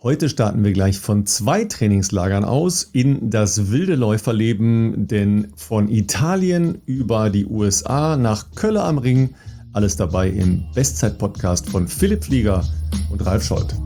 Heute starten wir gleich von 2 Trainingslagern aus in das wilde Läuferleben, denn von Italien über die USA nach Kölle am Ring, alles dabei im Bestzeit-Podcast von Philipp Flieger und Ralf Scholz.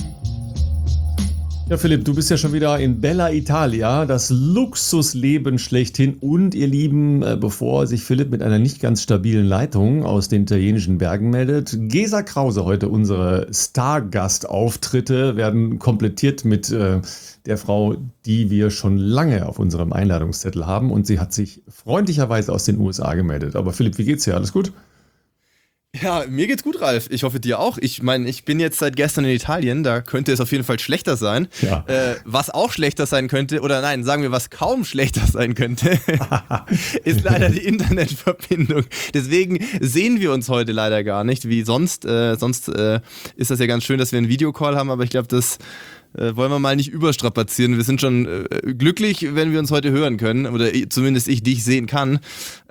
Ja, Philipp, du bist ja schon wieder in Bella Italia, das Luxusleben schlechthin. Und ihr Lieben, bevor sich Philipp mit einer nicht ganz stabilen Leitung aus den italienischen Bergen meldet, Gesa Krause heute unsere Stargastauftritte werden komplettiert mit der Frau, die wir schon lange auf unserem Einladungszettel haben. Und sie hat sich freundlicherweise aus den USA gemeldet. Aber Philipp, wie geht's dir? Alles gut? Ja, mir geht's gut, Ralf. Ich hoffe, dir auch. Ich meine, ich bin jetzt seit gestern in Italien, da könnte es auf jeden Fall schlechter sein. Ja. Was auch schlechter sein könnte, oder nein, sagen wir, was kaum schlechter sein könnte, ist leider die Internetverbindung. Deswegen sehen wir uns heute leider gar nicht, wie sonst. Sonst ist das ja ganz schön, dass wir einen Videocall haben, aber ich glaube, das wollen wir mal nicht überstrapazieren. Wir sind schon glücklich, wenn wir uns heute hören können, oder zumindest ich dich sehen kann.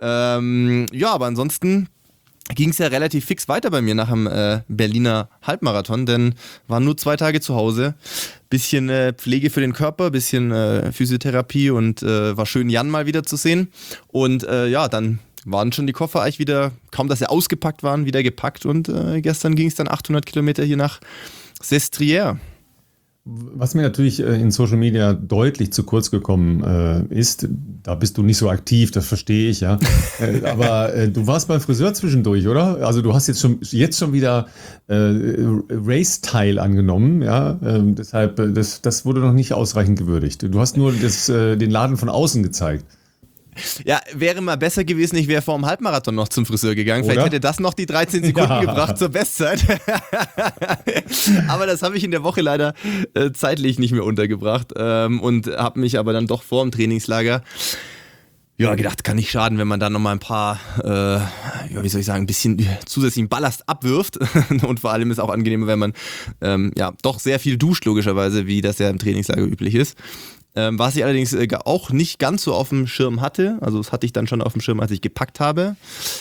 Ja, aber ansonsten ging es ja relativ fix weiter bei mir nach dem Berliner Halbmarathon, denn waren nur 2 Tage zu Hause. Bisschen Pflege für den Körper, bisschen Physiotherapie und war schön, Jan mal wieder zu sehen. Und ja, dann waren schon die Koffer eigentlich wieder, kaum dass sie ausgepackt waren, wieder gepackt. Und gestern ging es dann 800 Kilometer hier nach Sestriere. Was mir natürlich in Social Media deutlich zu kurz gekommen ist, da bist du nicht so aktiv, das verstehe ich, ja. Aber du warst beim Friseur zwischendurch, oder? Also du hast jetzt schon wieder Race-Teil angenommen, ja. Deshalb, das wurde noch nicht ausreichend gewürdigt. Du hast nur den Laden von außen gezeigt. Ja, wäre mal besser gewesen, ich wäre vor dem Halbmarathon noch zum Friseur gegangen. Vielleicht hätte das noch die 13 Sekunden gebracht zur Bestzeit. Aber das habe ich in der Woche leider zeitlich nicht mehr untergebracht und habe mich aber dann doch vor dem Trainingslager gedacht, kann nicht schaden, wenn man dann nochmal ein paar, ein bisschen zusätzlichen Ballast abwirft. Und vor allem ist es auch angenehmer, wenn man doch sehr viel duscht, logischerweise, wie das ja im Trainingslager üblich ist. Was ich allerdings auch nicht ganz so auf dem Schirm hatte, also das hatte ich dann schon auf dem Schirm, als ich gepackt habe,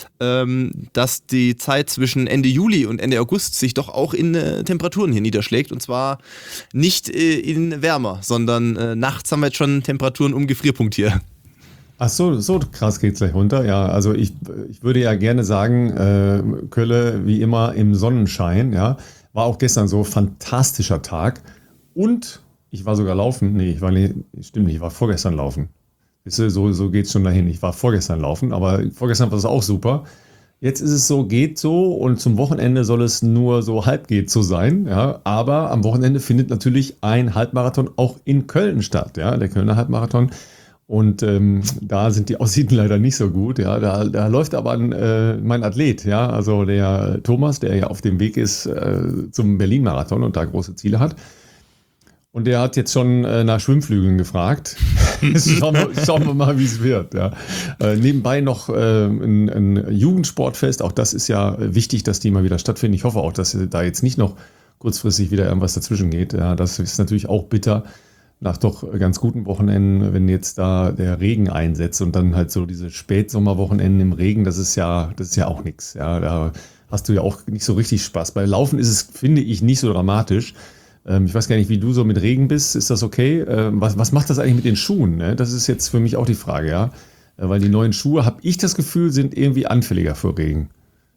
dass die Zeit zwischen Ende Juli und Ende August sich doch auch in Temperaturen hier niederschlägt. Und zwar nicht in wärmer, sondern nachts haben wir jetzt schon Temperaturen um Gefrierpunkt hier. Ach so krass geht's gleich runter. Ja, also ich würde ja gerne sagen, Kölle wie immer im Sonnenschein, ja. War auch gestern so fantastischer Tag. Und ich war sogar laufen. Ich war vorgestern laufen. Weißt du, so geht's schon dahin. Ich war vorgestern laufen, aber vorgestern war es auch super. Jetzt ist es so, geht so, und zum Wochenende soll es nur so halb geht so sein, ja. Aber am Wochenende findet natürlich ein Halbmarathon auch in Köln statt, ja, der Kölner Halbmarathon. Und da sind die Aussichten leider nicht so gut, ja. Da läuft aber mein Athlet, ja, also der Thomas, der ja auf dem Weg ist zum Berlin-Marathon und da große Ziele hat. Und der hat jetzt schon nach Schwimmflügeln gefragt. Schauen wir mal, wie es wird. Ja. Nebenbei noch ein Jugendsportfest. Auch das ist ja wichtig, dass die mal wieder stattfinden. Ich hoffe auch, dass da jetzt nicht noch kurzfristig wieder irgendwas dazwischen geht. Ja, das ist natürlich auch bitter nach doch ganz guten Wochenenden, wenn jetzt da der Regen einsetzt und dann halt so diese Spätsommerwochenenden im Regen, das ist ja auch nichts. Ja, da hast du ja auch nicht so richtig Spaß. Bei Laufen ist es, finde ich, nicht so dramatisch. Ich weiß gar nicht, wie du so mit Regen bist. Ist das okay? Was macht das eigentlich mit den Schuhen? Ne? Das ist jetzt für mich auch die Frage, ja. Weil die neuen Schuhe, habe ich das Gefühl, sind irgendwie anfälliger für Regen.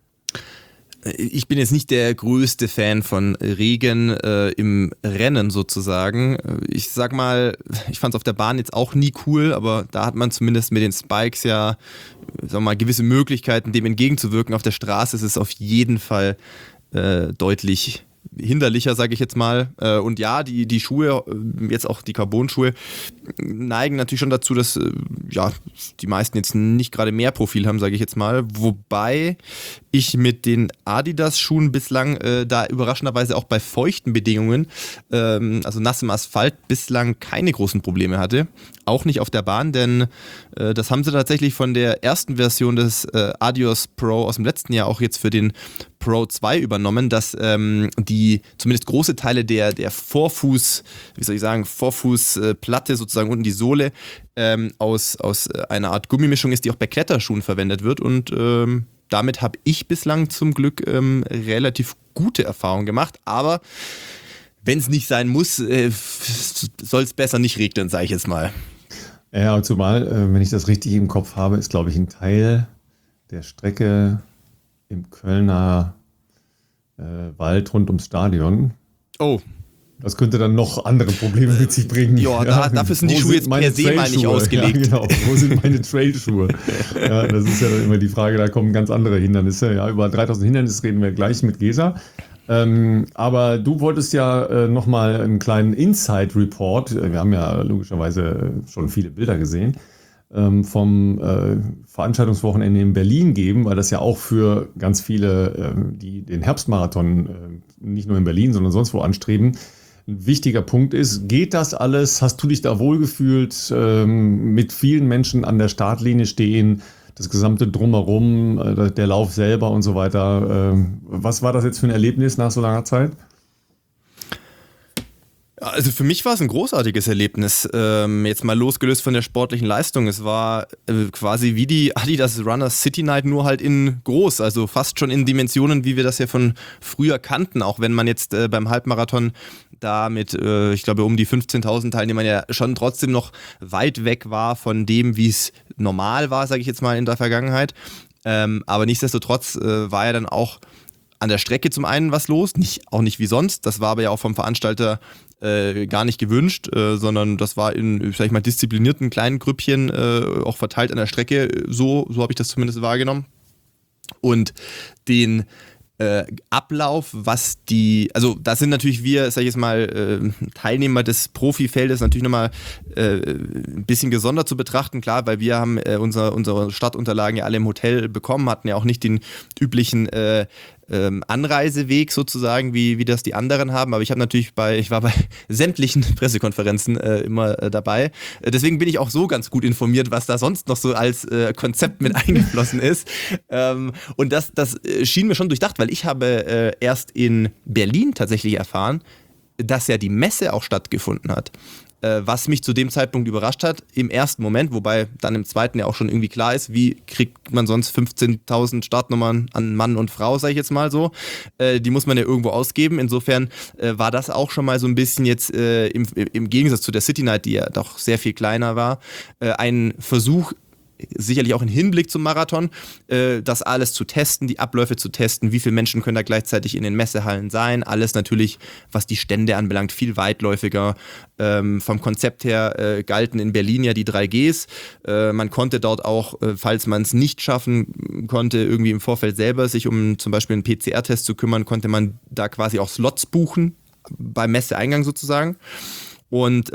Ich bin jetzt nicht der größte Fan von Regen im Rennen sozusagen. Ich sag mal, ich fand es auf der Bahn jetzt auch nie cool, aber da hat man zumindest mit den Spikes ja, sagen wir mal, gewisse Möglichkeiten, dem entgegenzuwirken. Auf der Straße ist es auf jeden Fall deutlich hinderlicher, sage ich jetzt mal. Und ja, die Schuhe, jetzt auch die Carbon-Schuhe, neigen natürlich schon dazu, dass die meisten jetzt nicht gerade mehr Profil haben, sage ich jetzt mal. Wobei ich mit den Adidas-Schuhen bislang da überraschenderweise auch bei feuchten Bedingungen, also nassem Asphalt, bislang keine großen Probleme hatte. Auch nicht auf der Bahn, denn das haben sie tatsächlich von der ersten Version des Adios Pro aus dem letzten Jahr auch jetzt für den Pro 2 übernommen, dass die zumindest große Teile der Vorfußplatte, sozusagen unten die Sohle, aus einer Art Gummimischung ist, die auch bei Kletterschuhen verwendet wird, und damit habe ich bislang zum Glück relativ gute Erfahrungen gemacht, aber wenn es nicht sein muss, soll es besser nicht regnen, sage ich jetzt mal. Ja, zumal, wenn ich das richtig im Kopf habe, ist, glaube ich, ein Teil der Strecke im Kölner Wald rund ums Stadion. Oh. Das könnte dann noch andere Probleme mit sich bringen. Ja, dafür sind die Schuhe jetzt per se mal nicht ausgelegt. Ja, genau. Wo sind meine Trailschuhe? Ja, das ist ja dann immer die Frage, da kommen ganz andere Hindernisse. Ja, über 3000 Hindernisse reden wir gleich mit Gesa. Aber du wolltest ja nochmal einen kleinen Inside-Report, wir haben ja logischerweise schon viele Bilder gesehen, vom Veranstaltungswochenende in Berlin geben, weil das ja auch für ganz viele, die den Herbstmarathon nicht nur in Berlin, sondern sonst wo anstreben, ein wichtiger Punkt ist. Geht das alles? Hast du dich da wohlgefühlt, mit vielen Menschen an der Startlinie stehen, das gesamte Drumherum, der Lauf selber und so weiter? Was war das jetzt für ein Erlebnis nach so langer Zeit? Also für mich war es ein großartiges Erlebnis, jetzt mal losgelöst von der sportlichen Leistung. Es war quasi wie die Adidas Runners City Night, nur halt in groß, also fast schon in Dimensionen, wie wir das ja von früher kannten, auch wenn man jetzt beim Halbmarathon da mit, ich glaube, um die 15.000 Teilnehmern ja schon trotzdem noch weit weg war von dem, wie es normal war, sage ich jetzt mal, in der Vergangenheit. Aber nichtsdestotrotz war ja dann auch an der Strecke zum einen was los, auch nicht wie sonst, das war aber ja auch vom Veranstalter gar nicht gewünscht, sondern das war in, sag ich mal, disziplinierten kleinen Grüppchen auch verteilt an der Strecke, so habe ich das zumindest wahrgenommen. Und den Ablauf, also da sind natürlich wir, sag ich jetzt mal, Teilnehmer des Profifeldes natürlich nochmal ein bisschen gesondert zu betrachten, klar, weil wir haben unsere Startunterlagen ja alle im Hotel bekommen, hatten ja auch nicht den üblichen Anreiseweg sozusagen, wie das die anderen haben, aber ich war bei sämtlichen Pressekonferenzen immer dabei. Deswegen bin ich auch so ganz gut informiert, was da sonst noch so als Konzept mit eingeflossen ist. Und das schien mir schon durchdacht, weil ich habe erst in Berlin tatsächlich erfahren, dass ja die Messe auch stattgefunden hat. Was mich zu dem Zeitpunkt überrascht hat, im ersten Moment, wobei dann im zweiten ja auch schon irgendwie klar ist, wie kriegt man sonst 15.000 Startnummern an Mann und Frau, sage ich jetzt mal so. Die muss man ja irgendwo ausgeben. Insofern war das auch schon mal so ein bisschen jetzt im Gegensatz zu der City Night, die ja doch sehr viel kleiner war, ein Versuch, sicherlich auch im Hinblick zum Marathon, das alles zu testen, die Abläufe zu testen, wie viele Menschen können da gleichzeitig in den Messehallen sein, alles natürlich, was die Stände anbelangt, viel weitläufiger. Vom Konzept her galten in Berlin ja die 3Gs. Man konnte dort auch, falls man es nicht schaffen konnte, irgendwie im Vorfeld selber sich um zum Beispiel einen PCR-Test zu kümmern, konnte man da quasi auch Slots buchen, beim Messeeingang sozusagen. Und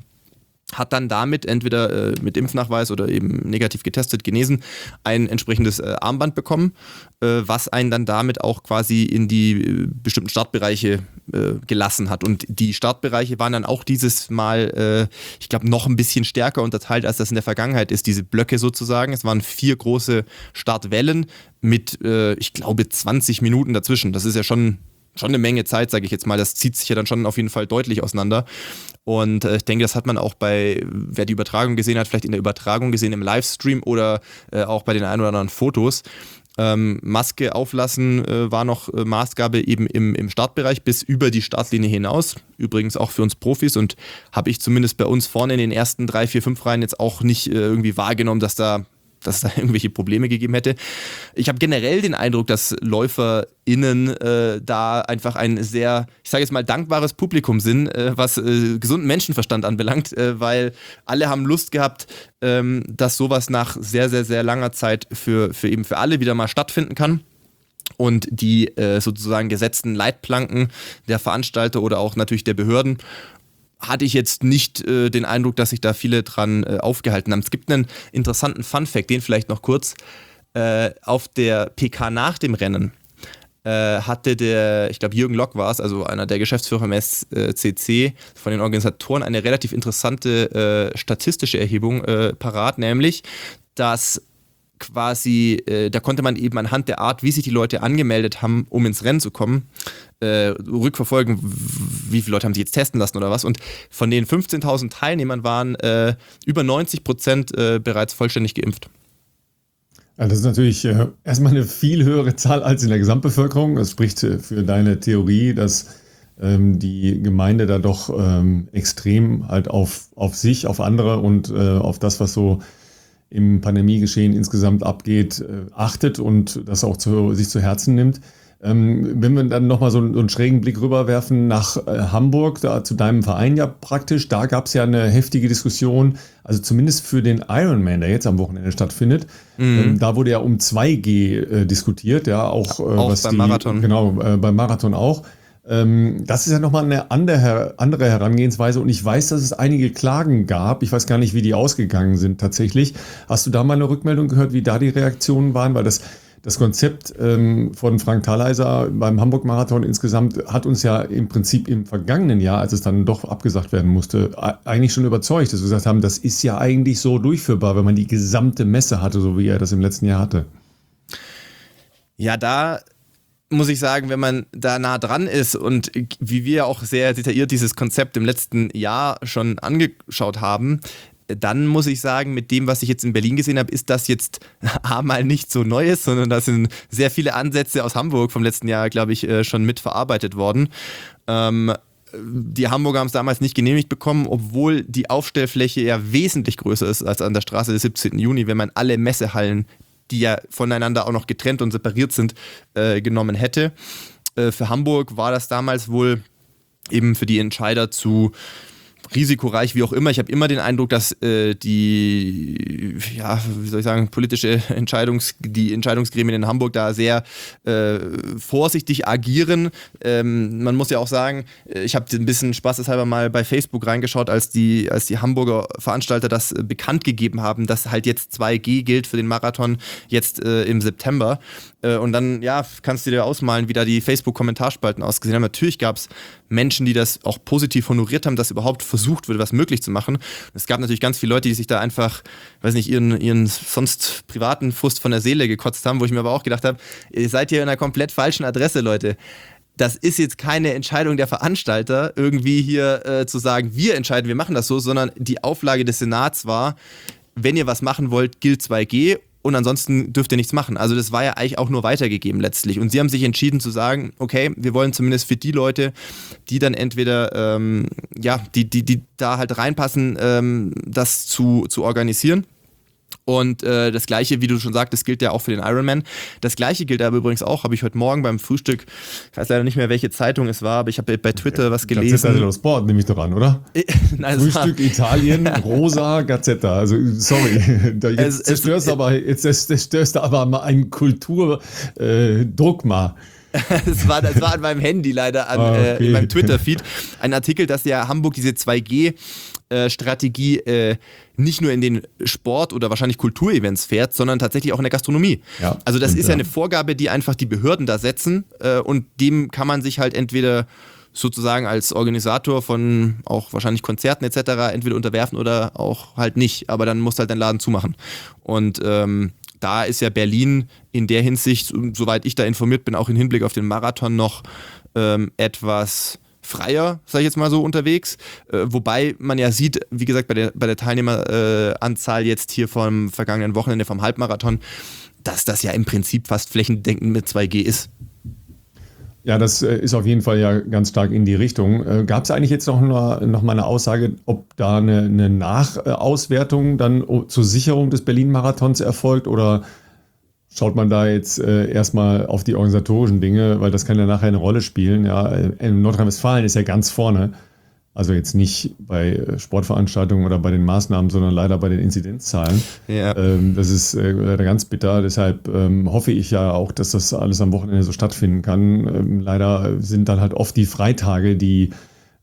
hat dann damit entweder mit Impfnachweis oder eben negativ getestet, genesen, ein entsprechendes Armband bekommen, was einen dann damit auch quasi in die bestimmten Startbereiche gelassen hat. Und die Startbereiche waren dann auch dieses Mal, ich glaube, noch ein bisschen stärker unterteilt, als das in der Vergangenheit ist, diese Blöcke sozusagen. Es waren 4 große Startwellen mit, ich glaube, 20 Minuten dazwischen. Das ist ja schon eine Menge Zeit, sage ich jetzt mal. Das zieht sich ja dann schon auf jeden Fall deutlich auseinander. Und ich denke, das hat man auch wer die Übertragung gesehen hat, vielleicht in der Übertragung gesehen im Livestream oder auch bei den ein oder anderen Fotos. Maske auflassen war noch Maßgabe eben im Startbereich bis über die Startlinie hinaus. Übrigens auch für uns Profis, und habe ich zumindest bei uns vorne in den ersten 3, 4, 5 Reihen jetzt auch nicht irgendwie wahrgenommen, dass es da irgendwelche Probleme gegeben hätte. Ich habe generell den Eindruck, dass LäuferInnen da einfach ein sehr, ich sage jetzt mal, dankbares Publikum sind, was gesunden Menschenverstand anbelangt, weil alle haben Lust gehabt, dass sowas nach sehr, sehr, sehr langer Zeit für alle wieder mal stattfinden kann. Und die sozusagen gesetzten Leitplanken der Veranstalter oder auch natürlich der Behörden hatte ich jetzt nicht den Eindruck, dass sich da viele dran aufgehalten haben. Es gibt einen interessanten Funfact, den vielleicht noch kurz. Auf der PK nach dem Rennen hatte ich glaube Jürgen Lock war es, also einer der Geschäftsführer im SCC, von den Organisatoren, eine relativ interessante statistische Erhebung parat, nämlich, dass quasi, da konnte man eben anhand der Art, wie sich die Leute angemeldet haben, um ins Rennen zu kommen, rückverfolgen, wie viele Leute haben sich jetzt testen lassen oder was. Und von den 15.000 Teilnehmern waren über 90% bereits vollständig geimpft. Ja, das ist natürlich erstmal eine viel höhere Zahl als in der Gesamtbevölkerung. Das spricht für deine Theorie, dass die Gemeinde da doch extrem halt auf sich, auf andere und auf das, was so im Pandemiegeschehen insgesamt abgeht, achtet und das auch sich zu Herzen nimmt. Wenn wir dann nochmal so einen schrägen Blick rüberwerfen nach Hamburg, da zu deinem Verein ja praktisch, da gab es ja eine heftige Diskussion, also zumindest für den Ironman, der jetzt am Wochenende stattfindet. Da wurde ja um 2G diskutiert, ja, auch was beim Marathon. Genau, beim Marathon auch. Das ist ja nochmal eine andere Herangehensweise und ich weiß, dass es einige Klagen gab. Ich weiß gar nicht, wie die ausgegangen sind tatsächlich. Hast du da mal eine Rückmeldung gehört, wie da die Reaktionen waren? Weil das Konzept von Frank Thaleiser beim Hamburg-Marathon insgesamt hat uns ja im Prinzip im vergangenen Jahr, als es dann doch abgesagt werden musste, eigentlich schon überzeugt, dass wir gesagt haben, das ist ja eigentlich so durchführbar, wenn man die gesamte Messe hatte, so wie er das im letzten Jahr hatte. Ja, da muss ich sagen, wenn man da nah dran ist und wie wir auch sehr detailliert dieses Konzept im letzten Jahr schon angeschaut haben, dann muss ich sagen, mit dem, was ich jetzt in Berlin gesehen habe, ist das jetzt mal nicht so Neues, sondern da sind sehr viele Ansätze aus Hamburg vom letzten Jahr, glaube ich, schon mitverarbeitet worden. Die Hamburger haben es damals nicht genehmigt bekommen, obwohl die Aufstellfläche ja wesentlich größer ist als an der Straße des 17. Juni, wenn man alle Messehallen, die ja voneinander auch noch getrennt und separiert sind, genommen hätte. Für Hamburg war das damals wohl eben für die Entscheider zu risikoreich, wie auch immer. Ich habe immer den Eindruck, dass die Entscheidungsgremien in Hamburg da sehr vorsichtig agieren. Man muss ja auch sagen, ich habe ein bisschen spaßeshalber mal bei Facebook reingeschaut, als die Hamburger Veranstalter das bekannt gegeben haben, dass halt jetzt 2G gilt für den Marathon jetzt im September. Und dann, ja, kannst du dir ausmalen, wie da die Facebook-Kommentarspalten ausgesehen haben. Natürlich gab es Menschen, die das auch positiv honoriert haben, dass überhaupt versucht wurde, was möglich zu machen. Es gab natürlich ganz viele Leute, die sich da einfach, weiß nicht, ihren sonst privaten Frust von der Seele gekotzt haben, wo ich mir aber auch gedacht habe, ihr seid hier in einer komplett falschen Adresse, Leute. Das ist jetzt keine Entscheidung der Veranstalter, irgendwie hier zu sagen, wir entscheiden, wir machen das so, sondern die Auflage des Senats war, wenn ihr was machen wollt, gilt 2G und ansonsten dürft ihr nichts machen. Also das war ja eigentlich auch nur weitergegeben letztlich. Und sie haben sich entschieden zu sagen, okay, wir wollen zumindest für die Leute, die dann entweder, die da halt reinpassen, das zu organisieren. Und das Gleiche, wie du schon sagtest, gilt ja auch für den Ironman. Das Gleiche gilt aber übrigens auch, habe ich heute Morgen beim Frühstück, ich weiß leider nicht mehr, welche Zeitung es war, aber ich habe bei Twitter was gelesen. Gazzetta dello Sport nehme ich doch an, oder? Nein, Frühstück Italien, rosa Gazzetta. Also sorry, jetzt zerstörst du aber mal ein Kulturdogma. Das war an meinem Handy leider, in meinem Twitter-Feed. Ein Artikel, dass ja Hamburg diese 2G-Strategie nicht nur in den Sport- oder wahrscheinlich Kulturevents fährt, sondern tatsächlich auch in der Gastronomie. Ja, also das ist ja eine Vorgabe, die einfach die Behörden da setzen und dem kann man sich halt entweder sozusagen als Organisator von auch wahrscheinlich Konzerten etc. entweder unterwerfen oder auch halt nicht, aber dann musst halt deinen Laden zumachen. Und da ist ja Berlin in der Hinsicht, soweit ich da informiert bin, auch im Hinblick auf den Marathon noch etwas freier, sag ich jetzt mal so, unterwegs. Wobei man ja sieht, wie gesagt, bei der Teilnehmeranzahl jetzt hier vom vergangenen Wochenende vom Halbmarathon, dass das ja im Prinzip fast flächendeckend mit 2G ist. Ja, das ist auf jeden Fall ja ganz stark in die Richtung. Gab es eigentlich jetzt noch mal eine Aussage, ob da eine Nachauswertung dann zur Sicherung des Berlin-Marathons erfolgt oder schaut man da jetzt erstmal auf die organisatorischen Dinge, weil das kann ja nachher eine Rolle spielen. Ja, in Nordrhein-Westfalen ist ja ganz vorne. Also jetzt nicht bei Sportveranstaltungen oder bei den Maßnahmen, sondern leider bei den Inzidenzzahlen. Ja. Das ist leider ganz bitter. Deshalb hoffe ich ja auch, dass das alles am Wochenende so stattfinden kann. Leider sind dann halt oft die Freitage die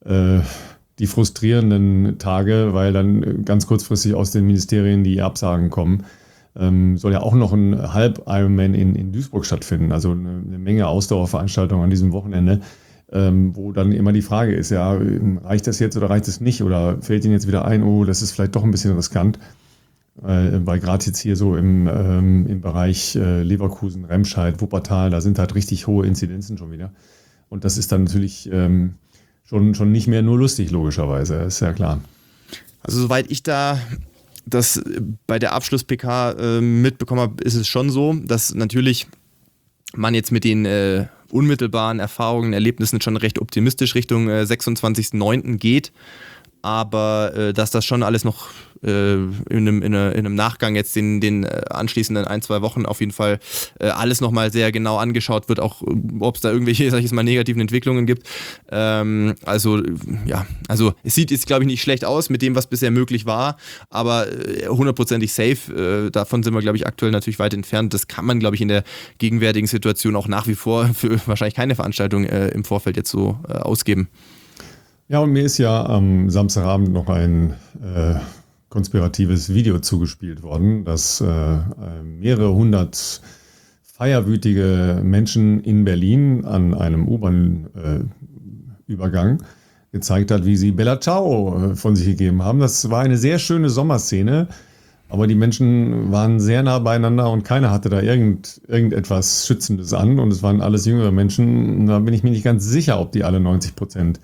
frustrierenden Tage, weil dann ganz kurzfristig aus den Ministerien die Absagen kommen. Soll ja auch noch ein Halb-Ironman in Duisburg stattfinden. Also eine Menge Ausdauerveranstaltungen an diesem Wochenende. Wo dann immer die Frage ist, ja, reicht das jetzt oder reicht es nicht? Oder fällt Ihnen jetzt wieder ein, oh, das ist vielleicht doch ein bisschen riskant? Weil gerade jetzt hier so im Bereich Leverkusen, Remscheid, Wuppertal, da sind halt richtig hohe Inzidenzen schon wieder. Und das ist dann natürlich schon nicht mehr nur lustig, logischerweise, ist ja klar. Also soweit ich da das bei der Abschluss-PK mitbekommen habe, ist es schon so, dass natürlich man jetzt mit den unmittelbaren Erfahrungen, Erlebnissen schon recht optimistisch Richtung 26.09. geht. Aber dass das schon alles noch in einem Nachgang jetzt den anschließenden 1-2 Wochen auf jeden Fall alles nochmal sehr genau angeschaut wird, auch ob es da irgendwelche, sag ich jetzt mal, negativen Entwicklungen gibt. Also es sieht jetzt, glaube ich, nicht schlecht aus mit dem, was bisher möglich war, aber 100%ig safe, davon sind wir, glaube ich, aktuell natürlich weit entfernt. Das kann man, glaube ich, in der gegenwärtigen Situation auch nach wie vor für wahrscheinlich keine Veranstaltung im Vorfeld jetzt so ausgeben. Ja, und mir ist ja am Samstagabend noch ein konspiratives Video zugespielt worden, das mehrere hundert feierwütige Menschen in Berlin an einem U-Bahn-Übergang gezeigt hat, wie sie Bella Ciao von sich gegeben haben. Das war eine sehr schöne Sommerszene, aber die Menschen waren sehr nah beieinander und keiner hatte da irgendetwas Schützendes an und es waren alles jüngere Menschen. Da bin ich mir nicht ganz sicher, ob die alle 90%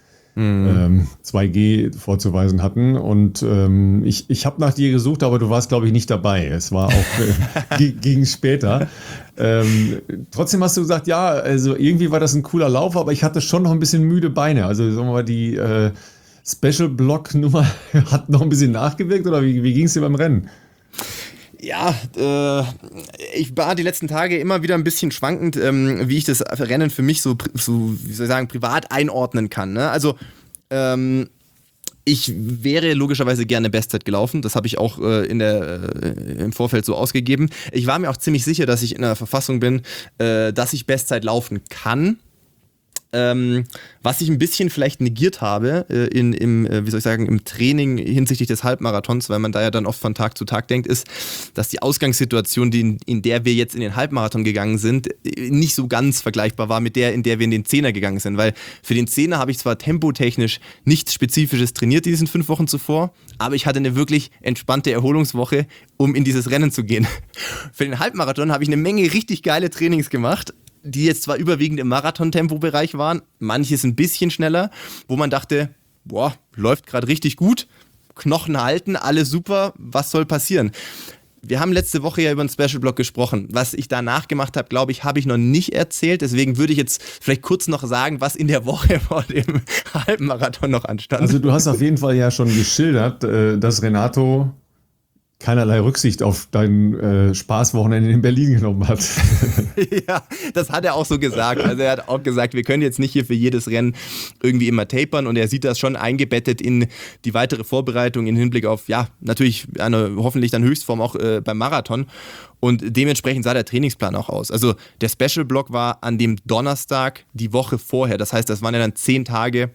2G vorzuweisen hatten und ich habe nach dir gesucht, aber du warst, glaube ich, nicht dabei. Es war auch gegen später. Trotzdem hast du gesagt, ja, also irgendwie war das ein cooler Lauf, aber ich hatte schon noch ein bisschen müde Beine. Also sagen wir mal, die Special-Block-Nummer hat noch ein bisschen nachgewirkt oder wie ging es dir beim Rennen? Ja, ich war die letzten Tage immer wieder ein bisschen schwankend, wie ich das Rennen für mich so wie soll ich sagen, privat einordnen kann. Ne? Also ich wäre logischerweise gerne Bestzeit gelaufen. Das habe ich auch im Vorfeld so ausgegeben. Ich war mir auch ziemlich sicher, dass ich in der Verfassung bin, dass ich Bestzeit laufen kann. Was ich ein bisschen vielleicht negiert habe im Training hinsichtlich des Halbmarathons, weil man da ja dann oft von Tag zu Tag denkt, ist, dass die Ausgangssituation, in der wir jetzt in den Halbmarathon gegangen sind, nicht so ganz vergleichbar war mit der, in der wir in den Zehner gegangen sind, weil für den Zehner habe ich zwar tempotechnisch nichts Spezifisches trainiert diesen 5 Wochen zuvor, aber ich hatte eine wirklich entspannte Erholungswoche, um in dieses Rennen zu gehen. Für den Halbmarathon habe ich eine Menge richtig geile Trainings gemacht, die jetzt zwar überwiegend im Marathon-Tempo-Bereich waren, manches ein bisschen schneller, wo man dachte, boah, läuft gerade richtig gut, Knochen halten, alles super, was soll passieren? Wir haben letzte Woche ja über einen Special-Block gesprochen. Was ich danach gemacht habe, glaube ich, habe ich noch nicht erzählt. Deswegen würde ich jetzt vielleicht kurz noch sagen, was in der Woche vor dem Halbmarathon noch anstand. Also du hast auf jeden Fall ja schon geschildert, dass Renato keinerlei Rücksicht auf dein Spaßwochenende in Berlin genommen hat. Ja, das hat er auch so gesagt. Also er hat auch gesagt, wir können jetzt nicht hier für jedes Rennen irgendwie immer tapern und er sieht das schon eingebettet in die weitere Vorbereitung im Hinblick auf, ja, natürlich eine hoffentlich dann Höchstform auch beim Marathon und dementsprechend sah der Trainingsplan auch aus. Also der Special Block war an dem Donnerstag die Woche vorher, das heißt, das waren ja dann 10 Tage,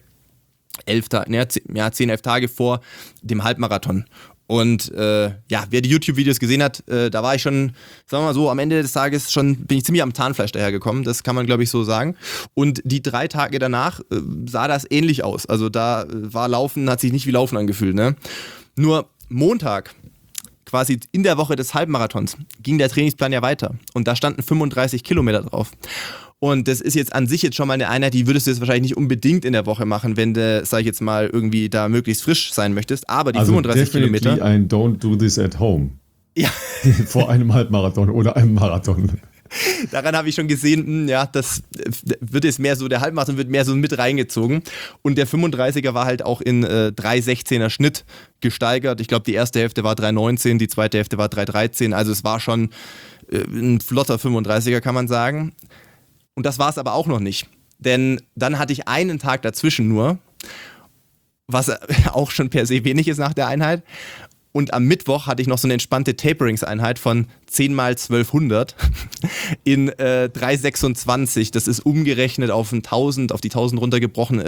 11 Tage vor dem Halbmarathon. Und wer die YouTube-Videos gesehen hat, da war ich schon, sagen wir mal so, am Ende des Tages bin ich ziemlich am Zahnfleisch dahergekommen. Das kann man, glaube ich, so sagen. Und die 3 Tage danach sah das ähnlich aus. Also da war Laufen, hat sich nicht wie Laufen angefühlt. Ne? Nur Montag, quasi in der Woche des Halbmarathons, ging der Trainingsplan ja weiter. Und da standen 35 Kilometer drauf. Und das ist jetzt an sich jetzt schon mal eine Einheit, die würdest du jetzt wahrscheinlich nicht unbedingt in der Woche machen, wenn du, sag ich jetzt mal, irgendwie da möglichst frisch sein möchtest. Aber die 35 Kilometer... Also ein Don't do this at home. Ja. Vor einem Halbmarathon oder einem Marathon. Daran habe ich schon gesehen, ja, das wird jetzt mehr so, der Halbmarathon wird mehr so mit reingezogen. Und der 35er war halt auch in 3,16er Schnitt gesteigert. Ich glaube, die erste Hälfte war 3,19, die zweite Hälfte war 3,13. Also es war schon ein flotter 35er, kann man sagen. Und das war es aber auch noch nicht, denn dann hatte ich einen Tag dazwischen nur, was auch schon per se wenig ist nach der Einheit. Und am Mittwoch hatte ich noch so eine entspannte Taperings-Einheit von 10 mal 1200 in 3,26. Das ist umgerechnet auf die 1000 runtergebrochen,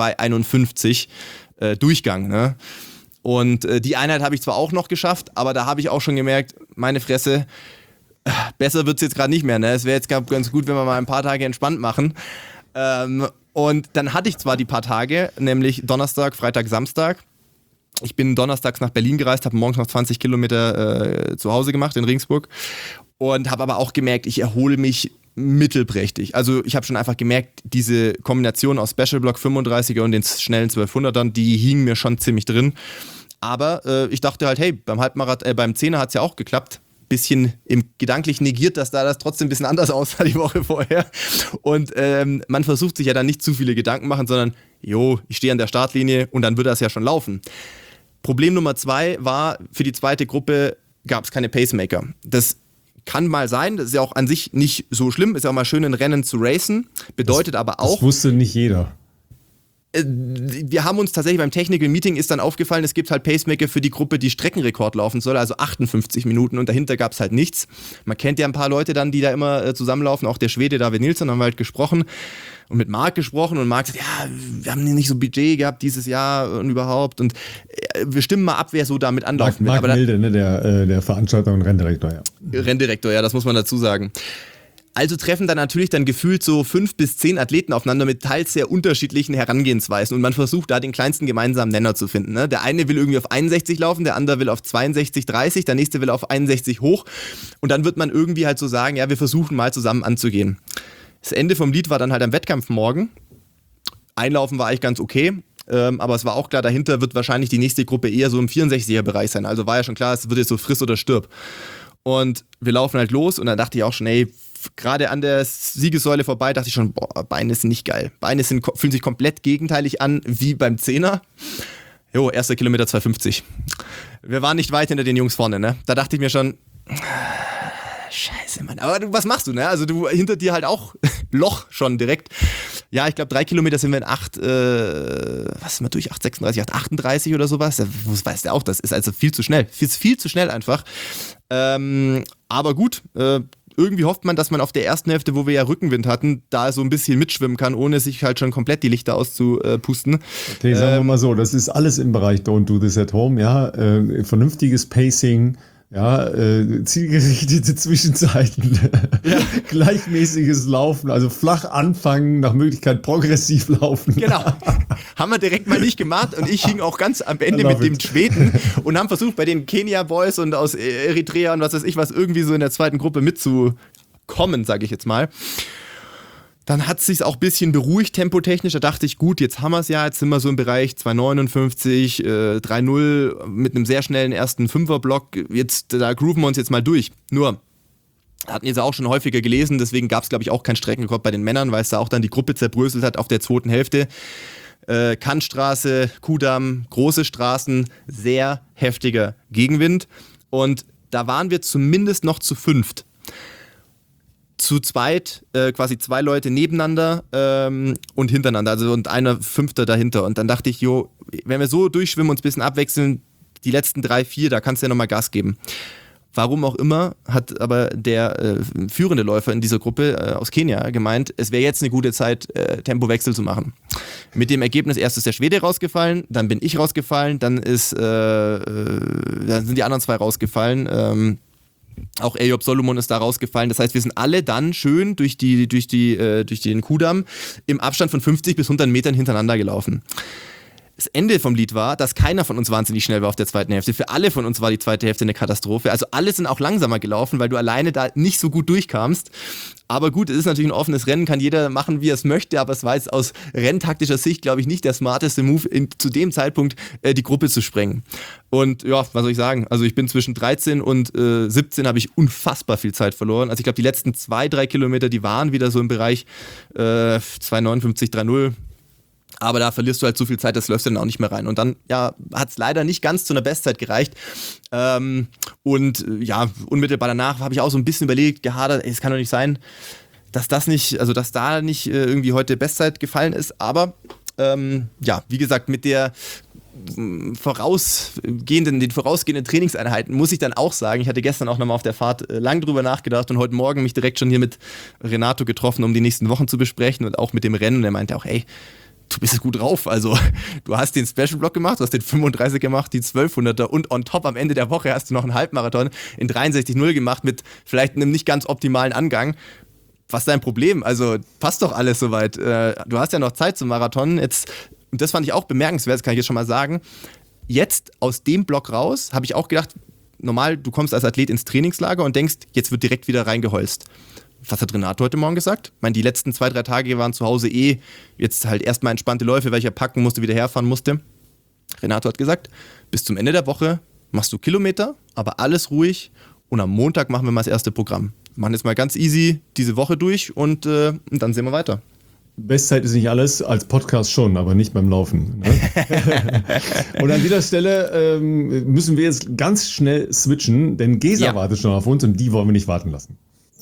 2,51 Durchgang. Ne? Und die Einheit habe ich zwar auch noch geschafft, aber da habe ich auch schon gemerkt, meine Fresse, besser wird es jetzt gerade nicht mehr. Ne? Es wäre jetzt ganz gut, wenn wir mal ein paar Tage entspannt machen. Und dann hatte ich zwar die paar Tage, nämlich Donnerstag, Freitag, Samstag. Ich bin donnerstags nach Berlin gereist, habe morgens noch 20 Kilometer zu Hause gemacht in Regensburg und habe aber auch gemerkt, ich erhole mich mittelprächtig. Also ich habe schon einfach gemerkt, diese Kombination aus Special Block 35er und den schnellen 1200ern, die hingen mir schon ziemlich drin. Aber ich dachte halt, hey, beim 10er hat es ja auch geklappt. bisschen im gedanklich negiert, dass da das trotzdem ein bisschen anders aussah die Woche vorher. Und man versucht sich ja dann nicht zu viele Gedanken machen, sondern, ich stehe an der Startlinie und dann wird das ja schon laufen. Problem Nummer 2 war, für die zweite Gruppe gab es keine Pacemaker. Das kann mal sein, das ist ja auch an sich nicht so schlimm, ist ja auch mal schön, in Rennen zu racen, bedeutet aber auch... Das wusste nicht jeder. Wir haben uns tatsächlich beim Technical Meeting ist dann aufgefallen, es gibt halt Pacemaker für die Gruppe, die Streckenrekord laufen soll, also 58 Minuten und dahinter gab es halt nichts. Man kennt ja ein paar Leute dann, die da immer zusammenlaufen, auch der Schwede David Nilsson, haben wir halt gesprochen und mit Marc gesprochen und Marc sagt, ja, wir haben nicht so Budget gehabt dieses Jahr und überhaupt und wir stimmen mal ab, wer so damit anlaufen will. Marc Milde, ne, der Veranstalter und Renndirektor, ja. Renndirektor, ja, das muss man dazu sagen. Also treffen dann natürlich dann gefühlt so 5 bis 10 Athleten aufeinander mit teils sehr unterschiedlichen Herangehensweisen und man versucht da den kleinsten gemeinsamen Nenner zu finden. Ne? Der eine will irgendwie auf 61 laufen, der andere will auf 62, 30, der nächste will auf 61 hoch und dann wird man irgendwie halt so sagen, ja, wir versuchen mal zusammen anzugehen. Das Ende vom Lied war dann halt am Wettkampf morgen. Einlaufen war eigentlich ganz okay. Aber es war auch klar, dahinter wird wahrscheinlich die nächste Gruppe eher so im 64er-Bereich sein. Also war ja schon klar, es wird jetzt so friss oder stirb. Und wir laufen halt los und dann dachte ich auch schon, ey, gerade an der Siegessäule vorbei, dachte ich schon, Beine sind nicht geil. Beine fühlen sich komplett gegenteilig an, wie beim 10er. Erster Kilometer 2,50. Wir waren nicht weit hinter den Jungs vorne, ne? Da dachte ich mir schon, scheiße, Mann. Aber was machst du, ne? Also du hinter dir halt auch Loch schon direkt. Ja, ich glaube 3 Kilometer sind wir in 8,36, 8,38 oder sowas. Das weißt du auch, das ist also viel zu schnell. Viel zu schnell einfach. Aber gut, irgendwie hofft man, dass man auf der ersten Hälfte, wo wir ja Rückenwind hatten, da so ein bisschen mitschwimmen kann, ohne sich halt schon komplett die Lichter auszupusten. Okay, sagen wir mal so, das ist alles im Bereich Don't Do This at Home, ja. Vernünftiges Pacing, ja, zielgerichtete Zwischenzeiten, ja. Gleichmäßiges Laufen, also flach anfangen, nach Möglichkeit progressiv laufen. Genau. Haben wir direkt mal nicht gemacht und ich hing auch ganz am Ende mit dem Schweden und haben versucht, bei den Kenia-Boys und aus Eritrea und was weiß ich was irgendwie so in der zweiten Gruppe mitzukommen, sage ich jetzt mal. Dann hat es sich auch ein bisschen beruhigt, tempotechnisch. Da dachte ich, gut, jetzt haben wir es ja. Jetzt sind wir so im Bereich 2,59, 3,0 mit einem sehr schnellen ersten Fünferblock. Da grooven wir uns jetzt mal durch. Nur, hatten jetzt auch schon häufiger gelesen, deswegen gab es, glaube ich, auch keinen Streckenrekord bei den Männern, weil es da auch dann die Gruppe zerbröselt hat auf der zweiten Hälfte. Kantstraße, Kudamm, große Straßen, sehr heftiger Gegenwind. Und da waren wir zumindest noch zu 5. Zu zweit, quasi 2 Leute nebeneinander und hintereinander, also und einer Fünfter dahinter. Und dann dachte ich, wenn wir so durchschwimmen, uns ein bisschen abwechseln, die letzten 3, 4, da kannst du ja nochmal Gas geben. Warum auch immer, hat aber der führende Läufer in dieser Gruppe aus Kenia gemeint, es wäre jetzt eine gute Zeit, Tempowechsel zu machen. Mit dem Ergebnis, erst ist der Schwede rausgefallen, dann bin ich rausgefallen, dann sind die anderen 2 rausgefallen. Auch Eyob Solomon ist da rausgefallen. Das heißt, wir sind alle dann schön durch den Kudamm im Abstand von 50 bis 100 Metern hintereinander gelaufen. Das Ende vom Lied war, dass keiner von uns wahnsinnig schnell war auf der zweiten Hälfte. Für alle von uns war die zweite Hälfte eine Katastrophe. Also alle sind auch langsamer gelaufen, weil du alleine da nicht so gut durchkamst. Aber gut, es ist natürlich ein offenes Rennen, kann jeder machen, wie er es möchte, aber es war jetzt aus renntaktischer Sicht, glaube ich, nicht der smarteste Move, zu dem Zeitpunkt die Gruppe zu sprengen. Und ja, was soll ich sagen? Also ich bin zwischen 13 und 17 habe ich unfassbar viel Zeit verloren. Also ich glaube, die letzten 2-3 Kilometer, die waren wieder so im Bereich 2,59, 3,0. Aber da verlierst du halt so viel Zeit, das läufst du dann auch nicht mehr rein. Und dann hat es leider nicht ganz zu einer Bestzeit gereicht. Unmittelbar danach habe ich auch so ein bisschen überlegt, gehadert, es kann doch nicht sein, dass da nicht irgendwie heute Bestzeit gefallen ist. Aber wie gesagt, mit den vorausgehenden Trainingseinheiten muss ich dann auch sagen, ich hatte gestern auch nochmal auf der Fahrt lang drüber nachgedacht und heute Morgen mich direkt schon hier mit Renato getroffen, um die nächsten Wochen zu besprechen und auch mit dem Rennen. Und er meinte auch, ey, du bist gut drauf, also du hast den Special Block gemacht, du hast den 35 gemacht, die 1200er und on top am Ende der Woche hast du noch einen Halbmarathon in 63,0 gemacht mit vielleicht einem nicht ganz optimalen Angang. Was ist dein Problem? Also passt doch alles soweit. Du hast ja noch Zeit zum Marathon. Jetzt, und das fand ich auch bemerkenswert, das kann ich jetzt schon mal sagen. Jetzt aus dem Block raus habe ich auch gedacht, normal, du kommst als Athlet ins Trainingslager und denkst, jetzt wird direkt wieder reingeholzt. Was hat Renato heute Morgen gesagt? Ich meine, die letzten 2-3 Tage waren zu Hause jetzt halt erstmal entspannte Läufe, weil ich ja packen musste, wieder herfahren musste. Renato hat gesagt, bis zum Ende der Woche machst du Kilometer, aber alles ruhig Und am Montag machen wir mal das erste Programm. Wir machen jetzt mal ganz easy diese Woche durch und dann sehen wir weiter. Bestzeit ist nicht alles, als Podcast schon, aber nicht beim Laufen. Ne? Und an dieser Stelle müssen wir jetzt ganz schnell switchen, denn Gesa wartet schon auf uns und die wollen wir nicht warten lassen.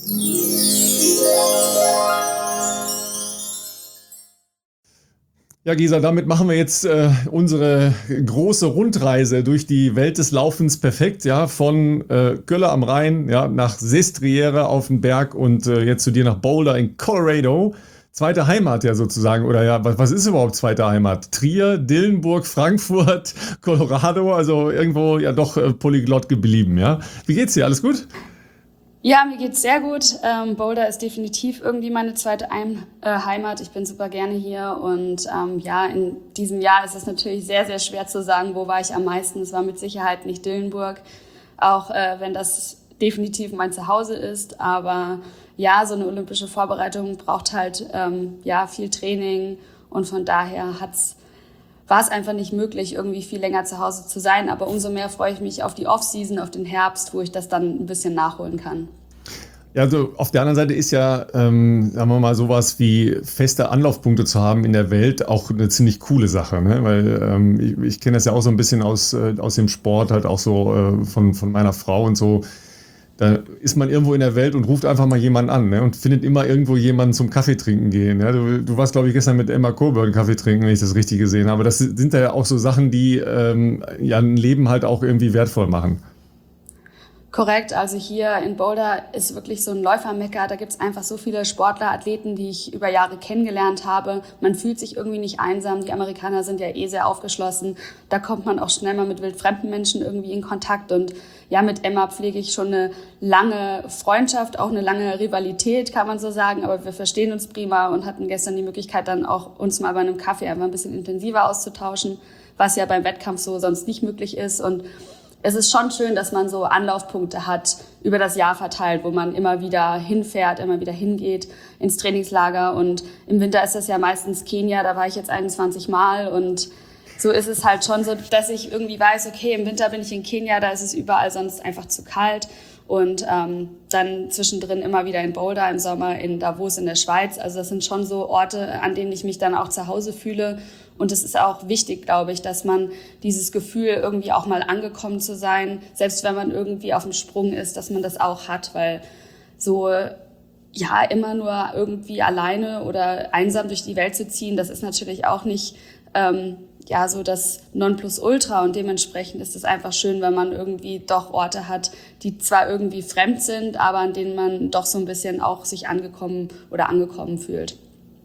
Ja, Gesa, damit machen wir jetzt unsere große Rundreise durch die Welt des Laufens perfekt, ja, von Kölle am Rhein, ja, nach Sestriere auf den Berg und jetzt zu dir nach Boulder in Colorado. Zweite Heimat ja sozusagen, oder ja, was ist überhaupt zweite Heimat? Trier, Dillenburg, Frankfurt, Colorado, also irgendwo ja doch polyglott geblieben, ja. Wie geht's dir? Alles gut? Ja, mir geht's sehr gut. Boulder ist definitiv irgendwie meine zweite Heimat. Ich bin super gerne hier und in diesem Jahr ist es natürlich sehr, sehr schwer zu sagen, wo war ich am meisten. Es war mit Sicherheit nicht Dillenburg, auch wenn das definitiv mein Zuhause ist, aber ja, so eine olympische Vorbereitung braucht halt viel Training und von daher war es einfach nicht möglich, irgendwie viel länger zu Hause zu sein. Aber umso mehr freue ich mich auf die Off-Season, auf den Herbst, wo ich das dann ein bisschen nachholen kann. Ja, also auf der anderen Seite ist ja, sagen wir mal, sowas wie feste Anlaufpunkte zu haben in der Welt auch eine ziemlich coole Sache, ne? Weil ich kenne das ja auch so ein bisschen aus dem Sport, halt auch so von meiner Frau und so. Da ist man irgendwo in der Welt und ruft einfach mal jemanden an, ne? Und findet immer irgendwo jemanden zum Kaffee trinken gehen. Ja? Du warst, glaube ich, gestern mit Emma Coburn Kaffee trinken, wenn ich das richtig gesehen habe. Das sind ja auch so Sachen, die ein Leben halt auch irgendwie wertvoll machen. Korrekt, also hier in Boulder ist wirklich so ein Läufermekka. Da gibt's einfach so viele Sportler, Athleten, die ich über Jahre kennengelernt habe. Man fühlt sich irgendwie nicht einsam. Die Amerikaner sind ja sehr aufgeschlossen. Da kommt man auch schnell mal mit wildfremden Menschen irgendwie in Kontakt. Und ja, mit Emma pflege ich schon eine lange Freundschaft, auch eine lange Rivalität, kann man so sagen. Aber wir verstehen uns prima und hatten gestern die Möglichkeit, dann auch uns mal bei einem Kaffee einfach ein bisschen intensiver auszutauschen, was ja beim Wettkampf so sonst nicht möglich ist. Und es ist schon schön, dass man so Anlaufpunkte hat über das Jahr verteilt, wo man immer wieder hinfährt, immer wieder hingeht ins Trainingslager. Und im Winter ist das ja meistens Kenia, da war ich jetzt 21 Mal. Und so ist es halt schon so, dass ich irgendwie weiß, okay, im Winter bin ich in Kenia, da ist es überall sonst einfach zu kalt. Und dann zwischendrin immer wieder in Boulder, im Sommer in Davos in der Schweiz. Also das sind schon so Orte, an denen ich mich dann auch zu Hause fühle. Und es ist auch wichtig, glaube ich, dass man dieses Gefühl, irgendwie auch mal angekommen zu sein, selbst wenn man irgendwie auf dem Sprung ist, dass man das auch hat, weil so, ja, immer nur irgendwie alleine oder einsam durch die Welt zu ziehen, das ist natürlich auch nicht, so das Nonplusultra und dementsprechend ist es einfach schön, wenn man irgendwie doch Orte hat, die zwar irgendwie fremd sind, aber an denen man doch so ein bisschen auch sich angekommen fühlt.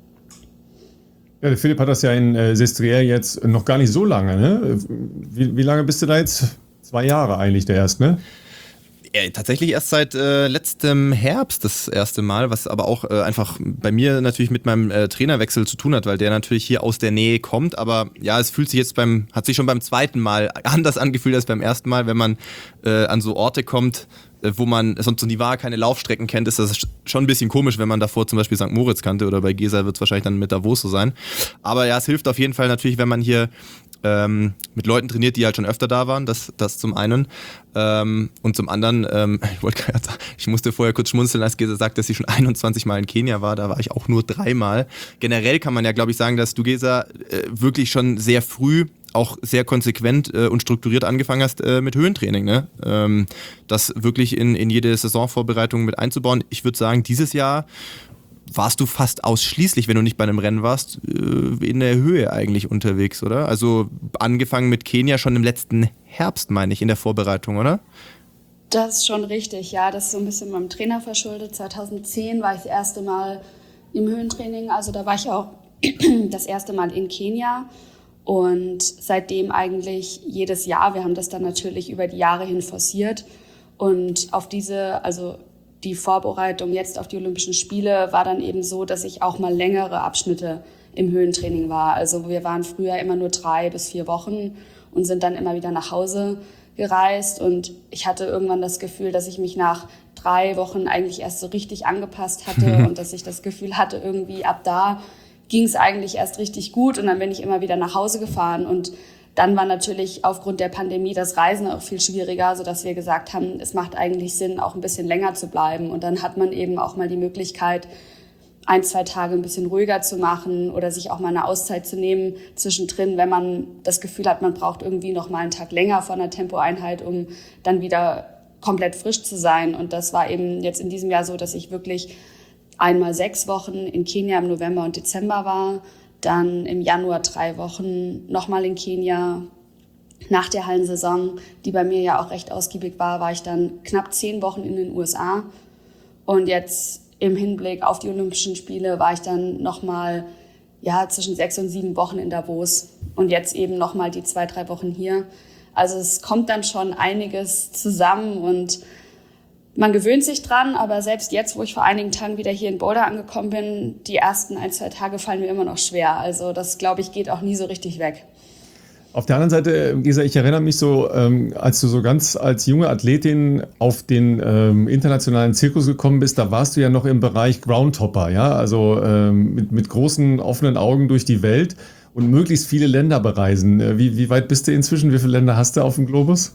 Ja, der Philipp hat das ja in Sestriere jetzt noch gar nicht so lange, ne? Wie lange bist du da jetzt? 2 Jahre eigentlich der erst, ne? Ja, tatsächlich erst seit letztem Herbst das erste Mal, was aber auch einfach bei mir natürlich mit meinem Trainerwechsel zu tun hat, weil der natürlich hier aus der Nähe kommt, aber ja, es fühlt sich jetzt hat sich schon beim zweiten Mal anders angefühlt als beim ersten Mal, wenn man an so Orte kommt, wo man sonst nie war, keine Laufstrecken kennt, ist das schon ein bisschen komisch, wenn man davor zum Beispiel St. Moritz kannte oder bei Gesa wird es wahrscheinlich dann mit Davos so sein. Aber ja, es hilft auf jeden Fall natürlich, wenn man hier mit Leuten trainiert, die halt schon öfter da waren, das zum einen. Und zum anderen, ich musste vorher kurz schmunzeln, als Gesa sagt, dass sie schon 21 Mal in Kenia war, da war ich auch nur 3 Mal. Generell kann man ja, glaube ich, sagen, dass du, Gesa, wirklich schon sehr früh auch sehr konsequent und strukturiert angefangen hast mit Höhentraining, ne? Das wirklich in jede Saisonvorbereitung mit einzubauen. Ich würde sagen, dieses Jahr warst du fast ausschließlich, wenn du nicht bei einem Rennen warst, in der Höhe eigentlich unterwegs, oder? Also angefangen mit Kenia schon im letzten Herbst, meine ich, in der Vorbereitung, oder? Das ist schon richtig, ja. Das ist so ein bisschen meinem Trainer verschuldet. 2010 war ich das erste Mal im Höhentraining. Also da war ich auch das erste Mal in Kenia. Und seitdem eigentlich jedes Jahr. Wir haben das dann natürlich über die Jahre hin forciert. Und auf die Vorbereitung jetzt auf die Olympischen Spiele war dann eben so, dass ich auch mal längere Abschnitte im Höhentraining war. Also wir waren früher immer nur 3 bis 4 Wochen und sind dann immer wieder nach Hause gereist. Und ich hatte irgendwann das Gefühl, dass ich mich nach 3 Wochen eigentlich erst so richtig angepasst hatte und dass ich das Gefühl hatte, irgendwie ab da ging es eigentlich erst richtig gut. Und dann bin ich immer wieder nach Hause gefahren und Dann war natürlich aufgrund der Pandemie das Reisen auch viel schwieriger, sodass wir gesagt haben, es macht eigentlich Sinn, auch ein bisschen länger zu bleiben. Und dann hat man eben auch mal die Möglichkeit, 1-2 Tage ein bisschen ruhiger zu machen oder sich auch mal eine Auszeit zu nehmen zwischendrin, wenn man das Gefühl hat, man braucht irgendwie noch mal einen Tag länger von der Tempoeinheit, um dann wieder komplett frisch zu sein. Und das war eben jetzt in diesem Jahr so, dass ich wirklich einmal 6 Wochen in Kenia im November und Dezember war, dann im Januar 3 Wochen nochmal in Kenia. Nach der Hallensaison, die bei mir ja auch recht ausgiebig war, war ich dann knapp 10 Wochen in den USA. Und jetzt im Hinblick auf die Olympischen Spiele war ich dann nochmal zwischen 6 und 7 Wochen in Davos. Und jetzt eben nochmal die 2-3 Wochen hier. Also es kommt dann schon einiges zusammen und man gewöhnt sich dran, aber selbst jetzt, wo ich vor einigen Tagen wieder hier in Boulder angekommen bin, die ersten 1-2 Tage fallen mir immer noch schwer. Also das, glaube ich, geht auch nie so richtig weg. Auf der anderen Seite, Gesa, ich erinnere mich so, als du so ganz als junge Athletin auf den internationalen Zirkus gekommen bist, da warst du ja noch im Bereich Groundhopper, ja, also mit großen offenen Augen durch die Welt und möglichst viele Länder bereisen. Wie weit bist du inzwischen? Wie viele Länder hast du auf dem Globus?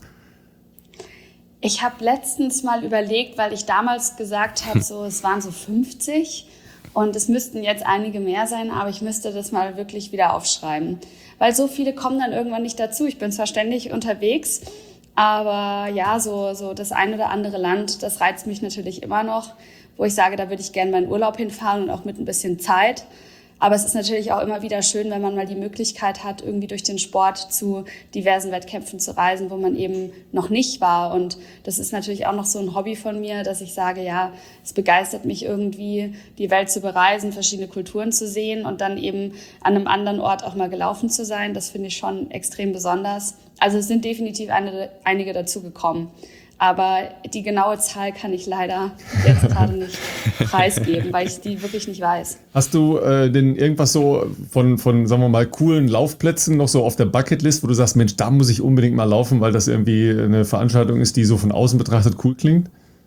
Ich habe letztens mal überlegt, weil ich damals gesagt habe, so es waren so 50 und es müssten jetzt einige mehr sein, aber ich müsste das mal wirklich wieder aufschreiben. Weil so viele kommen dann irgendwann nicht dazu. Ich bin zwar ständig unterwegs, aber ja, so das ein oder andere Land, das reizt mich natürlich immer noch, wo ich sage, da würde ich gerne meinen Urlaub hinfahren und auch mit ein bisschen Zeit. Aber es ist natürlich auch immer wieder schön, wenn man mal die Möglichkeit hat, irgendwie durch den Sport zu diversen Wettkämpfen zu reisen, wo man eben noch nicht war. Und das ist natürlich auch noch so ein Hobby von mir, dass ich sage, ja, es begeistert mich irgendwie, die Welt zu bereisen, verschiedene Kulturen zu sehen und dann eben an einem anderen Ort auch mal gelaufen zu sein. Das finde ich schon extrem besonders. Also es sind definitiv einige dazugekommen. Aber die genaue Zahl kann ich leider jetzt gerade nicht preisgeben, weil ich die wirklich nicht weiß. Hast du denn irgendwas so von, sagen wir mal, coolen Laufplätzen noch so auf der Bucketlist, wo du sagst, Mensch, da muss ich unbedingt mal laufen, weil das irgendwie eine Veranstaltung ist, die so von außen betrachtet cool klingt?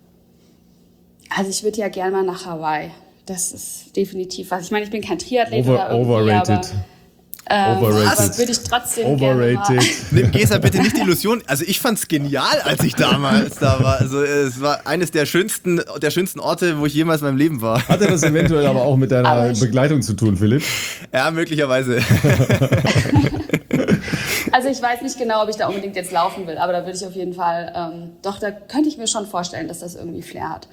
Also ich würde ja gerne mal nach Hawaii. Das ist definitiv was. Ich meine, ich bin kein Triathlet Overrated. Aber würde ich trotzdem gerne mal. Nimm Gesa bitte nicht die Illusion. Also ich fand's genial, als ich damals da war. Also es war eines der schönsten Orte, wo ich jemals in meinem Leben war. Hatte das eventuell aber auch mit deiner Begleitung zu tun, Philipp? Ja, möglicherweise. Also ich weiß nicht genau, ob ich da unbedingt jetzt laufen will, aber da würde ich auf jeden Fall, da könnte ich mir schon vorstellen, dass das irgendwie Flair hat.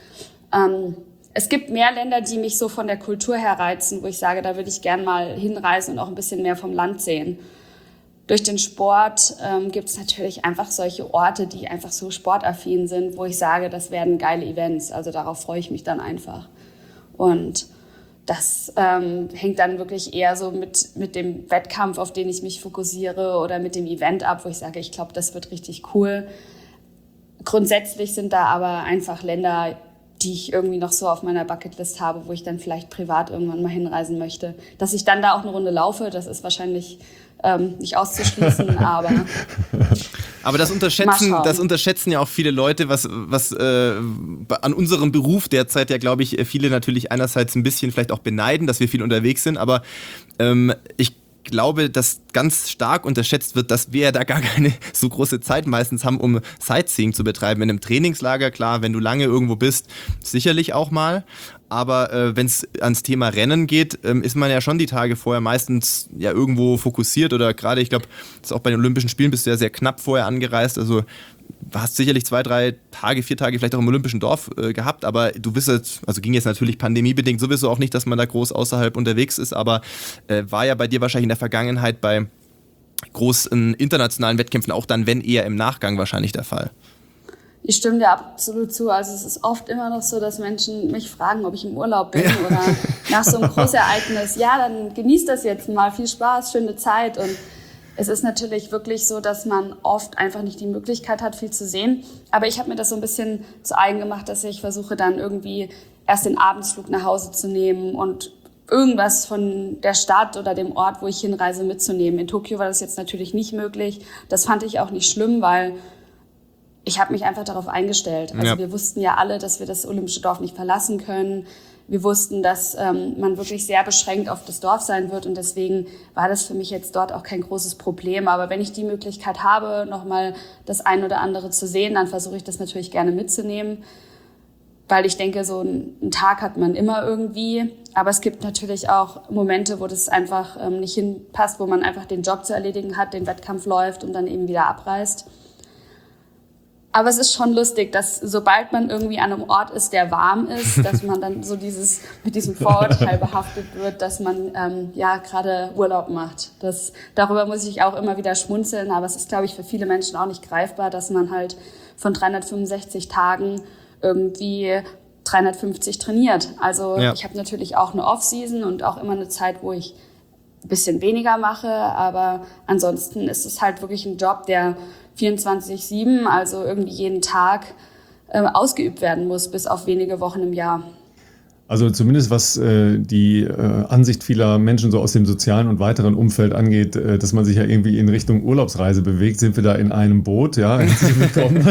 Es gibt mehr Länder, die mich so von der Kultur her reizen, wo ich sage, da würde ich gern mal hinreisen und auch ein bisschen mehr vom Land sehen. Durch den Sport gibt es natürlich einfach solche Orte, die einfach so sportaffin sind, wo ich sage, das werden geile Events. Also darauf freue ich mich dann einfach. Und das hängt dann wirklich eher so mit dem Wettkampf, auf den ich mich fokussiere, oder mit dem Event ab, wo ich sage, ich glaube, das wird richtig cool. Grundsätzlich sind da aber einfach Länder, die ich irgendwie noch so auf meiner Bucketlist habe, wo ich dann vielleicht privat irgendwann mal hinreisen möchte. Dass ich dann da auch eine Runde laufe, das ist wahrscheinlich nicht auszuschließen, aber das unterschätzen ja auch viele Leute, was an unserem Beruf derzeit ja, glaube ich, viele natürlich einerseits ein bisschen vielleicht auch beneiden, dass wir viel unterwegs sind, aber ich glaube, dass ganz stark unterschätzt wird, dass wir ja da gar keine so große Zeit meistens haben, um Sightseeing zu betreiben. In einem Trainingslager, klar, wenn du lange irgendwo bist, sicherlich auch mal. Aber wenn es ans Thema Rennen geht, ist man ja schon die Tage vorher meistens ja irgendwo fokussiert oder gerade, ich glaube, das ist auch bei den Olympischen Spielen, bist du ja sehr knapp vorher angereist. Also du hast sicherlich 2-3 Tage, 4 Tage vielleicht auch im Olympischen Dorf gehabt, aber du bist jetzt, also ging jetzt natürlich pandemiebedingt sowieso auch nicht, dass man da groß außerhalb unterwegs ist, aber war ja bei dir wahrscheinlich in der Vergangenheit bei großen internationalen Wettkämpfen auch dann, wenn eher im Nachgang wahrscheinlich der Fall. Ich stimme dir absolut zu. Also es ist oft immer noch so, dass Menschen mich fragen, ob ich im Urlaub bin oder nach so einem Großereignis. Ja, dann genießt das jetzt mal. Viel Spaß, schöne Zeit. Und es ist natürlich wirklich so, dass man oft einfach nicht die Möglichkeit hat, viel zu sehen. Aber ich habe mir das so ein bisschen zu eigen gemacht, dass ich versuche dann irgendwie erst den Abendsflug nach Hause zu nehmen und irgendwas von der Stadt oder dem Ort, wo ich hinreise, mitzunehmen. In Tokio war das jetzt natürlich nicht möglich. Das fand ich auch nicht schlimm, weil ich habe mich einfach darauf eingestellt. Also wir wussten ja alle, dass wir das olympische Dorf nicht verlassen können. Wir wussten, dass man wirklich sehr beschränkt auf das Dorf sein wird und deswegen war das für mich jetzt dort auch kein großes Problem. Aber wenn ich die Möglichkeit habe, nochmal das ein oder andere zu sehen, dann versuche ich das natürlich gerne mitzunehmen, weil ich denke, so einen Tag hat man immer irgendwie. Aber es gibt natürlich auch Momente, wo das einfach nicht hinpasst, wo man einfach den Job zu erledigen hat, den Wettkampf läuft und dann eben wieder abreist. Aber es ist schon lustig, dass sobald man irgendwie an einem Ort ist, der warm ist, dass man dann so mit diesem Vorurteil behaftet wird, dass man gerade Urlaub macht. Darüber muss ich auch immer wieder schmunzeln, aber es ist, glaube ich, für viele Menschen auch nicht greifbar, dass man halt von 365 Tagen irgendwie 350 trainiert. Also ich habe natürlich auch eine Off-Season und auch immer eine Zeit, wo ich ein bisschen weniger mache, aber ansonsten ist es halt wirklich ein Job, der 24/7, also irgendwie jeden Tag ausgeübt werden muss, bis auf wenige Wochen im Jahr. Also zumindest was die Ansicht vieler Menschen so aus dem sozialen und weiteren Umfeld angeht, dass man sich ja irgendwie in Richtung Urlaubsreise bewegt, sind wir da in einem Boot, ja, herzlich willkommen.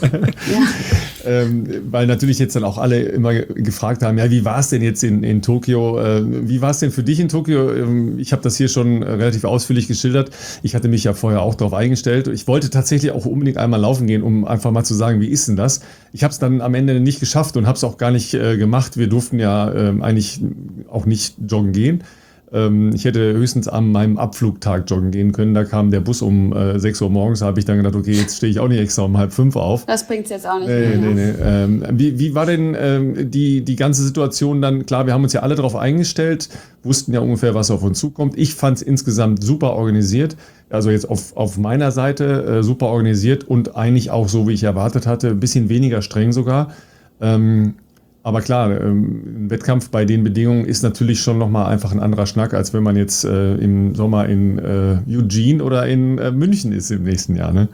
Weil natürlich jetzt dann auch alle immer gefragt haben, ja, wie war es denn jetzt in Tokio? Wie war es denn für dich in Tokio? Ich habe das hier schon relativ ausführlich geschildert. Ich hatte mich ja vorher auch darauf eingestellt. Ich wollte tatsächlich auch unbedingt einmal laufen gehen, um einfach mal zu sagen, wie ist denn das? Ich habe es dann am Ende nicht geschafft und habe es auch gar nicht gemacht. Wir durften ja eigentlich auch nicht joggen gehen. Ich hätte höchstens an meinem Abflugtag joggen gehen können. Da kam der Bus um 6 Uhr morgens. Da habe ich dann gedacht, okay, jetzt stehe ich auch nicht extra um 4:30 auf. Das bringt es jetzt auch nicht mehr. Nee. Wie war denn die ganze Situation dann? Klar, wir haben uns ja alle darauf eingestellt, wussten ja ungefähr, was auf uns zukommt. Ich fand es insgesamt super organisiert. Also jetzt auf meiner Seite super organisiert und eigentlich auch so, wie ich erwartet hatte, ein bisschen weniger streng sogar. Aber klar, ein Wettkampf bei den Bedingungen ist natürlich schon nochmal einfach ein anderer Schnack, als wenn man jetzt im Sommer in Eugene oder in München ist im nächsten Jahr. Ne?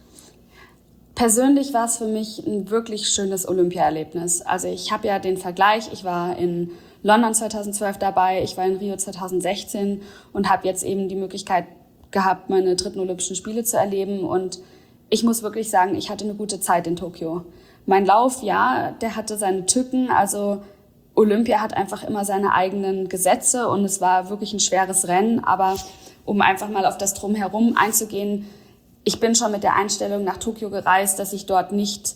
Persönlich war es für mich ein wirklich schönes Olympia-Erlebnis. Also ich habe ja den Vergleich, ich war in London 2012 dabei, ich war in Rio 2016 und habe jetzt eben die Möglichkeit gehabt, meine 3. Olympischen Spiele zu erleben. Und ich muss wirklich sagen, ich hatte eine gute Zeit in Tokio. Mein Lauf, ja, der hatte seine Tücken. Also Olympia hat einfach immer seine eigenen Gesetze und es war wirklich ein schweres Rennen. Aber um einfach mal auf das Drumherum einzugehen, ich bin schon mit der Einstellung nach Tokio gereist, dass ich dort nicht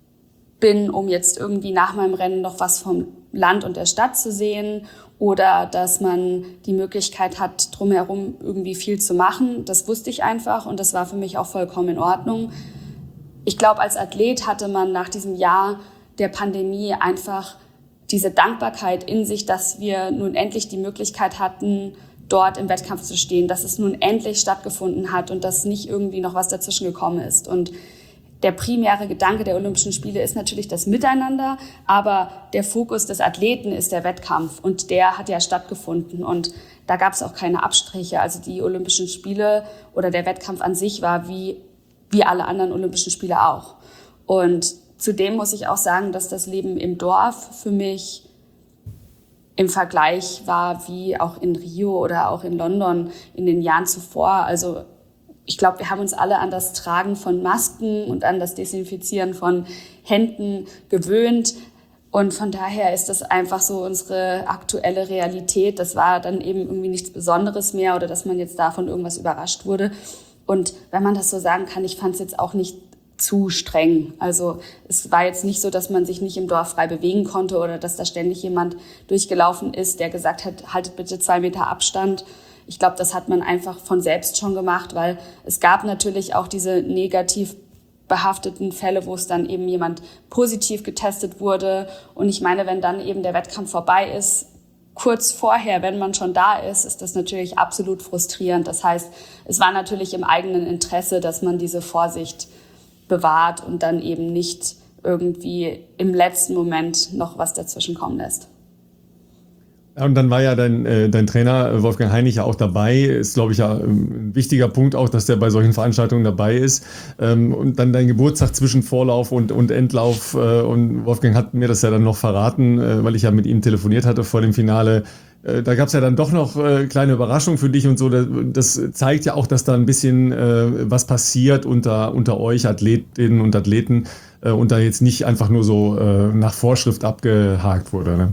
bin, um jetzt irgendwie nach meinem Rennen noch was vom Land und der Stadt zu sehen oder dass man die Möglichkeit hat, drumherum irgendwie viel zu machen. Das wusste ich einfach und das war für mich auch vollkommen in Ordnung. Ich glaube, als Athlet hatte man nach diesem Jahr der Pandemie einfach diese Dankbarkeit in sich, dass wir nun endlich die Möglichkeit hatten, dort im Wettkampf zu stehen, dass es nun endlich stattgefunden hat und dass nicht irgendwie noch was dazwischen gekommen ist. Und der primäre Gedanke der Olympischen Spiele ist natürlich das Miteinander, aber der Fokus des Athleten ist der Wettkampf und der hat ja stattgefunden und da gab es auch keine Abstriche. Also die Olympischen Spiele oder der Wettkampf an sich war wie alle anderen Olympischen Spiele auch. Und zudem muss ich auch sagen, dass das Leben im Dorf für mich im Vergleich war wie auch in Rio oder auch in London in den Jahren zuvor. Also ich glaube, wir haben uns alle an das Tragen von Masken und an das Desinfizieren von Händen gewöhnt. Und von daher ist das einfach so unsere aktuelle Realität. Das war dann eben irgendwie nichts Besonderes mehr oder dass man jetzt davon irgendwas überrascht wurde. Und wenn man das so sagen kann, ich fand es jetzt auch nicht zu streng. Also es war jetzt nicht so, dass man sich nicht im Dorf frei bewegen konnte oder dass da ständig jemand durchgelaufen ist, der gesagt hat, haltet bitte 2 Meter Abstand. Ich glaube, das hat man einfach von selbst schon gemacht, weil es gab natürlich auch diese negativ behafteten Fälle, wo es dann eben jemand positiv getestet wurde. Und ich meine, wenn dann eben der Wettkampf vorbei ist, kurz vorher, wenn man schon da ist, ist das natürlich absolut frustrierend. Das heißt, es war natürlich im eigenen Interesse, dass man diese Vorsicht bewahrt und dann eben nicht irgendwie im letzten Moment noch was dazwischen kommen lässt. Und dann war ja dein Trainer Wolfgang Heinig ja auch dabei. Ist, glaube ich, ja ein wichtiger Punkt auch, dass der bei solchen Veranstaltungen dabei ist. Und dann dein Geburtstag zwischen Vorlauf und Endlauf. Und Wolfgang hat mir das ja dann noch verraten, weil ich ja mit ihm telefoniert hatte vor dem Finale. da gab es ja dann doch noch kleine Überraschungen für dich und so. Das zeigt ja auch, dass da ein bisschen was passiert unter euch Athletinnen und Athleten und da jetzt nicht einfach nur so nach Vorschrift abgehakt wurde. Ne?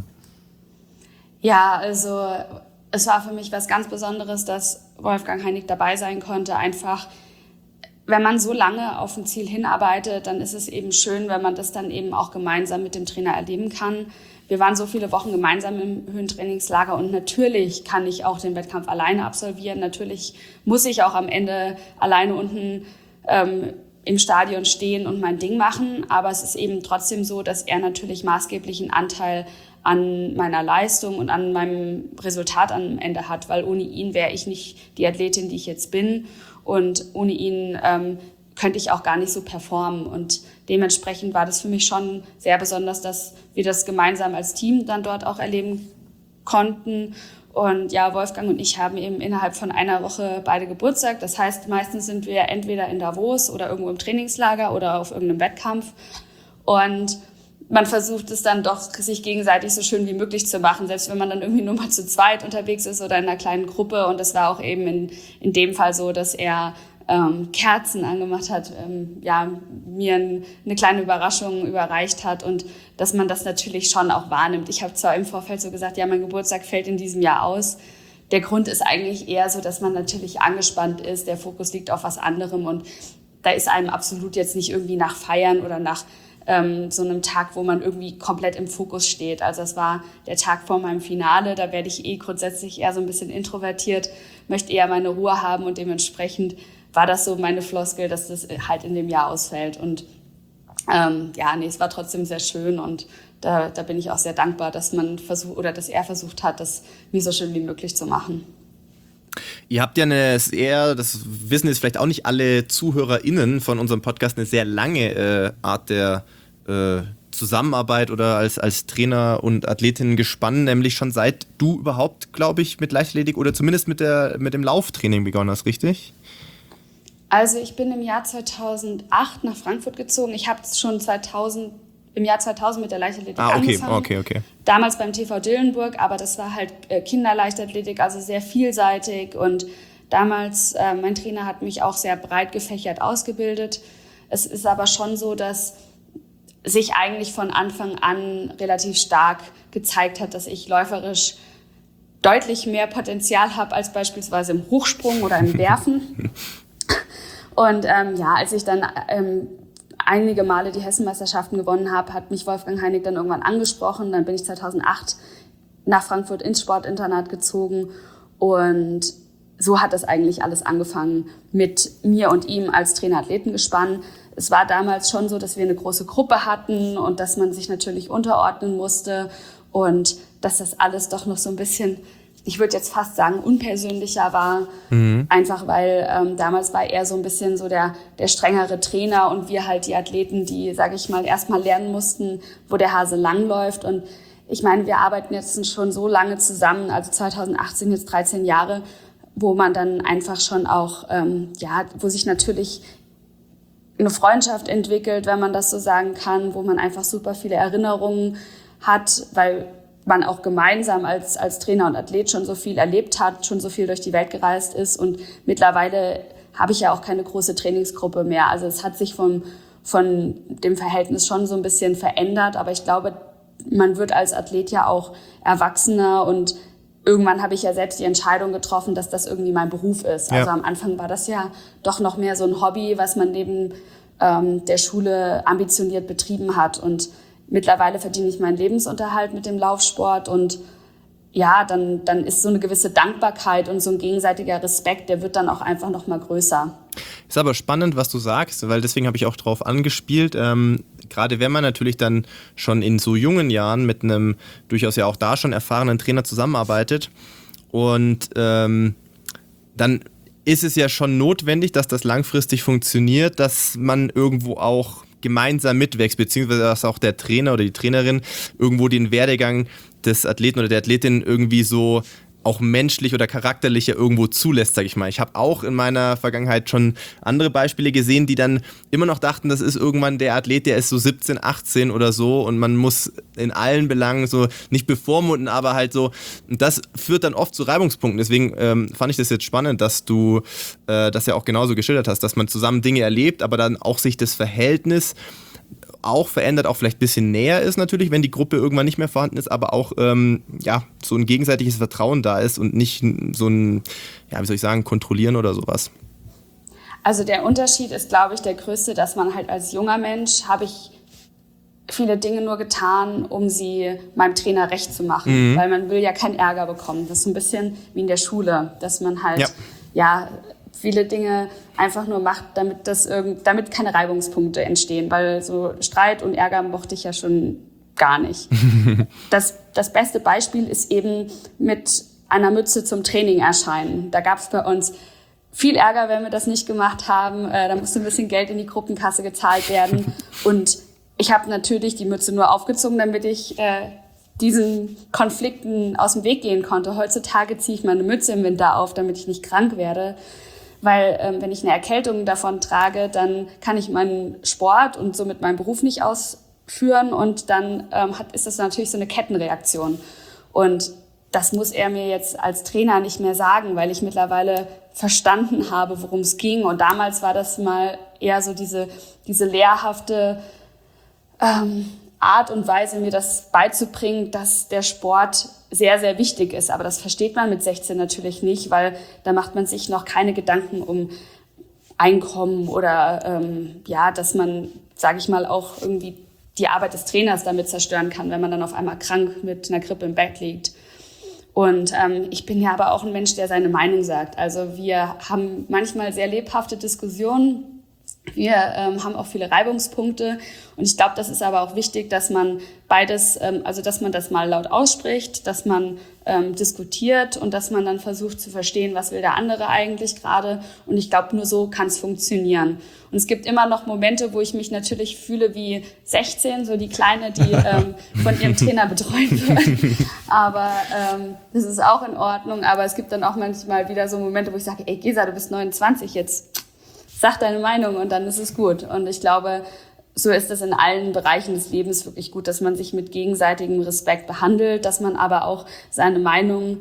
Ja, also es war für mich was ganz Besonderes, dass Wolfgang Heinig dabei sein konnte. Einfach, wenn man so lange auf ein Ziel hinarbeitet, dann ist es eben schön, wenn man das dann eben auch gemeinsam mit dem Trainer erleben kann. Wir waren so viele Wochen gemeinsam im Höhentrainingslager und natürlich kann ich auch den Wettkampf alleine absolvieren. Natürlich muss ich auch am Ende alleine unten im Stadion stehen und mein Ding machen. Aber es ist eben trotzdem so, dass er natürlich maßgeblichen Anteil an meiner Leistung und an meinem Resultat am Ende hat, weil ohne ihn wäre ich nicht die Athletin, die ich jetzt bin und ohne ihn könnte ich auch gar nicht so performen und dementsprechend war das für mich schon sehr besonders, dass wir das gemeinsam als Team dann dort auch erleben konnten und ja, Wolfgang und ich haben eben innerhalb von einer Woche beide Geburtstag, das heißt, meistens sind wir entweder in Davos oder irgendwo im Trainingslager oder auf irgendeinem Wettkampf und man versucht es dann doch, sich gegenseitig so schön wie möglich zu machen, selbst wenn man dann irgendwie nur mal zu zweit unterwegs ist oder in einer kleinen Gruppe. Und das war auch eben in dem Fall so, dass er Kerzen angemacht hat, mir eine kleine Überraschung überreicht hat und dass man das natürlich schon auch wahrnimmt. Ich habe zwar im Vorfeld so gesagt, ja, mein Geburtstag fällt in diesem Jahr aus. Der Grund ist eigentlich eher so, dass man natürlich angespannt ist, der Fokus liegt auf was anderem und da ist einem absolut jetzt nicht irgendwie nach Feiern oder nach so einem Tag, wo man irgendwie komplett im Fokus steht. Also es war der Tag vor meinem Finale, da werde ich grundsätzlich eher so ein bisschen introvertiert, möchte eher meine Ruhe haben und dementsprechend war das so meine Floskel, dass das halt in dem Jahr ausfällt. Und es war trotzdem sehr schön und da bin ich auch sehr dankbar, dass dass er versucht hat, das mir so schön wie möglich zu machen. Ihr habt ja das wissen jetzt vielleicht auch nicht alle ZuhörerInnen von unserem Podcast, eine sehr lange Art der Zusammenarbeit oder als Trainer und Athletin gespannt, nämlich schon seit du überhaupt, glaube ich, mit Leichtathletik oder zumindest mit dem Lauftraining begonnen hast, richtig? Also ich bin im Jahr 2008 nach Frankfurt gezogen. Ich habe schon im Jahr 2000 mit der Leichtathletik angefangen. Okay. Damals beim TV Dillenburg, aber das war halt Kinderleichtathletik, also sehr vielseitig. Und damals, mein Trainer hat mich auch sehr breit gefächert ausgebildet. Es ist aber schon so, dass sich eigentlich von Anfang an relativ stark gezeigt hat, dass ich läuferisch deutlich mehr Potenzial habe als beispielsweise im Hochsprung oder im Werfen. Und als ich dann einige Male die Hessenmeisterschaften gewonnen habe, hat mich Wolfgang Heinig dann irgendwann angesprochen. Dann bin ich 2008 nach Frankfurt ins Sportinternat gezogen und so hat das eigentlich alles angefangen mit mir und ihm als Trainer-Athletengespann. Es war damals schon so, dass wir eine große Gruppe hatten und dass man sich natürlich unterordnen musste und dass das alles doch noch so ein bisschen, ich würde jetzt fast sagen, unpersönlicher war. Einfach weil damals war er so ein bisschen so der strengere Trainer und wir halt die Athleten, die, sage ich mal, erstmal lernen mussten, wo der Hase langläuft. Und ich meine, wir arbeiten jetzt schon so lange zusammen, also 2018 jetzt 13 Jahre, wo man dann einfach schon auch, wo sich natürlich eine Freundschaft entwickelt, wenn man das so sagen kann, wo man einfach super viele Erinnerungen hat, weil man auch gemeinsam als Trainer und Athlet schon so viel erlebt hat, schon so viel durch die Welt gereist ist und mittlerweile habe ich ja auch keine große Trainingsgruppe mehr. Also es hat sich von dem Verhältnis schon so ein bisschen verändert, aber ich glaube, man wird als Athlet ja auch erwachsener und irgendwann habe ich ja selbst die Entscheidung getroffen, dass das irgendwie mein Beruf ist. Ja. Also am Anfang war das ja doch noch mehr so ein Hobby, was man neben der Schule ambitioniert betrieben hat. Und mittlerweile verdiene ich meinen Lebensunterhalt mit dem Laufsport. Und ja, dann ist so eine gewisse Dankbarkeit und so ein gegenseitiger Respekt, der wird dann auch einfach noch mal größer. Ist aber spannend, was du sagst, weil deswegen habe ich auch drauf angespielt. Gerade wenn man natürlich dann schon in so jungen Jahren mit einem durchaus ja auch da schon erfahrenen Trainer zusammenarbeitet und dann ist es ja schon notwendig, dass das langfristig funktioniert, dass man irgendwo auch gemeinsam mitwächst, beziehungsweise dass auch der Trainer oder die Trainerin irgendwo den Werdegang des Athleten oder der Athletin irgendwie so auch menschlich oder charakterlich ja irgendwo zulässt, sage ich mal. Ich habe auch in meiner Vergangenheit schon andere Beispiele gesehen, die dann immer noch dachten, das ist irgendwann der Athlet, der ist so 17, 18 oder so und man muss in allen Belangen so nicht bevormunden, aber halt so, und das führt dann oft zu Reibungspunkten. Deswegen fand ich das jetzt spannend, dass du das ja auch genauso geschildert hast, dass man zusammen Dinge erlebt, aber dann auch sich das Verhältnis auch verändert, auch vielleicht ein bisschen näher ist natürlich, wenn die Gruppe irgendwann nicht mehr vorhanden ist, aber auch so ein gegenseitiges Vertrauen da ist und nicht so ein, wie soll ich sagen, Kontrollieren oder sowas. Also der Unterschied ist, glaube ich, der größte, dass man halt als junger Mensch habe ich viele Dinge nur getan, um sie meinem Trainer recht zu machen, weil man will ja keinen Ärger bekommen. Das ist so ein bisschen wie in der Schule, dass man halt viele Dinge einfach nur macht, damit keine Reibungspunkte entstehen, weil so Streit und Ärger mochte ich ja schon gar nicht. Das beste Beispiel ist eben mit einer Mütze zum Training erscheinen. Da gab es bei uns viel Ärger, wenn wir das nicht gemacht haben. Da musste ein bisschen Geld in die Gruppenkasse gezahlt werden. Und ich habe natürlich die Mütze nur aufgezogen, damit ich diesen Konflikten aus dem Weg gehen konnte. Heutzutage ziehe ich meine Mütze im Winter auf, damit ich nicht krank werde. Weil wenn ich eine Erkältung davon trage, dann kann ich meinen Sport und somit meinen Beruf nicht ausführen und dann ist das natürlich so eine Kettenreaktion. Und das muss er mir jetzt als Trainer nicht mehr sagen, weil ich mittlerweile verstanden habe, worum es ging. Und damals war das mal eher so diese lehrhafte Art und Weise, mir das beizubringen, dass der Sport sehr, sehr wichtig ist. Aber das versteht man mit 16 natürlich nicht, weil da macht man sich noch keine Gedanken um Einkommen oder dass man, sage ich mal, auch irgendwie die Arbeit des Trainers damit zerstören kann, wenn man dann auf einmal krank mit einer Grippe im Bett liegt. Und ich bin ja aber auch ein Mensch, der seine Meinung sagt. Also wir haben manchmal sehr lebhafte Diskussionen. Wir haben auch viele Reibungspunkte und ich glaube, das ist aber auch wichtig, dass man beides, dass man das mal laut ausspricht, dass man diskutiert und dass man dann versucht zu verstehen, was will der andere eigentlich gerade, und ich glaube, nur so kann es funktionieren. Und es gibt immer noch Momente, wo ich mich natürlich fühle wie 16, so die Kleine, die von ihrem Trainer betreut wird, aber das ist auch in Ordnung, aber es gibt dann auch manchmal wieder so Momente, wo ich sage, ey Gesa, du bist 29, jetzt sag deine Meinung und dann ist es gut. Und ich glaube, so ist es in allen Bereichen des Lebens wirklich gut, dass man sich mit gegenseitigem Respekt behandelt, dass man aber auch seine Meinung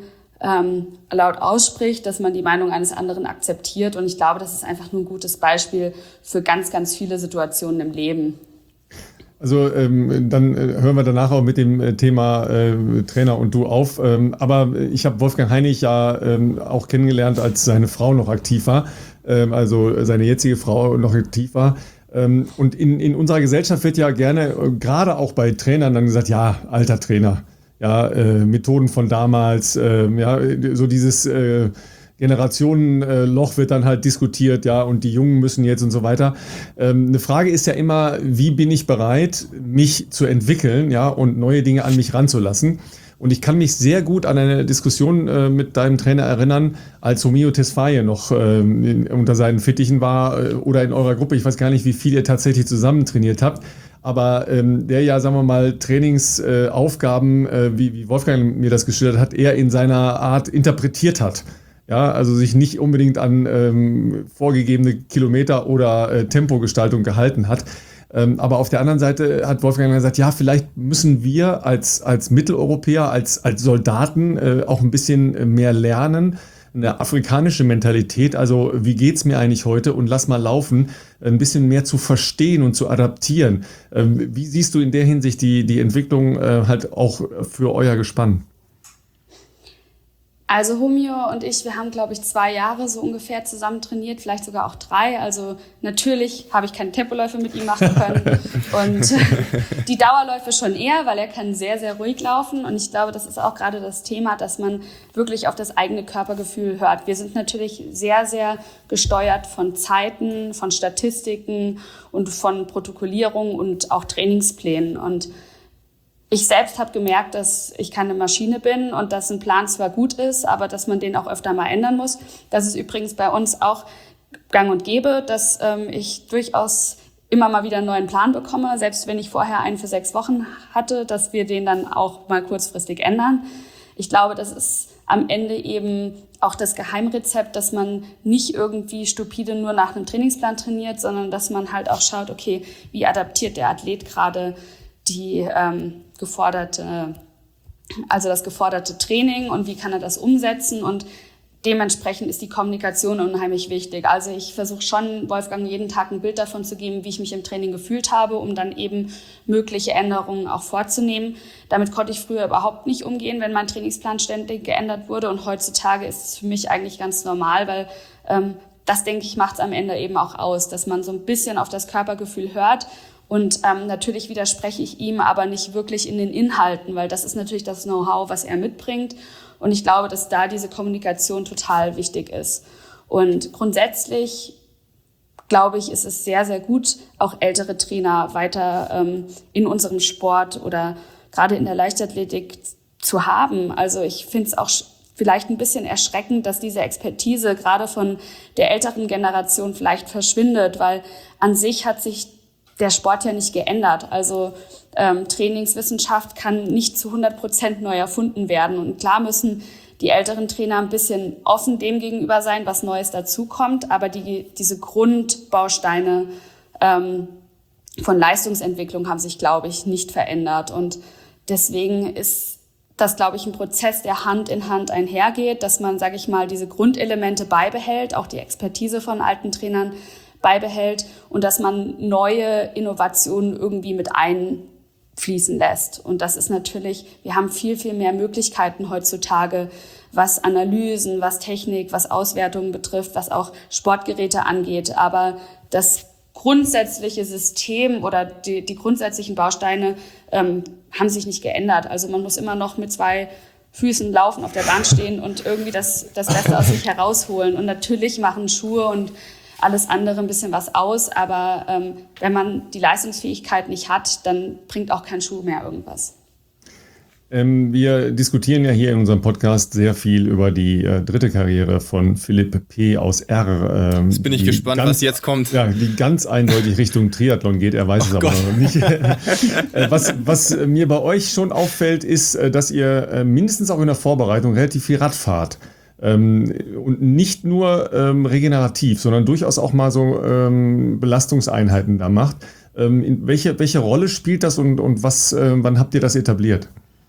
laut ausspricht, dass man die Meinung eines anderen akzeptiert. Und ich glaube, das ist einfach nur ein gutes Beispiel für ganz, ganz viele Situationen im Leben. Also dann hören wir danach auch mit dem Thema Trainer und du auf. Aber ich habe Wolfgang Heinig ja auch kennengelernt, als seine Frau noch aktiv war. Also seine jetzige Frau noch aktiv war. Und in unserer Gesellschaft wird ja gerne, gerade auch bei Trainern, dann gesagt, ja, alter Trainer, ja, Methoden von damals, so dieses Generationenloch wird dann halt diskutiert, ja, und die Jungen müssen jetzt und so weiter. Eine Frage ist ja immer, wie bin ich bereit, mich zu entwickeln, ja, und neue Dinge an mich ranzulassen? Und ich kann mich sehr gut an eine Diskussion mit deinem Trainer erinnern, als Homeo Tesfaye noch unter seinen Fittichen war oder in eurer Gruppe. Ich weiß gar nicht, wie viel ihr tatsächlich zusammen trainiert habt. Aber der ja, sagen wir mal, Trainingsaufgaben, wie Wolfgang mir das geschildert hat, eher in seiner Art interpretiert hat. Ja, also sich nicht unbedingt an vorgegebene Kilometer oder Tempogestaltung gehalten hat. Aber auf der anderen Seite hat Wolfgang gesagt, ja, vielleicht müssen wir als Mitteleuropäer, als Soldaten auch ein bisschen mehr lernen, eine afrikanische Mentalität, also wie geht's mir eigentlich heute und lass mal laufen, ein bisschen mehr zu verstehen und zu adaptieren. Wie siehst du in der Hinsicht die Entwicklung halt auch für euer Gespann? Also Homeo und ich, wir haben, glaube ich, 2 Jahre so ungefähr zusammen trainiert, vielleicht sogar auch 3. Also natürlich habe ich keine Tempoläufe mit ihm machen können und die Dauerläufe schon eher, weil er kann sehr, sehr ruhig laufen. Und ich glaube, das ist auch gerade das Thema, dass man wirklich auf das eigene Körpergefühl hört. Wir sind natürlich sehr, sehr gesteuert von Zeiten, von Statistiken und von Protokollierung und auch Trainingsplänen. Und ich selbst habe gemerkt, dass ich keine Maschine bin und dass ein Plan zwar gut ist, aber dass man den auch öfter mal ändern muss. Das ist übrigens bei uns auch gang und gäbe, dass ich durchaus immer mal wieder einen neuen Plan bekomme, selbst wenn ich vorher einen für 6 Wochen hatte, dass wir den dann auch mal kurzfristig ändern. Ich glaube, das ist am Ende eben auch das Geheimrezept, dass man nicht irgendwie stupide nur nach einem Trainingsplan trainiert, sondern dass man halt auch schaut, okay, wie adaptiert der Athlet gerade das geforderte Training und wie kann er das umsetzen, und dementsprechend ist die Kommunikation unheimlich wichtig. Also ich versuche schon, Wolfgang jeden Tag ein Bild davon zu geben, wie ich mich im Training gefühlt habe, um dann eben mögliche Änderungen auch vorzunehmen. Damit konnte ich früher überhaupt nicht umgehen, wenn mein Trainingsplan ständig geändert wurde, und heutzutage ist es für mich eigentlich ganz normal, weil das, denke ich, macht es am Ende eben auch aus, dass man so ein bisschen auf das Körpergefühl hört. Und natürlich widerspreche ich ihm aber nicht wirklich in den Inhalten, weil das ist natürlich das Know-how, was er mitbringt. Und ich glaube, dass da diese Kommunikation total wichtig ist. Und grundsätzlich, glaube ich, ist es sehr, sehr gut, auch ältere Trainer weiter in unserem Sport oder gerade in der Leichtathletik zu haben. Also ich finde es auch vielleicht ein bisschen erschreckend, dass diese Expertise gerade von der älteren Generation vielleicht verschwindet, weil an sich hat sich der Sport ja nicht geändert. Also Trainingswissenschaft kann nicht zu 100% neu erfunden werden. Und klar müssen die älteren Trainer ein bisschen offen dem gegenüber sein, was Neues dazukommt. Aber diese Grundbausteine von Leistungsentwicklung haben sich, glaube ich, nicht verändert. Und deswegen ist das, glaube ich, ein Prozess, der Hand in Hand einhergeht, dass man, sage ich mal, diese Grundelemente beibehält, auch die Expertise von alten Trainern beibehält, und dass man neue Innovationen irgendwie mit einfließen lässt. Und das ist natürlich, wir haben viel, viel mehr Möglichkeiten heutzutage, was Analysen, was Technik, was Auswertungen betrifft, was auch Sportgeräte angeht. Aber das grundsätzliche System oder die grundsätzlichen Bausteine haben sich nicht geändert. Also man muss immer noch mit 2 Füßen laufen, auf der Bahn stehen und irgendwie das Beste aus sich herausholen. Und natürlich machen Schuhe und alles andere ein bisschen was aus, aber wenn man die Leistungsfähigkeit nicht hat, dann bringt auch kein Schuh mehr irgendwas. Wir diskutieren ja hier in unserem Podcast sehr viel über die dritte Karriere von Philipp P. aus R. Jetzt bin ich gespannt, was jetzt kommt. Ja, die ganz eindeutig Richtung Triathlon geht, er weiß es aber noch nicht. Was mir bei euch schon auffällt, ist, dass ihr mindestens auch in der Vorbereitung relativ viel Rad fahrt. Und nicht nur regenerativ, sondern durchaus auch mal so Belastungseinheiten da macht. Welche Rolle spielt das und wann habt ihr das etabliert?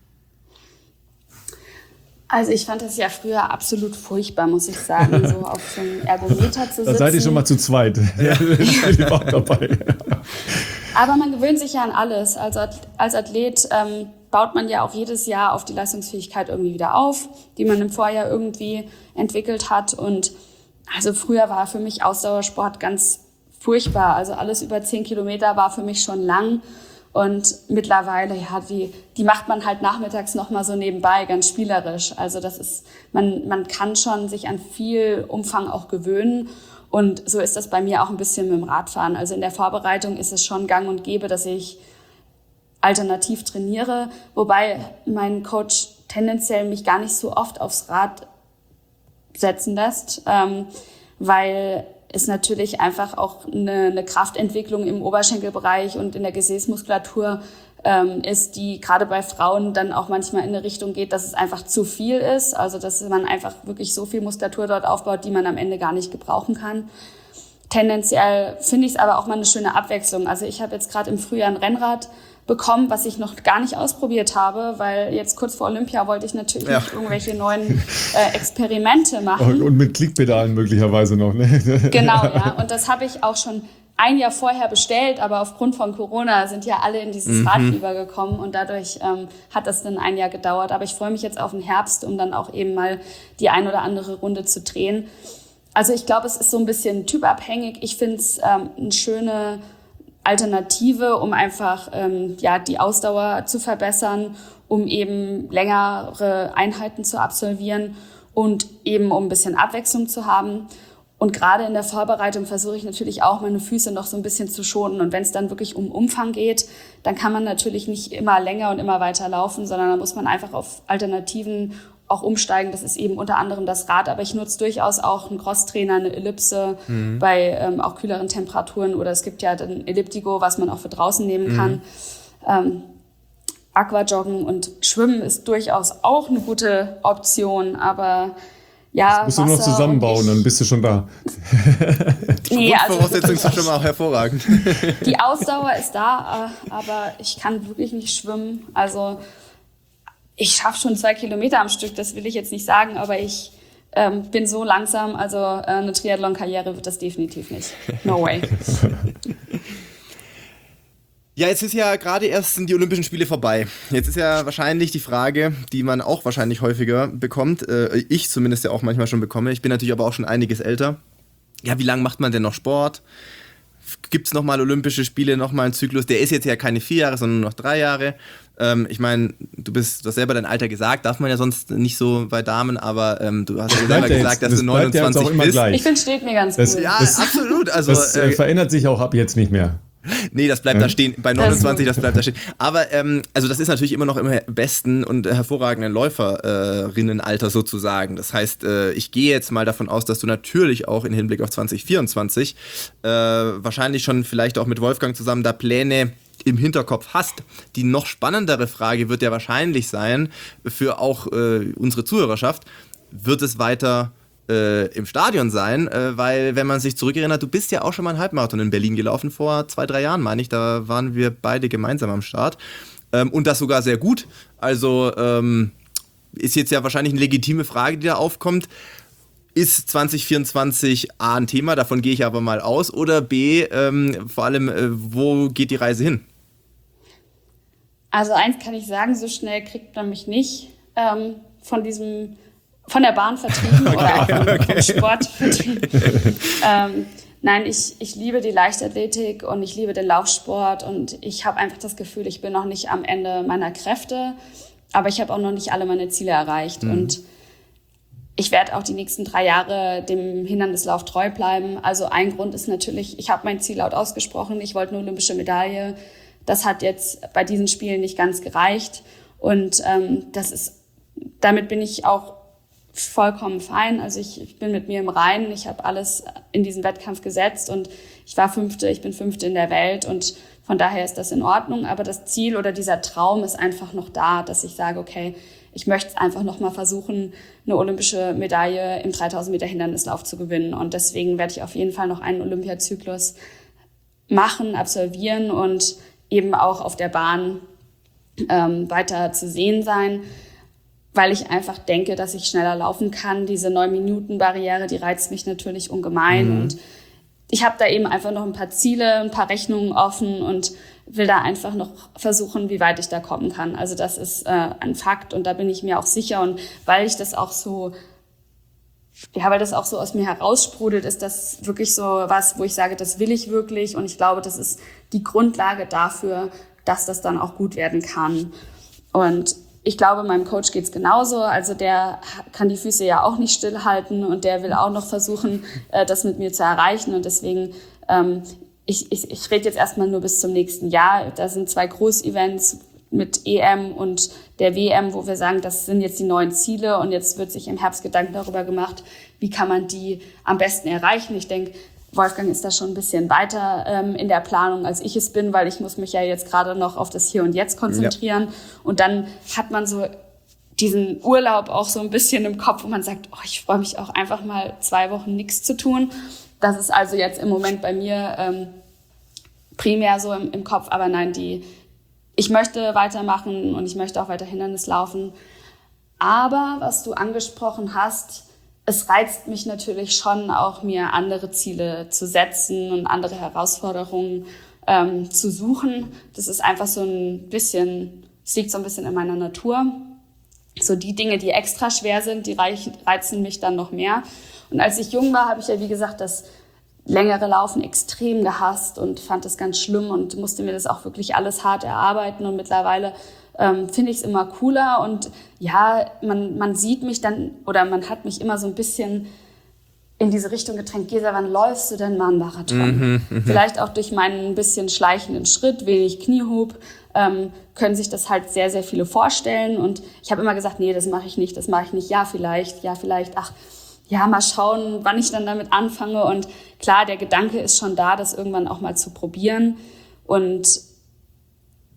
Also ich fand das ja früher absolut furchtbar, muss ich sagen, so auf so einem Ergometer zu sitzen. Da seid ihr schon mal zu zweit. Ich bin auch dabei. Aber man gewöhnt sich ja an alles. Also als Athlet baut man ja auch jedes Jahr auf die Leistungsfähigkeit irgendwie wieder auf, die man im Vorjahr irgendwie entwickelt hat. Und also früher war für mich Ausdauersport ganz furchtbar. Also alles über 10 Kilometer war für mich schon lang. Und mittlerweile, ja, die macht man halt nachmittags nochmal so nebenbei, ganz spielerisch. Also das ist, man kann schon sich an viel Umfang auch gewöhnen. Und so ist das bei mir auch ein bisschen mit dem Radfahren. Also in der Vorbereitung ist es schon gang und gäbe, dass ich alternativ trainiere, wobei mein Coach tendenziell mich gar nicht so oft aufs Rad setzen lässt, weil es natürlich einfach auch eine Kraftentwicklung im Oberschenkelbereich und in der Gesäßmuskulatur ist, die gerade bei Frauen dann auch manchmal in eine Richtung geht, dass es einfach zu viel ist, also dass man einfach wirklich so viel Muskulatur dort aufbaut, die man am Ende gar nicht gebrauchen kann. Tendenziell finde ich es aber auch mal eine schöne Abwechslung. Also ich habe jetzt gerade im Frühjahr ein Rennrad bekommen, was ich noch gar nicht ausprobiert habe, weil jetzt kurz vor Olympia wollte ich natürlich nicht irgendwelche neuen Experimente machen. Und mit Klickpedalen möglicherweise noch, ne? Genau, ja. Und das habe ich auch schon ein Jahr vorher bestellt, aber aufgrund von Corona sind ja alle in dieses Radfieber gekommen und dadurch hat das dann ein Jahr gedauert. Aber ich freue mich jetzt auf den Herbst, um dann auch eben mal die ein oder andere Runde zu drehen. Also ich glaube, es ist so ein bisschen typabhängig. Ich finde es eine schöne Alternative, um einfach die Ausdauer zu verbessern, um eben längere Einheiten zu absolvieren und eben um ein bisschen Abwechslung zu haben. Und gerade in der Vorbereitung versuche ich natürlich auch, meine Füße noch so ein bisschen zu schonen. Und wenn es dann wirklich um Umfang geht, dann kann man natürlich nicht immer länger und immer weiter laufen, sondern dann muss man einfach auf Alternativen auch umsteigen. Das ist eben unter anderem das Rad, aber ich nutze durchaus auch einen Crosstrainer, eine Ellipse bei auch kühleren Temperaturen, oder es gibt ja ein Elliptigo, was man auch für draußen nehmen kann. Aquajoggen und Schwimmen ist durchaus auch eine gute Option, aber ja, das musst du nur noch zusammenbauen, dann bist du schon da. Nee, Grundvoraussetzungen sind schon mal auch hervorragend. Die Ausdauer ist da, aber ich kann wirklich nicht schwimmen. Also ich schaffe schon 2 Kilometer am Stück, das will ich jetzt nicht sagen, aber ich bin so langsam, also eine Triathlon-Karriere wird das definitiv nicht. No way. Ja, jetzt ist ja gerade erst sind die Olympischen Spiele vorbei. Jetzt ist ja wahrscheinlich die Frage, die man auch wahrscheinlich häufiger bekommt, ich zumindest ja auch manchmal schon bekomme, ich bin natürlich aber auch schon einiges älter. Ja, wie lange macht man denn noch Sport? Gibt es nochmal Olympische Spiele, nochmal einen Zyklus? Der ist jetzt ja keine 4 Jahre, sondern nur noch 3 Jahre. Ich meine, du hast selber dein Alter gesagt, darf man ja sonst nicht so bei Damen, aber du hast ja selber gesagt, dass du 29 bist. Ich finde, steht mir ganz gut. Ja, absolut. Also, das verändert sich auch ab jetzt nicht mehr. Nee, das bleibt da stehen. Bei 29, das bleibt da stehen. Aber also das ist natürlich immer noch im besten und hervorragenden Läuferinnenalter sozusagen. Das heißt, ich gehe jetzt mal davon aus, dass du natürlich auch im Hinblick auf 2024 wahrscheinlich schon vielleicht auch mit Wolfgang zusammen da Pläne im Hinterkopf hast. Die noch spannendere Frage wird ja wahrscheinlich sein, für auch unsere Zuhörerschaft, wird es weiter im Stadion sein, weil wenn man sich zurückerinnert, du bist ja auch schon mal einen Halbmarathon in Berlin gelaufen, vor 2-3 Jahren meine ich, da waren wir beide gemeinsam am Start und das sogar sehr gut, also ist jetzt ja wahrscheinlich eine legitime Frage, die da aufkommt, ist 2024 A ein Thema, davon gehe ich aber mal aus, oder B, vor allem, wo geht die Reise hin? Also eins kann ich sagen, so schnell kriegt man mich nicht von der Bahn vertrieben oder auch vom Sport vertrieben. Nein, ich liebe die Leichtathletik und ich liebe den Laufsport und ich habe einfach das Gefühl, ich bin noch nicht am Ende meiner Kräfte, aber ich habe auch noch nicht alle meine Ziele erreicht. Und ich werde auch die nächsten 3 Jahre dem Hindernislauf treu bleiben. Also ein Grund ist natürlich, ich habe mein Ziel laut ausgesprochen, ich wollte eine olympische Medaille. Das hat jetzt bei diesen Spielen nicht ganz gereicht und damit bin ich auch vollkommen fein. Also ich bin mit mir im Reinen. Ich habe alles in diesen Wettkampf gesetzt und ich war 5., ich bin 5. in der Welt und von daher ist das in Ordnung. Aber das Ziel oder dieser Traum ist einfach noch da, dass ich sage, okay, ich möchte es einfach noch mal versuchen, eine olympische Medaille im 3000 Meter Hindernislauf zu gewinnen. Und deswegen werde ich auf jeden Fall noch einen Olympiazyklus machen, absolvieren und eben auch auf der Bahn weiter zu sehen sein, weil ich einfach denke, dass ich schneller laufen kann. Diese 9-Minuten-Barriere, die reizt mich natürlich ungemein. Und ich habe da eben einfach noch ein paar Ziele, ein paar Rechnungen offen und will da einfach noch versuchen, wie weit ich da kommen kann. Also das ist ein Fakt und da bin ich mir auch sicher. Und weil das auch so aus mir heraussprudelt, ist das wirklich so was, wo ich sage, das will ich wirklich. Und ich glaube, das ist die Grundlage dafür, dass das dann auch gut werden kann. Und ich glaube, meinem Coach geht's genauso. Also der kann die Füße ja auch nicht stillhalten und der will auch noch versuchen, das mit mir zu erreichen. Und deswegen, ich rede jetzt erstmal nur bis zum nächsten Jahr. Da sind 2 Großevents mit EM und der WM, wo wir sagen, das sind jetzt die neuen Ziele. Und jetzt wird sich im Herbst Gedanken darüber gemacht, wie kann man die am besten erreichen. Ich denke, Wolfgang ist da schon ein bisschen weiter in der Planung, als ich es bin, weil ich muss mich ja jetzt gerade noch auf das Hier und Jetzt konzentrieren. Ja. Und dann hat man so diesen Urlaub auch so ein bisschen im Kopf, wo man sagt, ich freue mich auch einfach mal 2 Wochen nichts zu tun. Das ist also jetzt im Moment bei mir primär so im Kopf. Aber nein, ich möchte weitermachen und ich möchte auch weiter Hindernis laufen. Aber was du angesprochen hast, es reizt mich natürlich schon auch, mir andere Ziele zu setzen und andere Herausforderungen zu suchen. Das ist einfach es liegt so ein bisschen in meiner Natur. So die Dinge, die extra schwer sind, die reizen mich dann noch mehr. Und als ich jung war, habe ich ja, wie gesagt, das längere Laufen extrem gehasst und fand das ganz schlimm und musste mir das auch wirklich alles hart erarbeiten. Und mittlerweile finde ich es immer cooler und ja, man sieht mich dann oder man hat mich immer so ein bisschen in diese Richtung gedrängt. Gesa, wann läufst du denn mal einen Marathon? Vielleicht auch durch meinen ein bisschen schleichenden Schritt, wenig Kniehub, können sich das halt sehr, sehr viele vorstellen und ich habe immer gesagt, nee, das mache ich nicht, ja vielleicht, ach, ja, mal schauen, wann ich dann damit anfange und klar, der Gedanke ist schon da, das irgendwann auch mal zu probieren und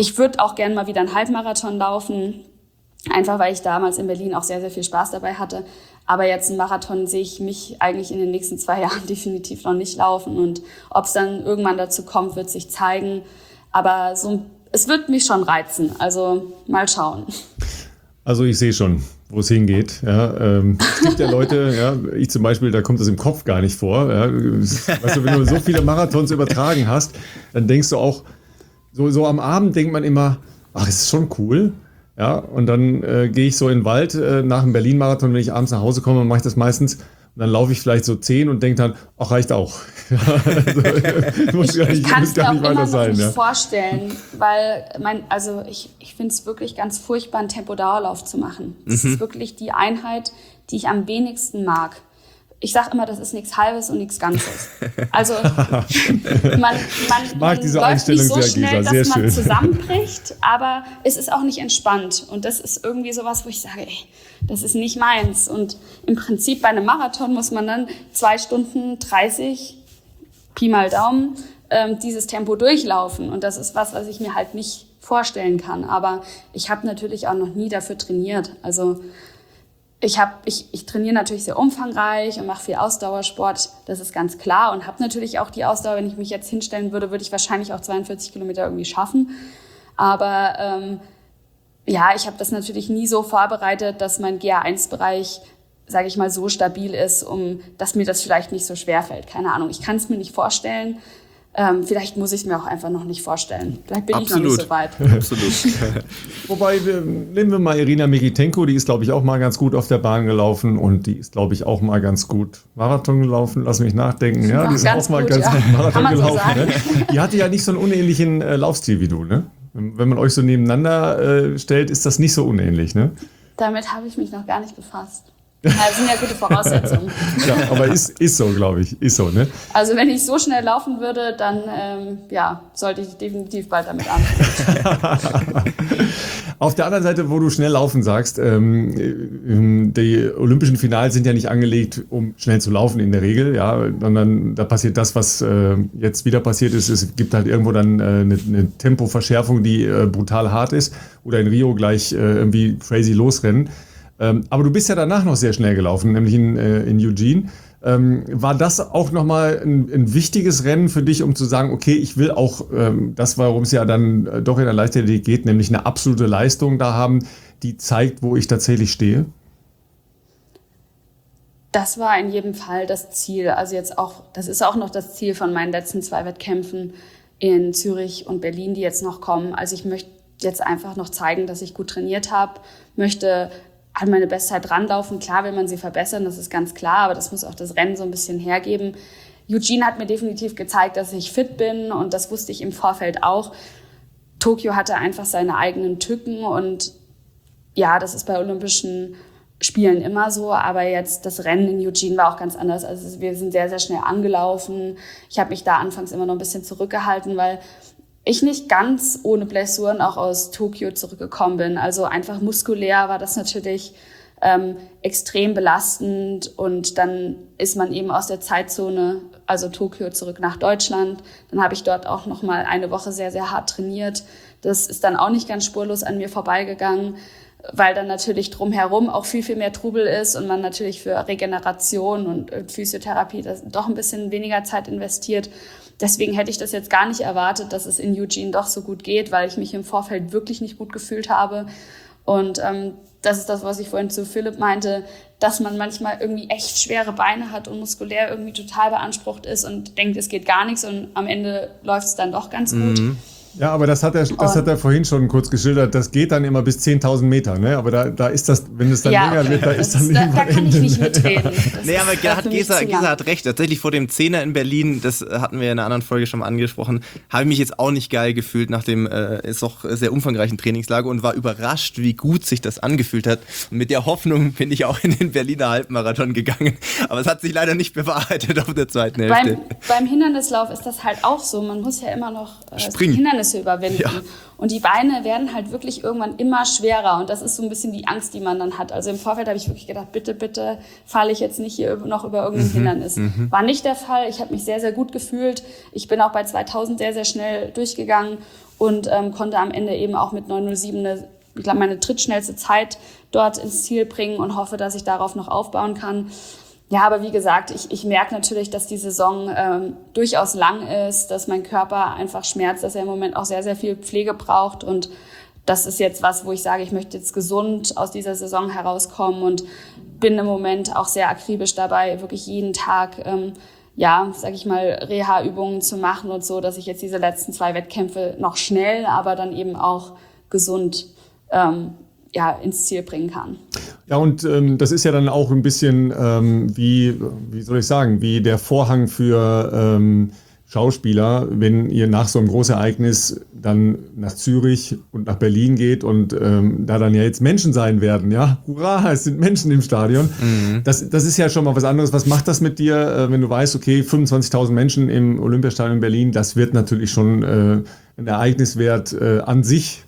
Ich würde auch gerne mal wieder einen Halbmarathon laufen, einfach weil ich damals in Berlin auch sehr, sehr viel Spaß dabei hatte. Aber jetzt einen Marathon sehe ich mich eigentlich in den nächsten 2 Jahren definitiv noch nicht laufen. Und ob es dann irgendwann dazu kommt, wird sich zeigen. Aber es wird mich schon reizen. Also mal schauen. Also ich sehe schon, wo es hingeht. Ja, es gibt ja Leute, ja, ich zum Beispiel, da kommt das im Kopf gar nicht vor. Ja. Weißt du, wenn du so viele Marathons übertragen hast, dann denkst du auch, so am Abend denkt man immer, ach, ist schon cool. Ja, und dann gehe ich so in den Wald nach dem Berlin-Marathon, wenn ich abends nach Hause komme, dann mache ich das meistens. Und dann laufe ich vielleicht so 10 und denke dann, ach, reicht auch. Ja, also, ich kann es mir auch immer noch nicht vorstellen, weil ich finde es wirklich ganz furchtbar, einen Tempodauerlauf zu machen. Das ist wirklich die Einheit, die ich am wenigsten mag. Ich sage immer, das ist nichts Halbes und nichts Ganzes. Also man diese läuft nicht so sehr, schnell, Gesa, dass man schön. zusammenbricht, aber es ist auch nicht entspannt. Und das ist irgendwie sowas, wo ich sage, ey, das ist nicht meins. Und im Prinzip bei einem Marathon muss man dann 2 Stunden 30, Pi mal Daumen, dieses Tempo durchlaufen. Und das ist was ich mir halt nicht vorstellen kann. Aber ich habe natürlich auch noch nie dafür trainiert. Also ich trainiere natürlich sehr umfangreich und mache viel Ausdauersport, das ist ganz klar. Und habe natürlich auch die Ausdauer, wenn ich mich jetzt hinstellen würde, würde ich wahrscheinlich auch 42 Kilometer irgendwie schaffen. Aber ich habe das natürlich nie so vorbereitet, dass mein GA1-Bereich, sage ich mal, so stabil ist, dass mir das vielleicht nicht so schwer fällt. Keine Ahnung, ich kann es mir nicht vorstellen. Vielleicht muss ich es mir auch einfach noch nicht vorstellen. Vielleicht bin ich noch nicht so weit. Absolut. Wobei, nehmen wir mal Irina Mikitenko, die ist, glaube ich, auch mal ganz gut auf der Bahn gelaufen und die ist, glaube ich, auch mal ganz gut Marathon gelaufen. Lass mich nachdenken. Ja, die ist auch mal ganz gut Marathon gelaufen. So ne? Die hatte ja nicht so einen unähnlichen Laufstil wie du, ne? Wenn man euch so nebeneinander stellt, ist das nicht so unähnlich, ne? Damit habe ich mich noch gar nicht befasst. Das sind ja gute Voraussetzungen. Ja, aber ist so, glaube ich. Ist so, ne? Also wenn ich so schnell laufen würde, dann sollte ich definitiv bald damit anfangen. Auf der anderen Seite, wo du schnell laufen sagst, die Olympischen Finals sind ja nicht angelegt, um schnell zu laufen in der Regel, ja, sondern da passiert das, was jetzt wieder passiert ist. Es gibt halt irgendwo dann eine Tempoverschärfung, die brutal hart ist, oder in Rio gleich irgendwie crazy losrennen. Aber du bist ja danach noch sehr schnell gelaufen, nämlich in Eugene. War das auch nochmal ein wichtiges Rennen für dich, um zu sagen, okay, ich will auch das, warum es ja dann doch in der Leichtathletik geht, nämlich eine absolute Leistung da haben, die zeigt, wo ich tatsächlich stehe? Das war in jedem Fall das Ziel. Also das ist auch noch das Ziel von meinen letzten 2 Wettkämpfen in Zürich und Berlin, die jetzt noch kommen. Also ich möchte jetzt einfach noch zeigen, dass ich gut trainiert habe, möchte an meine Bestzeit ranlaufen. Klar will man sie verbessern, das ist ganz klar, aber das muss auch das Rennen so ein bisschen hergeben. Eugene hat mir definitiv gezeigt, dass ich fit bin und das wusste ich im Vorfeld auch. Tokio hatte einfach seine eigenen Tücken und ja, das ist bei Olympischen Spielen immer so, aber jetzt das Rennen in Eugene war auch ganz anders. Also wir sind sehr, sehr schnell angelaufen. Ich habe mich da anfangs immer noch ein bisschen zurückgehalten, weil ich nicht ganz ohne Blessuren auch aus Tokio zurückgekommen bin. Also einfach muskulär war das natürlich extrem belastend und dann ist man eben aus der Zeitzone, also Tokio, zurück nach Deutschland. Dann habe ich dort auch noch mal eine Woche sehr, sehr hart trainiert. Das ist dann auch nicht ganz spurlos an mir vorbeigegangen, weil dann natürlich drumherum auch viel, viel mehr Trubel ist und man natürlich für Regeneration und Physiotherapie doch ein bisschen weniger Zeit investiert. Deswegen hätte ich das jetzt gar nicht erwartet, dass es in Eugene doch so gut geht, weil ich mich im Vorfeld wirklich nicht gut gefühlt habe. Und das ist das, was ich vorhin zu Philipp meinte, dass man manchmal irgendwie echt schwere Beine hat und muskulär irgendwie total beansprucht ist und denkt, es geht gar nichts und am Ende läuft es dann doch ganz gut. Ja, aber das hat er vorhin schon kurz geschildert. Das geht dann immer bis 10.000 Meter, ne? Aber da ist das, wenn es dann länger wird, da ist dann da kann ich nicht mitreden. Nee, aber Gesa hat recht. Tatsächlich vor dem 10er in Berlin, das hatten wir in einer anderen Folge schon mal angesprochen, habe ich mich jetzt auch nicht geil gefühlt nach dem ist doch sehr umfangreichen Trainingslager und war überrascht, wie gut sich das angefühlt hat. Und mit der Hoffnung bin ich auch in den Berliner Halbmarathon gegangen. Aber es hat sich leider nicht bewahrheitet auf der zweiten Hälfte. Beim Hindernislauf ist das halt auch so. Man muss ja immer noch springen. Hindernisse überwinden. Ja. Und die Beine werden halt wirklich irgendwann immer schwerer. Und das ist so ein bisschen die Angst, die man dann hat. Also im Vorfeld habe ich wirklich gedacht, bitte falle ich jetzt nicht hier noch über irgendein Hindernis. War nicht der Fall. Ich habe mich sehr, sehr gut gefühlt. Ich bin auch bei 2000 sehr, sehr schnell durchgegangen und konnte am Ende eben auch mit 9:07 meine drittschnellste Zeit dort ins Ziel bringen und hoffe, dass ich darauf noch aufbauen kann. Ja, aber wie gesagt, ich merke natürlich, dass die Saison durchaus lang ist, dass mein Körper einfach schmerzt, dass er im Moment auch sehr, sehr viel Pflege braucht. Und das ist jetzt was, wo ich sage, ich möchte jetzt gesund aus dieser Saison herauskommen und bin im Moment auch sehr akribisch dabei, wirklich jeden Tag, sage ich mal, Reha-Übungen zu machen und so, dass ich jetzt diese letzten 2 Wettkämpfe noch schnell, aber dann eben auch gesund ins Ziel bringen kann. Ja, und das ist ja dann auch ein bisschen wie soll ich sagen, wie der Vorhang für Schauspieler, wenn ihr nach so einem Großereignis dann nach Zürich und nach Berlin geht und da dann ja jetzt Menschen sein werden, ja, hurra, es sind Menschen im Stadion. Das ist ja schon mal was anderes. Was macht das mit dir, wenn du weißt, okay, 25.000 Menschen im Olympiastadion in Berlin, das wird natürlich schon ein Ereigniswert an sich.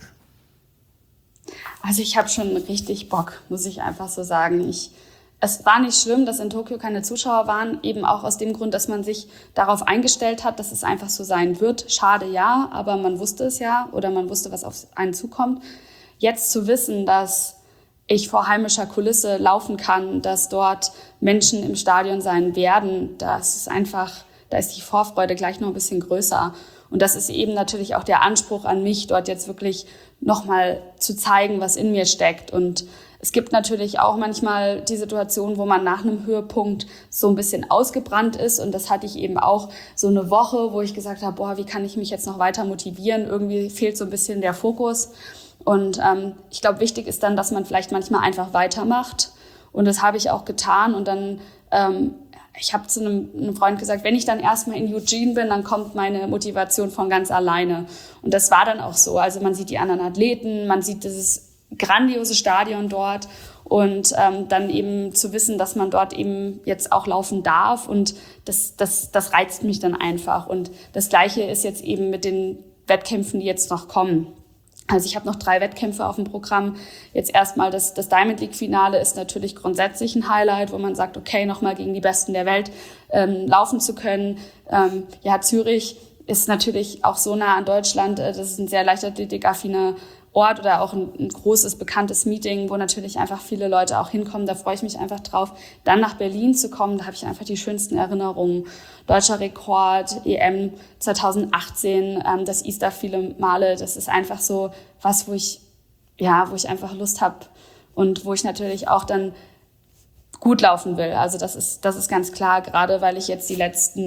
Also ich habe schon richtig Bock, muss ich einfach so sagen. Es war nicht schlimm, dass in Tokio keine Zuschauer waren, eben auch aus dem Grund, dass man sich darauf eingestellt hat, dass es einfach so sein wird. Schade, ja, aber man wusste es ja oder man wusste, was auf einen zukommt. Jetzt zu wissen, dass ich vor heimischer Kulisse laufen kann, dass dort Menschen im Stadion sein werden, das ist einfach, da ist die Vorfreude gleich noch ein bisschen größer. Und das ist eben natürlich auch der Anspruch an mich, dort jetzt wirklich nochmal zu zeigen, was in mir steckt. Und es gibt natürlich auch manchmal die Situation, wo man nach einem Höhepunkt so ein bisschen ausgebrannt ist. Und das hatte ich eben auch so eine Woche, wo ich gesagt habe, wie kann ich mich jetzt noch weiter motivieren? Irgendwie fehlt so ein bisschen der Fokus. Und ich glaube, wichtig ist dann, dass man vielleicht manchmal einfach weitermacht. Und das habe ich auch getan. Und dann ich habe zu einem Freund gesagt, wenn ich dann erstmal in Eugene bin, dann kommt meine Motivation von ganz alleine. Und das war dann auch so. Also man sieht die anderen Athleten, man sieht dieses grandiose Stadion dort und dann eben zu wissen, dass man dort eben jetzt auch laufen darf und das reizt mich dann einfach. Und das Gleiche ist jetzt eben mit den Wettkämpfen, die jetzt noch kommen. Also ich habe noch 3 Wettkämpfe auf dem Programm. Jetzt erstmal das Diamond League Finale ist natürlich grundsätzlich ein Highlight, wo man sagt, okay, nochmal gegen die Besten der Welt laufen zu können. Zürich ist natürlich auch so nah an Deutschland. Das ist ein sehr leichtathletikaffiner Ort oder auch ein großes, bekanntes Meeting, wo natürlich einfach viele Leute auch hinkommen. Da freue ich mich einfach drauf. Dann nach Berlin zu kommen, da habe ich einfach die schönsten Erinnerungen. Deutscher Rekord, EM 2018, das Easter viele Male. Das ist einfach so was, wo ich einfach Lust habe und wo ich natürlich auch dann gut laufen will. Also das ist ganz klar, gerade weil ich jetzt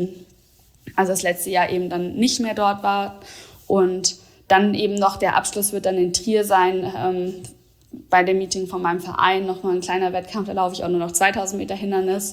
das letzte Jahr eben dann nicht mehr dort war und dann eben noch der Abschluss wird dann in Trier sein, bei dem Meeting von meinem Verein, nochmal ein kleiner Wettkampf, da laufe ich auch nur noch 2000 Meter Hindernis.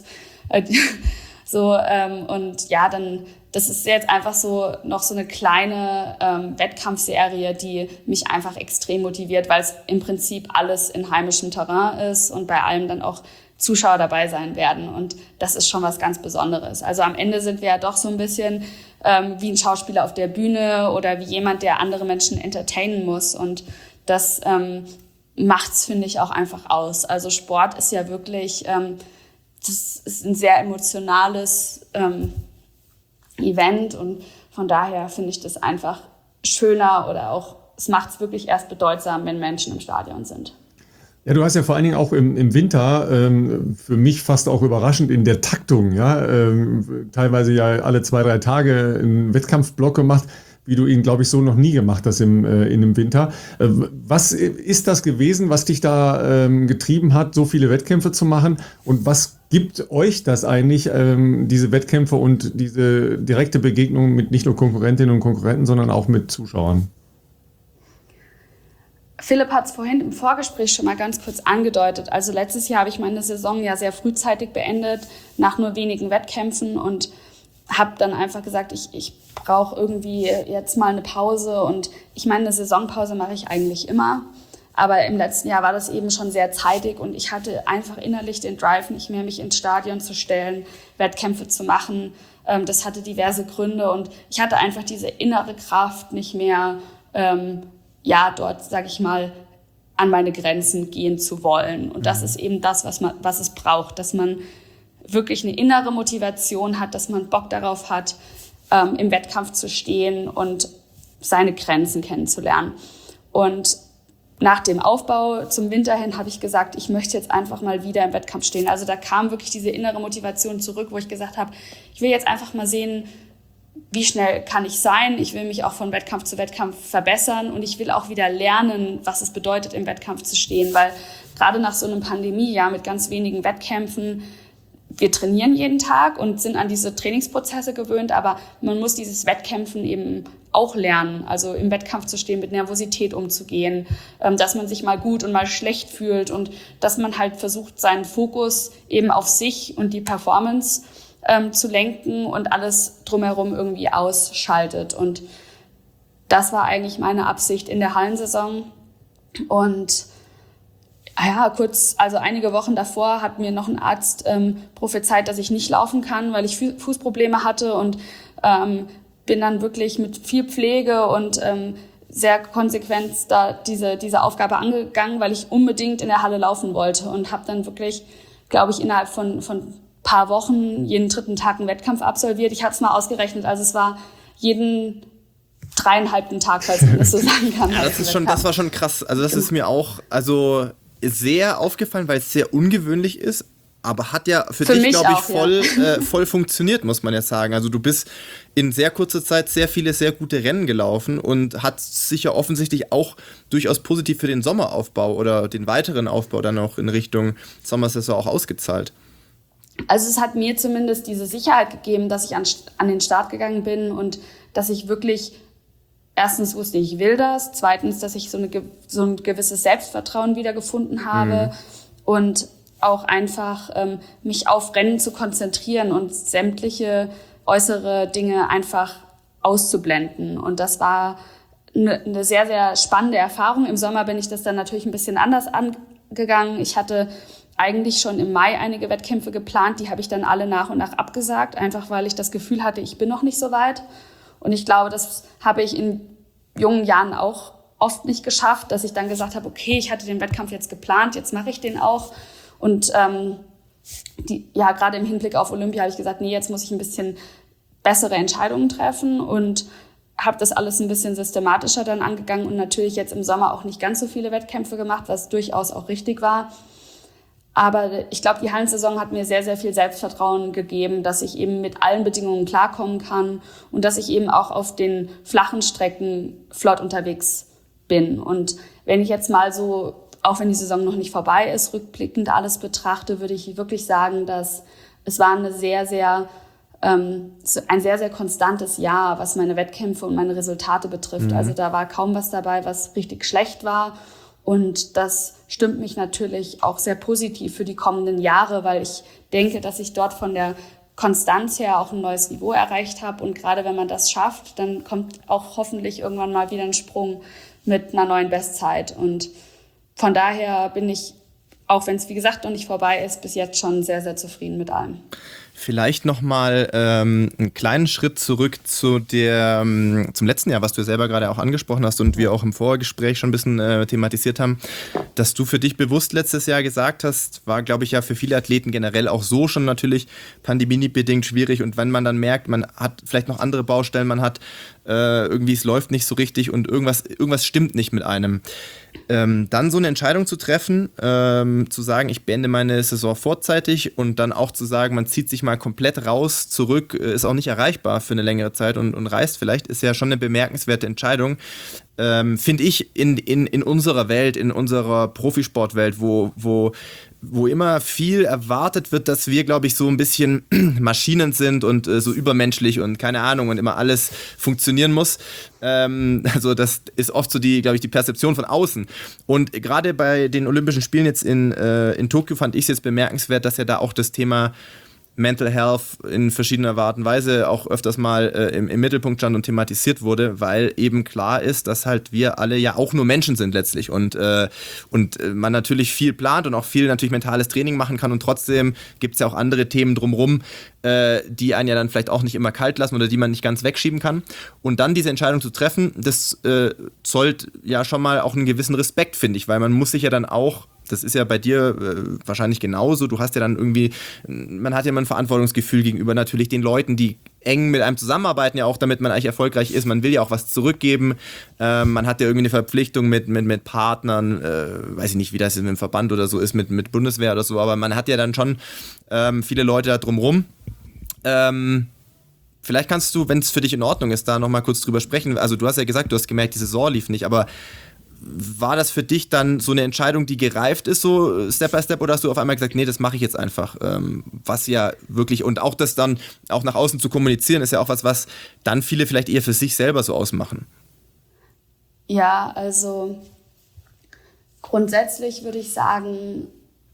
Dann, das ist jetzt einfach so noch so eine kleine Wettkampfserie, die mich einfach extrem motiviert, weil es im Prinzip alles in heimischem Terrain ist und bei allem dann auch Zuschauer dabei sein werden. Und das ist schon was ganz Besonderes. Also am Ende sind wir ja doch so ein bisschen wie ein Schauspieler auf der Bühne oder wie jemand, der andere Menschen entertainen muss. Und das macht's, finde ich, auch einfach aus. Also Sport ist ja wirklich, das ist ein sehr emotionales Event und von daher finde ich das einfach schöner oder auch, es macht's wirklich erst bedeutsam, wenn Menschen im Stadion sind. Ja, du hast ja vor allen Dingen auch im Winter, für mich fast auch überraschend in der Taktung, ja, teilweise ja alle 2-3 Tage einen Wettkampfblock gemacht, wie du ihn, glaube ich, so noch nie gemacht hast in dem Winter. Was ist das gewesen, was dich da getrieben hat, so viele Wettkämpfe zu machen? Und was gibt euch das eigentlich, diese Wettkämpfe und diese direkte Begegnung mit nicht nur Konkurrentinnen und Konkurrenten, sondern auch mit Zuschauern? Philipp hat es vorhin im Vorgespräch schon mal ganz kurz angedeutet. Also letztes Jahr habe ich meine Saison ja sehr frühzeitig beendet, nach nur wenigen Wettkämpfen und habe dann einfach gesagt, ich brauche irgendwie jetzt mal eine Pause. Und ich meine, eine Saisonpause mache ich eigentlich immer. Aber im letzten Jahr war das eben schon sehr zeitig und ich hatte einfach innerlich den Drive, nicht mehr mich ins Stadion zu stellen, Wettkämpfe zu machen. Das hatte diverse Gründe und ich hatte einfach diese innere Kraft nicht mehr, dort, sage ich mal, an meine Grenzen gehen zu wollen. Und das ist eben das, was es braucht, dass man wirklich eine innere Motivation hat, dass man Bock darauf hat, im Wettkampf zu stehen und seine Grenzen kennenzulernen. Und nach dem Aufbau zum Winter hin habe ich gesagt, ich möchte jetzt einfach mal wieder im Wettkampf stehen. Also da kam wirklich diese innere Motivation zurück, wo ich gesagt habe, ich will jetzt einfach mal sehen, wie schnell kann ich sein. Ich will mich auch von Wettkampf zu Wettkampf verbessern und ich will auch wieder lernen, was es bedeutet, im Wettkampf zu stehen. Weil gerade nach so einem Pandemiejahr mit ganz wenigen Wettkämpfen, wir trainieren jeden Tag und sind an diese Trainingsprozesse gewöhnt, aber man muss dieses Wettkämpfen eben auch lernen, also im Wettkampf zu stehen, mit Nervosität umzugehen, dass man sich mal gut und mal schlecht fühlt und dass man halt versucht, seinen Fokus eben auf sich und die Performance zu lenken und alles drumherum irgendwie ausschaltet. Und das war eigentlich meine Absicht in der Hallensaison. Und einige Wochen davor hat mir noch ein Arzt prophezeit, dass ich nicht laufen kann, weil ich Fußprobleme hatte und bin dann wirklich mit viel Pflege und sehr konsequent da diese Aufgabe angegangen, weil ich unbedingt in der Halle laufen wollte und habe dann wirklich, glaube ich, innerhalb von paar Wochen jeden 3. Tag einen Wettkampf absolviert. Ich habe es mal ausgerechnet, also es war jeden 3,5. Tag, falls man das so sagen kann. Ja, das war schon krass. Also das ist mir auch sehr aufgefallen, weil es sehr ungewöhnlich ist, aber hat ja für dich, glaube ich, voll funktioniert, muss man ja sagen. Also du bist in sehr kurzer Zeit sehr viele, sehr gute Rennen gelaufen und hat sich ja offensichtlich auch durchaus positiv für den Sommeraufbau oder den weiteren Aufbau dann auch in Richtung Sommersaison auch ausgezahlt. Also es hat mir zumindest diese Sicherheit gegeben, dass ich an den Start gegangen bin und dass ich wirklich erstens wusste, ich will das, zweitens, dass ich so ein gewisses Selbstvertrauen wieder gefunden habe und auch einfach mich auf Rennen zu konzentrieren und sämtliche äußere Dinge einfach auszublenden. Und das war eine sehr, sehr spannende Erfahrung. Im Sommer bin ich das dann natürlich ein bisschen anders angegangen. Ich hatte eigentlich schon im Mai einige Wettkämpfe geplant, die habe ich dann alle nach und nach abgesagt, einfach weil ich das Gefühl hatte, ich bin noch nicht so weit. Und ich glaube, das habe ich in jungen Jahren auch oft nicht geschafft, dass ich dann gesagt habe, okay, ich hatte den Wettkampf jetzt geplant, jetzt mache ich den auch. Und gerade im Hinblick auf Olympia habe ich gesagt, nee, jetzt muss ich ein bisschen bessere Entscheidungen treffen und habe das alles ein bisschen systematischer dann angegangen und natürlich jetzt im Sommer auch nicht ganz so viele Wettkämpfe gemacht, was durchaus auch richtig war. Aber ich glaube, die Hallensaison hat mir sehr, sehr viel Selbstvertrauen gegeben, dass ich eben mit allen Bedingungen klarkommen kann und dass ich eben auch auf den flachen Strecken flott unterwegs bin. Und wenn ich jetzt mal so, auch wenn die Saison noch nicht vorbei ist, rückblickend alles betrachte, würde ich wirklich sagen, dass es war ein sehr, sehr konstantes Jahr, was meine Wettkämpfe und meine Resultate betrifft. Also da war kaum was dabei, was richtig schlecht war. Und das stimmt mich natürlich auch sehr positiv für die kommenden Jahre, weil ich denke, dass ich dort von der Konstanz her auch ein neues Niveau erreicht habe. Und gerade wenn man das schafft, dann kommt auch hoffentlich irgendwann mal wieder ein Sprung mit einer neuen Bestzeit. Und von daher bin ich, auch wenn es wie gesagt noch nicht vorbei ist, bis jetzt schon sehr, sehr zufrieden mit allem. Vielleicht nochmal einen kleinen Schritt zurück zum letzten Jahr, was du selber gerade auch angesprochen hast und wir auch im Vorgespräch schon ein bisschen thematisiert haben, dass du für dich bewusst letztes Jahr gesagt hast, war, glaube ich, ja für viele Athleten generell auch so schon natürlich pandemiebedingt schwierig und wenn man dann merkt, man hat vielleicht noch andere Baustellen, man hat irgendwie, es läuft nicht so richtig und irgendwas stimmt nicht mit einem. Dann so eine Entscheidung zu treffen, zu sagen, ich beende meine Saison vorzeitig und dann auch zu sagen, man zieht sich mal komplett raus, zurück, ist auch nicht erreichbar für eine längere Zeit und reist vielleicht, ist ja schon eine bemerkenswerte Entscheidung. Finde ich in unserer Welt, in unserer Profisportwelt, wo immer viel erwartet wird, dass wir, glaube ich, so ein bisschen Maschinen sind und so übermenschlich und keine Ahnung und immer alles funktionieren muss. Also das ist oft so die Perzeption von außen. Und gerade bei den Olympischen Spielen jetzt in Tokio fand ich es jetzt bemerkenswert, dass ja da auch das Thema Mental Health in verschiedener Art und Weise auch öfters mal im Mittelpunkt stand und thematisiert wurde, weil eben klar ist, dass halt wir alle ja auch nur Menschen sind letztlich und man natürlich viel plant und auch viel natürlich mentales Training machen kann und trotzdem gibt es ja auch andere Themen drumherum, die einen ja dann vielleicht auch nicht immer kalt lassen oder die man nicht ganz wegschieben kann. Und dann diese Entscheidung zu treffen, das zollt ja schon mal auch einen gewissen Respekt, finde ich, weil man muss sich ja dann auch, das ist ja bei dir wahrscheinlich genauso, du hast ja dann irgendwie, man hat ja immer ein Verantwortungsgefühl gegenüber natürlich den Leuten, die eng mit einem zusammenarbeiten, ja auch damit man eigentlich erfolgreich ist, man will ja auch was zurückgeben, man hat ja irgendwie eine Verpflichtung mit Partnern, weiß ich nicht, wie das in einem Verband oder so ist, mit Bundeswehr oder so, aber man hat ja dann schon viele Leute da drumrum. Vielleicht kannst du, wenn es für dich in Ordnung ist, da nochmal kurz drüber sprechen. Also du hast ja gesagt, du hast gemerkt, die Saison lief nicht, aber war das für dich dann so eine Entscheidung, die gereift ist, so Step by Step, oder hast du auf einmal gesagt, nee, das mache ich jetzt einfach? Was ja wirklich, und auch das dann auch nach außen zu kommunizieren, ist ja auch was dann viele vielleicht eher für sich selber so ausmachen. Ja, also grundsätzlich würde ich sagen,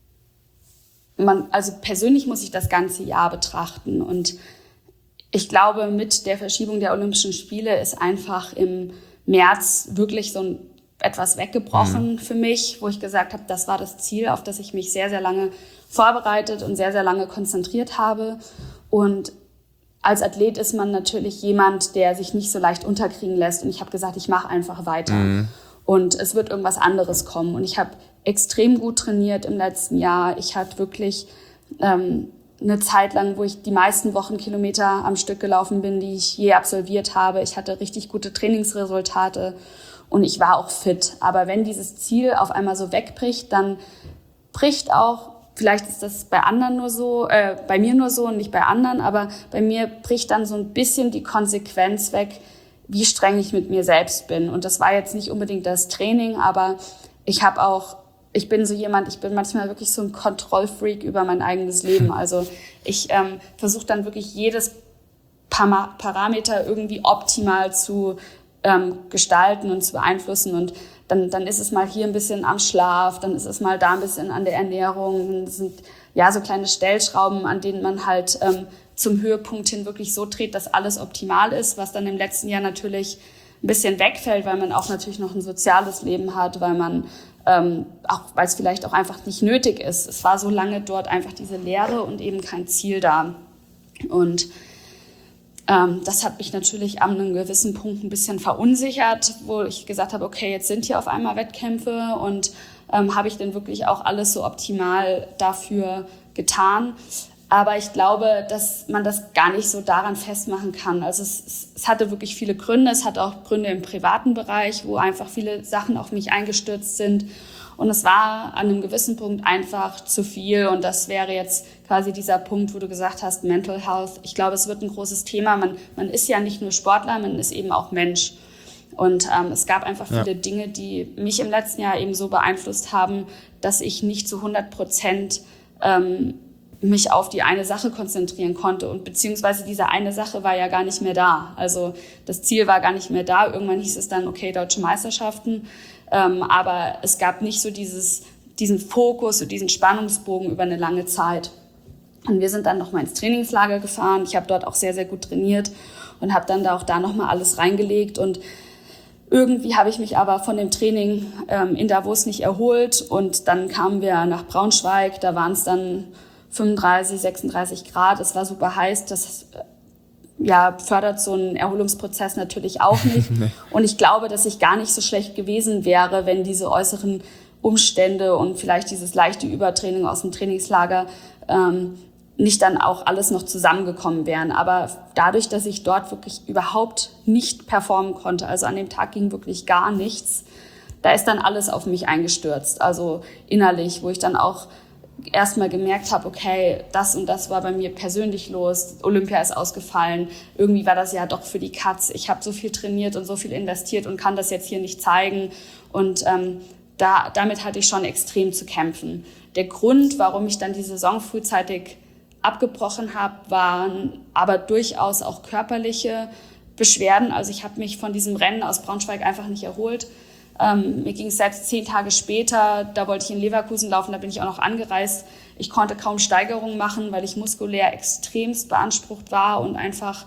also persönlich muss ich das ganze Jahr betrachten und ich glaube, mit der Verschiebung der Olympischen Spiele ist einfach im März wirklich so etwas weggebrochen für mich, wo ich gesagt habe, das war das Ziel, auf das ich mich sehr, sehr lange vorbereitet und sehr, sehr lange konzentriert habe. Und als Athlet ist man natürlich jemand, der sich nicht so leicht unterkriegen lässt. Und ich habe gesagt, ich mache einfach weiter. Und es wird irgendwas anderes kommen. Und ich habe extrem gut trainiert im letzten Jahr. Ich hatte wirklich eine Zeit lang, wo ich die meisten Wochenkilometer am Stück gelaufen bin, die ich je absolviert habe. Ich hatte richtig gute Trainingsresultate und ich war auch fit. Aber wenn dieses Ziel auf einmal so wegbricht, dann bricht auch, vielleicht ist das bei anderen nur so, bei mir nur so und nicht bei anderen, aber bei mir bricht dann so ein bisschen die Konsequenz weg, wie streng ich mit mir selbst bin. Und das war jetzt nicht unbedingt das Training, aber ich bin so jemand, ich bin manchmal wirklich so ein Kontrollfreak über mein eigenes Leben. Also ich versuche dann wirklich jedes Parameter irgendwie optimal zu gestalten und zu beeinflussen. Und dann ist es mal hier ein bisschen am Schlaf, dann ist es mal da ein bisschen an der Ernährung. Das sind ja so kleine Stellschrauben, an denen man halt zum Höhepunkt hin wirklich so dreht, dass alles optimal ist, was dann im letzten Jahr natürlich ein bisschen wegfällt, weil man auch natürlich noch ein soziales Leben hat, weil man auch, weil es vielleicht auch einfach nicht nötig ist. Es war so lange dort einfach diese Leere und eben kein Ziel da. Und das hat mich natürlich an einem gewissen Punkt ein bisschen verunsichert, wo ich gesagt habe, okay, jetzt sind hier auf einmal Wettkämpfe und habe ich denn wirklich auch alles so optimal dafür getan? Aber ich glaube, dass man das gar nicht so daran festmachen kann. Also es hatte wirklich viele Gründe. Es hatte auch Gründe im privaten Bereich, wo einfach viele Sachen auf mich eingestürzt sind. Und es war an einem gewissen Punkt einfach zu viel. Und das wäre jetzt quasi dieser Punkt, wo du gesagt hast, Mental Health. Ich glaube, es wird ein großes Thema. Man ist ja nicht nur Sportler, man ist eben auch Mensch. Und es gab einfach viele Dinge, die mich im letzten Jahr eben so beeinflusst haben, dass ich nicht zu 100% mich auf die eine Sache konzentrieren konnte. Und beziehungsweise diese eine Sache war ja gar nicht mehr da. Also das Ziel war gar nicht mehr da. Irgendwann hieß es dann, okay, Deutsche Meisterschaften. Aber es gab nicht so diesen Fokus und diesen Spannungsbogen über eine lange Zeit. Und wir sind dann nochmal ins Trainingslager gefahren. Ich habe dort auch sehr, sehr gut trainiert und habe dann da nochmal alles reingelegt. Und irgendwie habe ich mich aber von dem Training in Davos nicht erholt. Und dann kamen wir nach Braunschweig. Da waren es dann 35, 36 Grad. Es war super heiß. Das fördert so einen Erholungsprozess natürlich auch nicht. Und ich glaube, dass ich gar nicht so schlecht gewesen wäre, wenn diese äußeren Umstände und vielleicht dieses leichte Übertraining aus dem Trainingslager nicht dann auch alles noch zusammengekommen wären. Aber dadurch, dass ich dort wirklich überhaupt nicht performen konnte, also an dem Tag ging wirklich gar nichts, da ist dann alles auf mich eingestürzt. Also innerlich, wo ich dann auch erstmal gemerkt habe, okay, das und das war bei mir persönlich los, Olympia ist ausgefallen, irgendwie war das ja doch für die Katz, ich habe so viel trainiert und so viel investiert und kann das jetzt hier nicht zeigen und damit hatte ich schon extrem zu kämpfen. Der Grund, warum ich dann die Saison frühzeitig abgebrochen habe, waren aber durchaus auch körperliche Beschwerden, also ich habe mich von diesem Rennen aus Braunschweig einfach nicht erholt. Mir ging es selbst 10 Tage später, da wollte ich in Leverkusen laufen, da bin ich auch noch angereist. Ich konnte kaum Steigerungen machen, weil ich muskulär extremst beansprucht war und einfach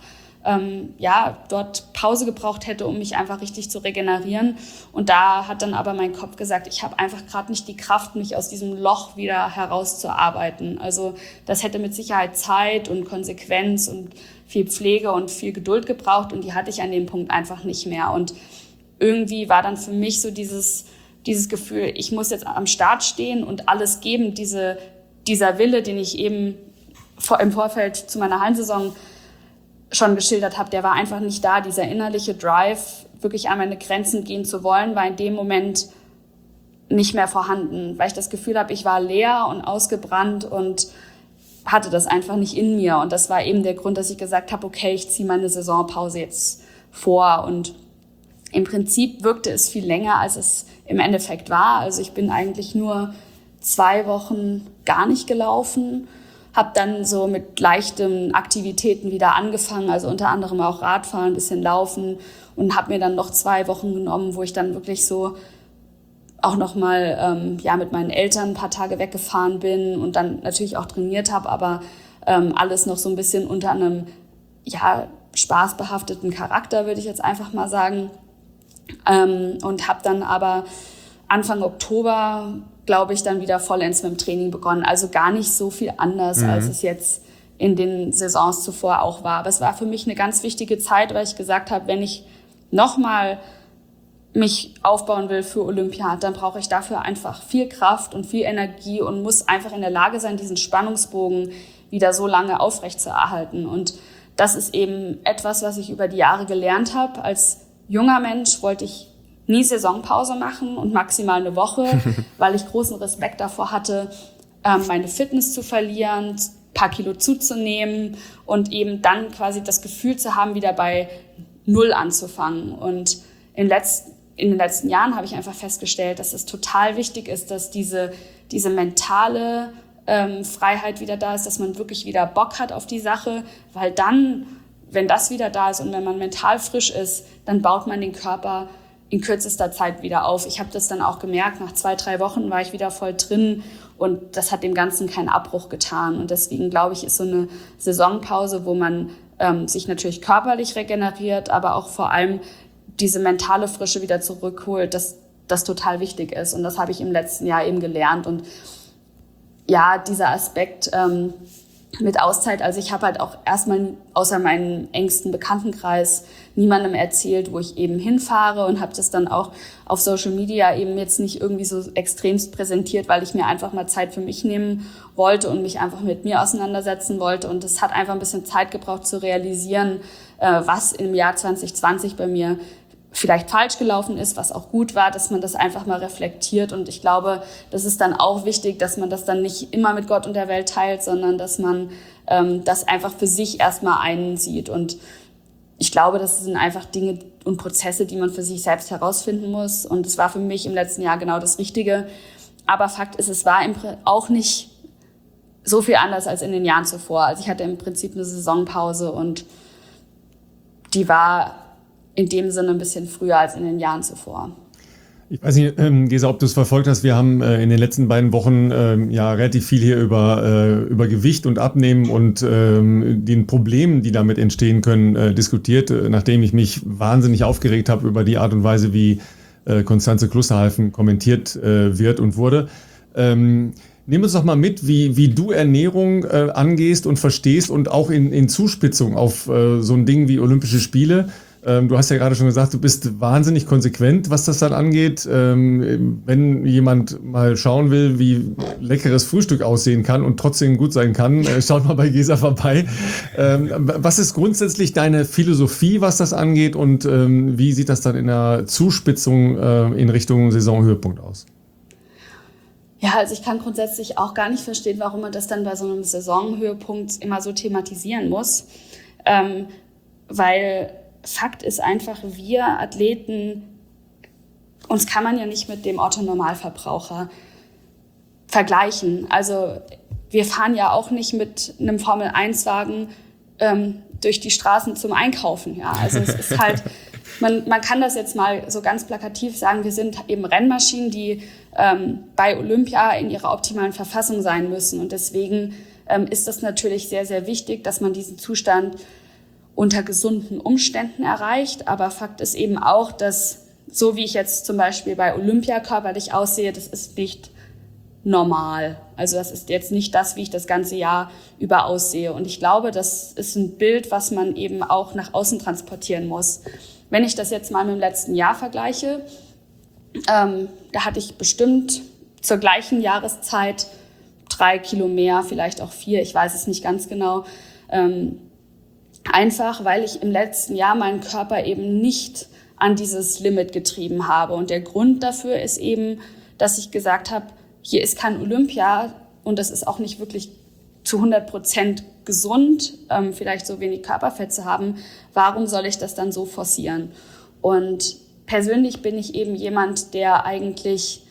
dort Pause gebraucht hätte, um mich einfach richtig zu regenerieren. Und da hat dann aber mein Kopf gesagt, ich habe einfach gerade nicht die Kraft, mich aus diesem Loch wieder herauszuarbeiten. Also das hätte mit Sicherheit Zeit und Konsequenz und viel Pflege und viel Geduld gebraucht und die hatte ich an dem Punkt einfach nicht mehr. Und irgendwie war dann für mich so dieses Gefühl, ich muss jetzt am Start stehen und alles geben. Dieser Wille, den ich eben im Vorfeld zu meiner Hallensaison schon geschildert habe, der war einfach nicht da. Dieser innerliche Drive, wirklich an meine Grenzen gehen zu wollen, war in dem Moment nicht mehr vorhanden, weil ich das Gefühl habe, ich war leer und ausgebrannt und hatte das einfach nicht in mir. Und das war eben der Grund, dass ich gesagt habe, okay, ich ziehe meine Saisonpause jetzt vor. Und im Prinzip wirkte es viel länger, als es im Endeffekt war. Also ich bin eigentlich nur 2 Wochen gar nicht gelaufen, habe dann so mit leichten Aktivitäten wieder angefangen, also unter anderem auch Radfahren, ein bisschen Laufen und habe mir dann noch 2 Wochen genommen, wo ich dann wirklich so auch nochmal mit meinen Eltern ein paar Tage weggefahren bin und dann natürlich auch trainiert habe, aber alles noch so ein bisschen unter einem spaßbehafteten Charakter, würde ich jetzt einfach mal sagen. Und habe dann aber Anfang Oktober, glaube ich, dann wieder vollends mit dem Training begonnen. Also gar nicht so viel anders, als es jetzt in den Saisons zuvor auch war. Aber es war für mich eine ganz wichtige Zeit, weil ich gesagt habe, wenn ich nochmal mich aufbauen will für Olympia, dann brauche ich dafür einfach viel Kraft und viel Energie und muss einfach in der Lage sein, diesen Spannungsbogen wieder so lange aufrechtzuerhalten. Und das ist eben etwas, was ich über die Jahre gelernt habe. Als junger Mensch wollte ich nie Saisonpause machen und maximal eine Woche, weil ich großen Respekt davor hatte, meine Fitness zu verlieren, ein paar Kilo zuzunehmen und eben dann quasi das Gefühl zu haben, wieder bei Null anzufangen. Und in den letzten Jahren habe ich einfach festgestellt, dass es total wichtig ist, dass diese mentale Freiheit wieder da ist, dass man wirklich wieder Bock hat auf die Sache, weil dann, wenn das wieder da ist und wenn man mental frisch ist, dann baut man den Körper in kürzester Zeit wieder auf. Ich habe das dann auch gemerkt, nach 2-3 Wochen war ich wieder voll drin und das hat dem Ganzen keinen Abbruch getan. Und deswegen, glaube ich, ist so eine Saisonpause, wo man sich natürlich körperlich regeneriert, aber auch vor allem diese mentale Frische wieder zurückholt, dass das total wichtig ist. Und das habe ich im letzten Jahr eben gelernt. Und ja, dieser Aspekt mit Auszeit, also ich habe halt auch erstmal außer meinem engsten Bekanntenkreis niemandem erzählt, wo ich eben hinfahre und habe das dann auch auf Social Media eben jetzt nicht irgendwie so extremst präsentiert, weil ich mir einfach mal Zeit für mich nehmen wollte und mich einfach mit mir auseinandersetzen wollte. Und es hat einfach ein bisschen Zeit gebraucht zu realisieren, was im Jahr 2020 bei mir vielleicht falsch gelaufen ist, was auch gut war, dass man das einfach mal reflektiert. Und ich glaube, das ist dann auch wichtig, dass man das dann nicht immer mit Gott und der Welt teilt, sondern dass man das einfach für sich erstmal einsieht. Und ich glaube, das sind einfach Dinge und Prozesse, die man für sich selbst herausfinden muss. Und es war für mich im letzten Jahr genau das Richtige. Aber Fakt ist, es war auch nicht so viel anders als in den Jahren zuvor. Also ich hatte im Prinzip eine Saisonpause und die war in dem Sinne ein bisschen früher als in den Jahren zuvor. Ich weiß nicht, Gesa, ob du es verfolgt hast. Wir haben in den letzten beiden Wochen relativ viel hier über Gewicht und Abnehmen und den Problemen, die damit entstehen können, diskutiert, nachdem ich mich wahnsinnig aufgeregt habe über die Art und Weise, wie Constanze Klusterhalfen kommentiert wird und wurde. Nimm uns doch mal mit, wie du Ernährung angehst und verstehst und auch in Zuspitzung auf so ein Ding wie Olympische Spiele. Du hast ja gerade schon gesagt, du bist wahnsinnig konsequent, was das dann angeht. Wenn jemand mal schauen will, wie leckeres Frühstück aussehen kann und trotzdem gut sein kann, schaut mal bei Gesa vorbei. Was ist grundsätzlich deine Philosophie, was das angeht und wie sieht das dann in der Zuspitzung in Richtung Saisonhöhepunkt aus? Ja, also ich kann grundsätzlich auch gar nicht verstehen, warum man das dann bei so einem Saisonhöhepunkt immer so thematisieren muss, weil Fakt ist einfach, wir Athleten, uns kann man ja nicht mit dem Otto-Normalverbraucher vergleichen. Also wir fahren ja auch nicht mit einem Formel-1-Wagen durch die Straßen zum Einkaufen. Ja? Also es ist halt man kann das jetzt mal so ganz plakativ sagen, wir sind eben Rennmaschinen, die bei Olympia in ihrer optimalen Verfassung sein müssen. Und deswegen ist das natürlich sehr, sehr wichtig, dass man diesen Zustand unter gesunden Umständen erreicht. Aber Fakt ist eben auch, dass so wie ich jetzt zum Beispiel bei Olympia körperlich aussehe, das ist nicht normal. Also das ist jetzt nicht das, wie ich das ganze Jahr über aussehe. Und ich glaube, das ist ein Bild, was man eben auch nach außen transportieren muss. Wenn ich das jetzt mal mit dem letzten Jahr vergleiche, da hatte ich bestimmt zur gleichen Jahreszeit 3 Kilo mehr, vielleicht auch 4, ich weiß es nicht ganz genau. Einfach, weil ich im letzten Jahr meinen Körper eben nicht an dieses Limit getrieben habe. Und der Grund dafür ist eben, dass ich gesagt habe, hier ist kein Olympia und das ist auch nicht wirklich zu 100% gesund, vielleicht so wenig Körperfett zu haben. Warum soll ich das dann so forcieren? Und persönlich bin ich eben jemand, der eigentlich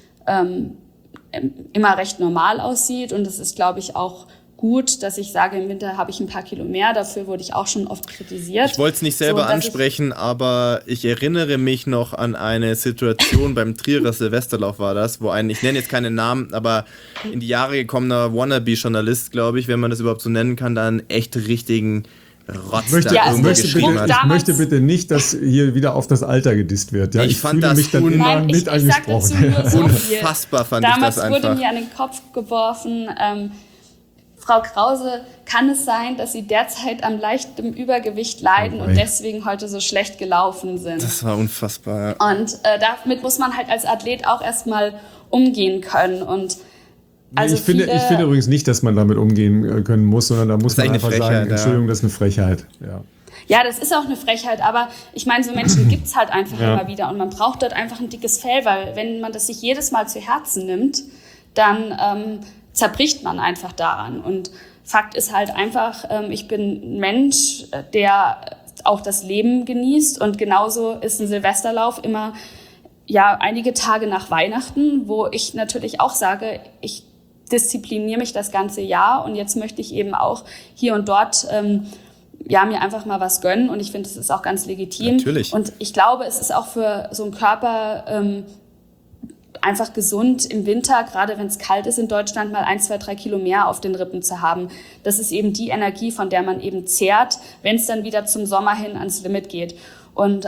immer recht normal aussieht. Und es ist, glaube ich, auch gut, dass ich sage, im Winter habe ich ein paar Kilo mehr. Dafür wurde ich auch schon oft kritisiert. Ich wollte es nicht selber ansprechen, aber ich erinnere mich noch an eine Situation beim Trierer Silvesterlauf war das, wo ein, ich nenne jetzt keinen Namen, aber in die Jahre gekommener Wannabe-Journalist, glaube ich, wenn man das überhaupt so nennen kann, dann echt richtigen Rotz ich möchte bitte nicht, dass hier wieder auf das Alter gedisst wird. Ja, ich fand fühle das mich dann immer mit angesprochen. Unfassbar fand damals ich das einfach. Damals wurde mir an den Kopf geworfen, Frau Krause, kann es sein, dass Sie derzeit am leichten Übergewicht leiden und deswegen heute so schlecht gelaufen sind? Das war unfassbar. Ja. Und damit muss man halt als Athlet auch erstmal umgehen können. Und also ich finde übrigens nicht, dass man damit umgehen können muss, sondern da muss man einfach sagen, Entschuldigung, das ist eine Frechheit. Ja, das ist auch eine Frechheit, aber ich meine, so Menschen gibt's halt einfach immer wieder und man braucht dort einfach ein dickes Fell, weil wenn man das sich jedes Mal zu Herzen nimmt, dann zerbricht man einfach daran. Und Fakt ist halt einfach, ich bin ein Mensch, der auch das Leben genießt und genauso ist ein Silvesterlauf immer einige Tage nach Weihnachten, wo ich natürlich auch sage, ich diszipliniere mich das ganze Jahr und jetzt möchte ich eben auch hier und dort mir einfach mal was gönnen und ich finde, das ist auch ganz legitim. Natürlich. Und ich glaube, es ist auch für so einen Körper einfach gesund im Winter, gerade wenn es kalt ist in Deutschland, mal 1, 2, 3 Kilo mehr auf den Rippen zu haben. Das ist eben die Energie, von der man eben zehrt, wenn es dann wieder zum Sommer hin ans Limit geht. Und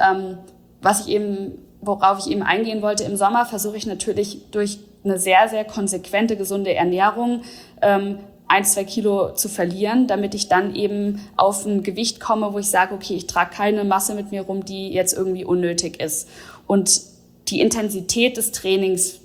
worauf ich eben eingehen wollte, im Sommer versuche ich natürlich durch eine sehr, sehr konsequente, gesunde Ernährung 1, 2 Kilo zu verlieren, damit ich dann eben auf ein Gewicht komme, wo ich sage, okay, ich trage keine Masse mit mir rum, die jetzt irgendwie unnötig ist. Und die Intensität des Trainings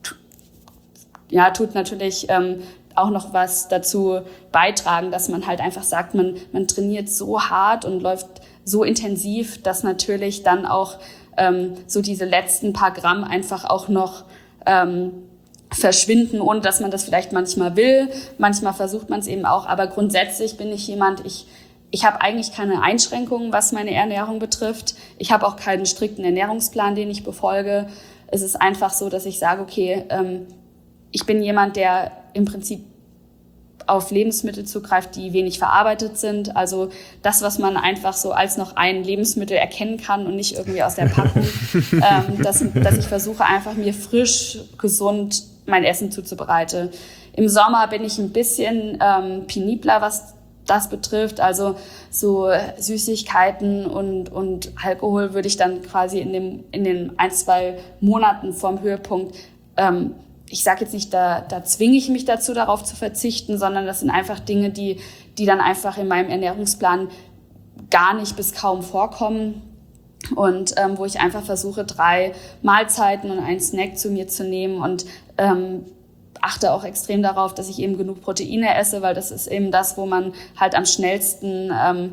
tut natürlich auch noch was dazu beitragen, dass man halt einfach sagt, man trainiert so hart und läuft so intensiv, dass natürlich dann auch so diese letzten paar Gramm einfach auch noch verschwinden, ohne dass man das vielleicht manchmal will. Manchmal versucht man es eben auch, aber grundsätzlich bin ich jemand, ich habe eigentlich keine Einschränkungen, was meine Ernährung betrifft. Ich habe auch keinen strikten Ernährungsplan, den ich befolge. Es ist einfach so, dass ich sage, okay, ich bin jemand, der im Prinzip auf Lebensmittel zugreift, die wenig verarbeitet sind. Also das, was man einfach so als noch ein Lebensmittel erkennen kann und nicht irgendwie aus der Packung. Dass ich versuche einfach mir frisch, gesund mein Essen zuzubereiten. Im Sommer bin ich ein bisschen penibler, was das betrifft, also so Süßigkeiten und Alkohol würde ich dann quasi in den 1, 2 Monaten vorm Höhepunkt, ich sage jetzt nicht, da zwinge ich mich dazu, darauf zu verzichten, sondern das sind einfach Dinge, die dann einfach in meinem Ernährungsplan gar nicht bis kaum vorkommen und wo ich einfach versuche, 3 Mahlzeiten und einen Snack zu mir zu nehmen und achte auch extrem darauf, dass ich eben genug Proteine esse, weil das ist eben das, wo man halt am schnellsten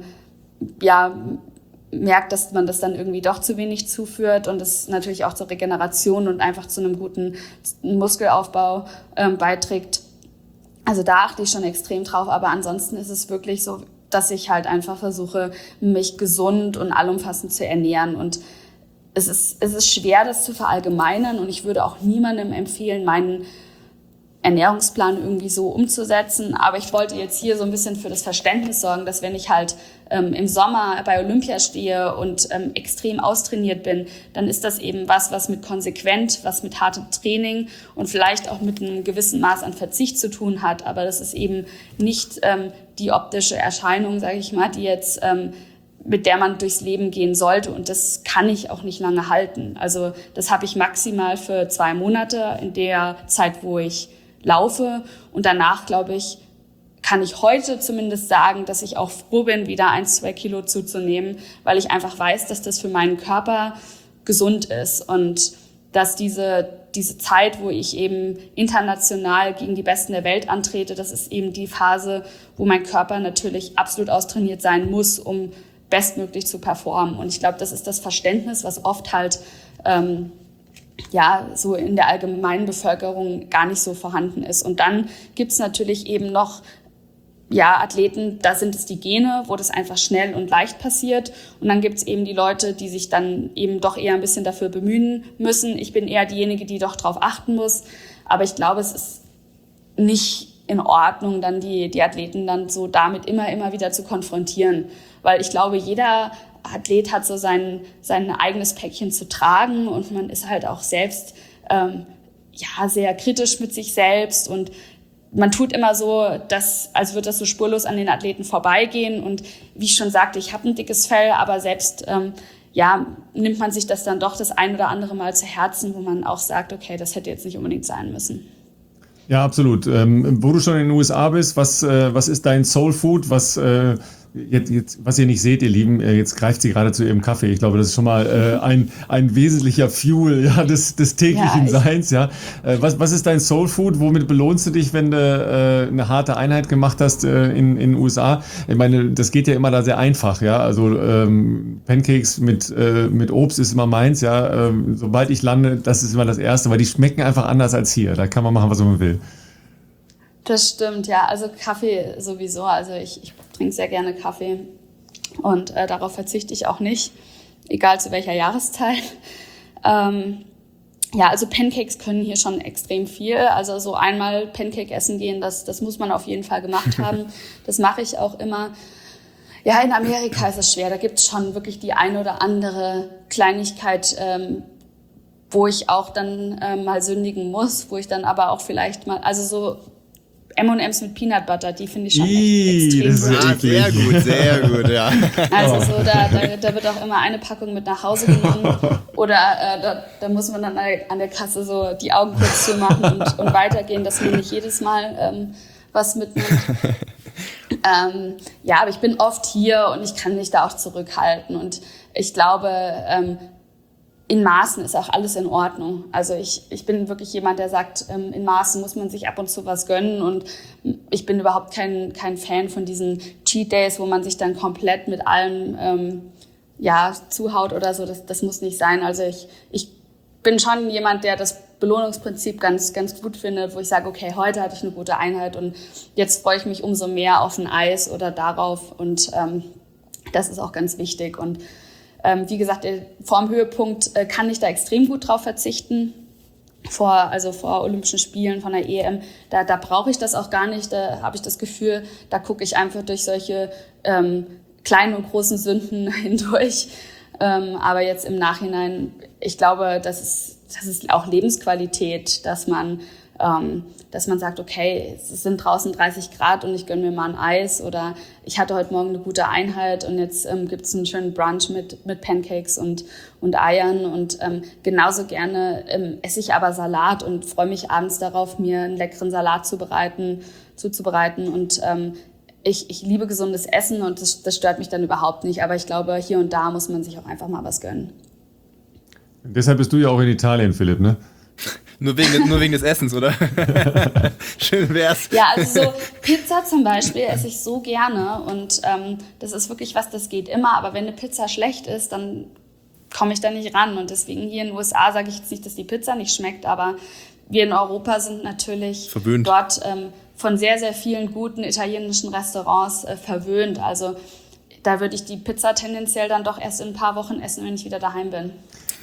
merkt, dass man das dann irgendwie doch zu wenig zuführt und das natürlich auch zur Regeneration und einfach zu einem guten Muskelaufbau beiträgt. Also da achte ich schon extrem drauf, aber ansonsten ist es wirklich so, dass ich halt einfach versuche, mich gesund und allumfassend zu ernähren und es ist schwer, das zu verallgemeinern und ich würde auch niemandem empfehlen, meinen Ernährungsplan irgendwie so umzusetzen. Aber ich wollte jetzt hier so ein bisschen für das Verständnis sorgen, dass wenn ich halt im Sommer bei Olympia stehe und extrem austrainiert bin, dann ist das eben was mit konsequent, was mit hartem Training und vielleicht auch mit einem gewissen Maß an Verzicht zu tun hat. Aber das ist eben nicht die optische Erscheinung, sage ich mal, die jetzt mit der man durchs Leben gehen sollte. Und das kann ich auch nicht lange halten. Also das habe ich maximal für 2 Monate in der Zeit, wo ich laufe. Und danach, glaube ich, kann ich heute zumindest sagen, dass ich auch froh bin, wieder 1-2 Kilo zuzunehmen, weil ich einfach weiß, dass das für meinen Körper gesund ist und dass diese Zeit, wo ich eben international gegen die Besten der Welt antrete, das ist eben die Phase, wo mein Körper natürlich absolut austrainiert sein muss, um bestmöglich zu performen. Und ich glaube, das ist das Verständnis, was oft halt so in der allgemeinen Bevölkerung gar nicht so vorhanden ist. Und dann gibt's natürlich eben noch Athleten, da sind es die Gene, wo das einfach schnell und leicht passiert. Und dann gibt's eben die Leute, die sich dann eben doch eher ein bisschen dafür bemühen müssen. Ich bin eher diejenige, die doch drauf achten muss. Aber ich glaube, es ist nicht in Ordnung, dann die Athleten dann so damit immer wieder zu konfrontieren. Weil ich glaube, jeder Athlet hat so sein eigenes Päckchen zu tragen und man ist halt auch selbst sehr kritisch mit sich selbst und man tut immer so, als würde das so spurlos an den Athleten vorbeigehen. Und wie ich schon sagte, ich habe ein dickes Fell, aber selbst nimmt man sich das dann doch das ein oder andere Mal zu Herzen, wo man auch sagt, okay, das hätte jetzt nicht unbedingt sein müssen. Ja, absolut. Wo du schon in den USA bist, was ist dein Soul Food? Was ihr nicht seht, ihr Lieben, jetzt greift sie gerade zu ihrem Kaffee. Ich glaube, das ist schon mal ein wesentlicher Fuel des täglichen Seins. Ja. Was ist dein Soul Food? Womit belohnst du dich, wenn du eine harte Einheit gemacht hast in den USA? Ich meine, das geht ja immer da sehr einfach. Ja, also Pancakes mit Obst ist immer meins. Ja, sobald ich lande, das ist immer das Erste, weil die schmecken einfach anders als hier. Da kann man machen, was man will. Das stimmt, ja. Also Kaffee sowieso. Also ich trinke sehr gerne Kaffee und darauf verzichte ich auch nicht, egal zu welcher Jahreszeit. Also Pancakes können hier schon extrem viel. Also so einmal Pancake essen gehen, das muss man auf jeden Fall gemacht haben. Das mache ich auch immer. Ja, in Amerika ist es schwer. Da gibt es schon wirklich die eine oder andere Kleinigkeit, wo ich auch dann mal sündigen muss, wo ich dann aber auch vielleicht mal, also so M&M's mit Peanut Butter, die finde ich schon echt extrem gut. Sehr gut, ja. Also so, da wird auch immer eine Packung mit nach Hause genommen oder da muss man dann an der Kasse so die Augen kurz zumachen und weitergehen, dass man nicht jedes Mal was mitnimmt. Aber ich bin oft hier und ich kann mich da auch zurückhalten und ich glaube, in Maßen ist auch alles in Ordnung. Also ich bin wirklich jemand, der sagt, in Maßen muss man sich ab und zu was gönnen und ich bin überhaupt kein Fan von diesen Cheat Days, wo man sich dann komplett mit allem zuhaut oder so. Das muss nicht sein. Also ich bin schon jemand, der das Belohnungsprinzip ganz, ganz gut findet, wo ich sage, okay, heute hatte ich eine gute Einheit und jetzt freue ich mich umso mehr auf ein Eis oder darauf und das ist auch ganz wichtig und wie gesagt, vor dem Höhepunkt kann ich da extrem gut drauf verzichten. Vor Olympischen Spielen, von der EM, da brauche ich das auch gar nicht. Da habe ich das Gefühl, da gucke ich einfach durch solche kleinen und großen Sünden hindurch. Aber jetzt im Nachhinein, ich glaube, das ist auch Lebensqualität, dass man sagt, okay, es sind draußen 30 Grad und ich gönne mir mal ein Eis oder ich hatte heute Morgen eine gute Einheit und jetzt gibt es einen schönen Brunch mit Pancakes und Eiern und genauso gerne esse ich aber Salat und freue mich abends darauf, mir einen leckeren Salat zuzubereiten und ich liebe gesundes Essen und das stört mich dann überhaupt nicht, aber ich glaube, hier und da muss man sich auch einfach mal was gönnen. Deshalb bist du ja auch in Italien, Philipp, ne? Nur wegen des Essens, oder? Schön wär's. Ja, also so Pizza zum Beispiel esse ich so gerne und das ist wirklich was, das geht immer. Aber wenn eine Pizza schlecht ist, dann komme ich da nicht ran. Und deswegen hier in den USA sage ich jetzt nicht, dass die Pizza nicht schmeckt, aber wir in Europa sind natürlich verwöhnt. Dort von sehr, sehr vielen guten italienischen Restaurants verwöhnt. Also da würde ich die Pizza tendenziell dann doch erst in ein paar Wochen essen, wenn ich wieder daheim bin.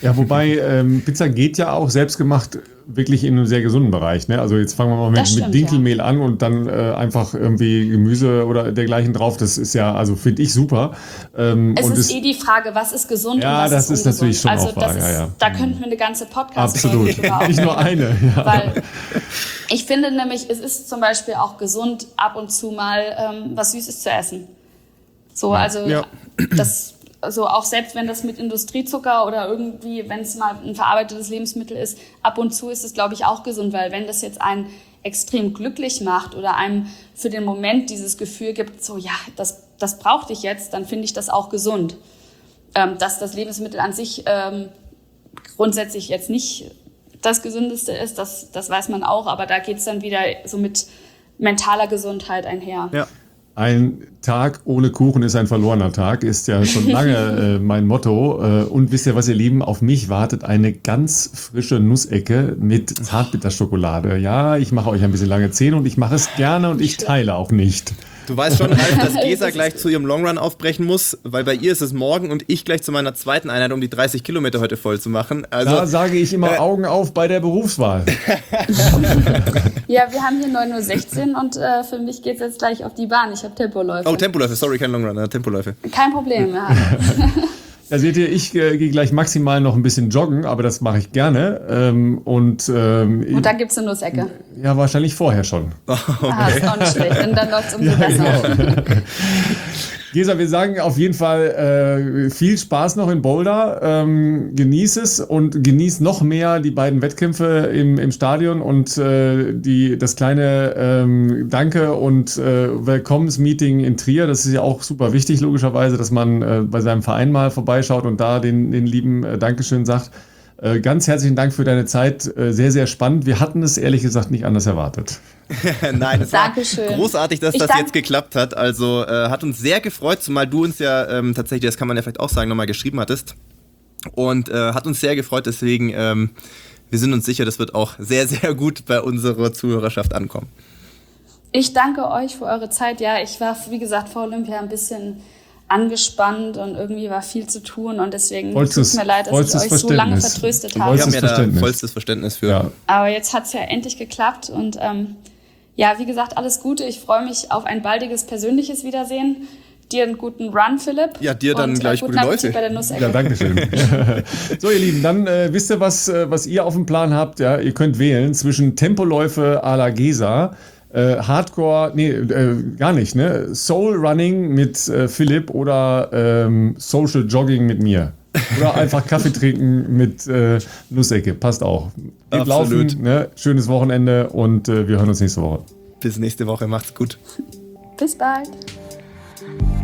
Ja, wobei Pizza geht ja auch selbstgemacht wirklich in einem sehr gesunden Bereich. Ne? Also jetzt fangen wir mal mit Dinkelmehl an und dann einfach irgendwie Gemüse oder dergleichen drauf. Das ist ja, also finde ich super. Es ist die Frage, was ist gesund und was das ist natürlich schon also auch wahr. Da könnten wir eine ganze Podcast-Folge Absolut, drüber nicht nur eine. Ja. Weil ich finde nämlich, es ist zum Beispiel auch gesund, ab und zu mal was Süßes zu essen. So, also das... Also auch selbst wenn das mit Industriezucker oder irgendwie, wenn es mal ein verarbeitetes Lebensmittel ist, ab und zu ist es, glaube ich, auch gesund, weil wenn das jetzt einen extrem glücklich macht oder einem für den Moment dieses Gefühl gibt, so ja, das brauchte ich jetzt, dann finde ich das auch gesund. Dass das Lebensmittel an sich grundsätzlich jetzt nicht das Gesündeste ist, das weiß man auch, aber da geht es dann wieder so mit mentaler Gesundheit einher. Ja. Ein Tag ohne Kuchen ist ein verlorener Tag, ist ja schon lange mein Motto. Und wisst ihr, was ihr Lieben, auf mich wartet eine ganz frische Nussecke mit Zartbitterschokolade. Ja, ich mache euch ein bisschen lange Zähne und ich mache es gerne und ich teile auch nicht. Du weißt schon, Ralf, dass Gesa gleich zu ihrem Longrun aufbrechen muss, weil bei ihr ist es morgen und ich gleich zu meiner zweiten Einheit, um die 30 Kilometer heute voll zu machen. Also, da sage ich immer Augen auf bei der Berufswahl. Ja, wir haben hier 9:16 Uhr und für mich geht es jetzt gleich auf die Bahn. Ich habe Tempoläufe. Oh, Tempoläufe, sorry, kein Longrun, Tempoläufe. Kein Problem, ja. Ja, seht ihr, ich gehe gleich maximal noch ein bisschen joggen, aber das mache ich gerne. Und dann gibt es eine Nussecke. Ja, wahrscheinlich vorher schon. Okay. Ist auch nicht schlecht, denn dann läuft es umso besser. Genau. Gesa, wir sagen auf jeden Fall viel Spaß noch in Boulder. Genieß es und genieß noch mehr die beiden Wettkämpfe im Stadion und das kleine Danke und Willkommensmeeting in Trier. Das ist ja auch super wichtig, logischerweise, dass man bei seinem Verein mal vorbeischaut und da den lieben Dankeschön sagt. Ganz herzlichen Dank für deine Zeit. Sehr, sehr spannend. Wir hatten es ehrlich gesagt nicht anders erwartet. Nein, es war großartig, dass das jetzt geklappt hat. Also hat uns sehr gefreut, zumal du uns ja tatsächlich, das kann man ja vielleicht auch sagen, nochmal geschrieben hattest. Und hat uns sehr gefreut, deswegen wir sind uns sicher, das wird auch sehr, sehr gut bei unserer Zuhörerschaft ankommen. Ich danke euch für eure Zeit. Ja, ich war, wie gesagt, vor Olympia ein bisschen angespannt und irgendwie war viel zu tun und deswegen tut es mir leid, dass ich euch so lange vertröstet habe. Wir haben ja da vollstes Verständnis für. Ja. Aber jetzt hat es ja endlich geklappt und ja, wie gesagt, alles Gute. Ich freue mich auf ein baldiges persönliches Wiedersehen. Dir einen guten Run, Philipp. Ja, dir dann gleich gute Läufe. Bei der Nussecke. Ja, danke schön. So, ihr Lieben, dann wisst ihr, was ihr auf dem Plan habt. Ja, ihr könnt wählen zwischen Tempoläufe à la Gesa, Hardcore, gar nicht, ne? Soul Running mit Philipp oder Social Jogging mit mir. Oder einfach Kaffee trinken mit Nussecke. Passt auch. Geht laufen, ne? Schönes Wochenende und wir hören uns nächste Woche. Bis nächste Woche. Macht's gut. Bis bald.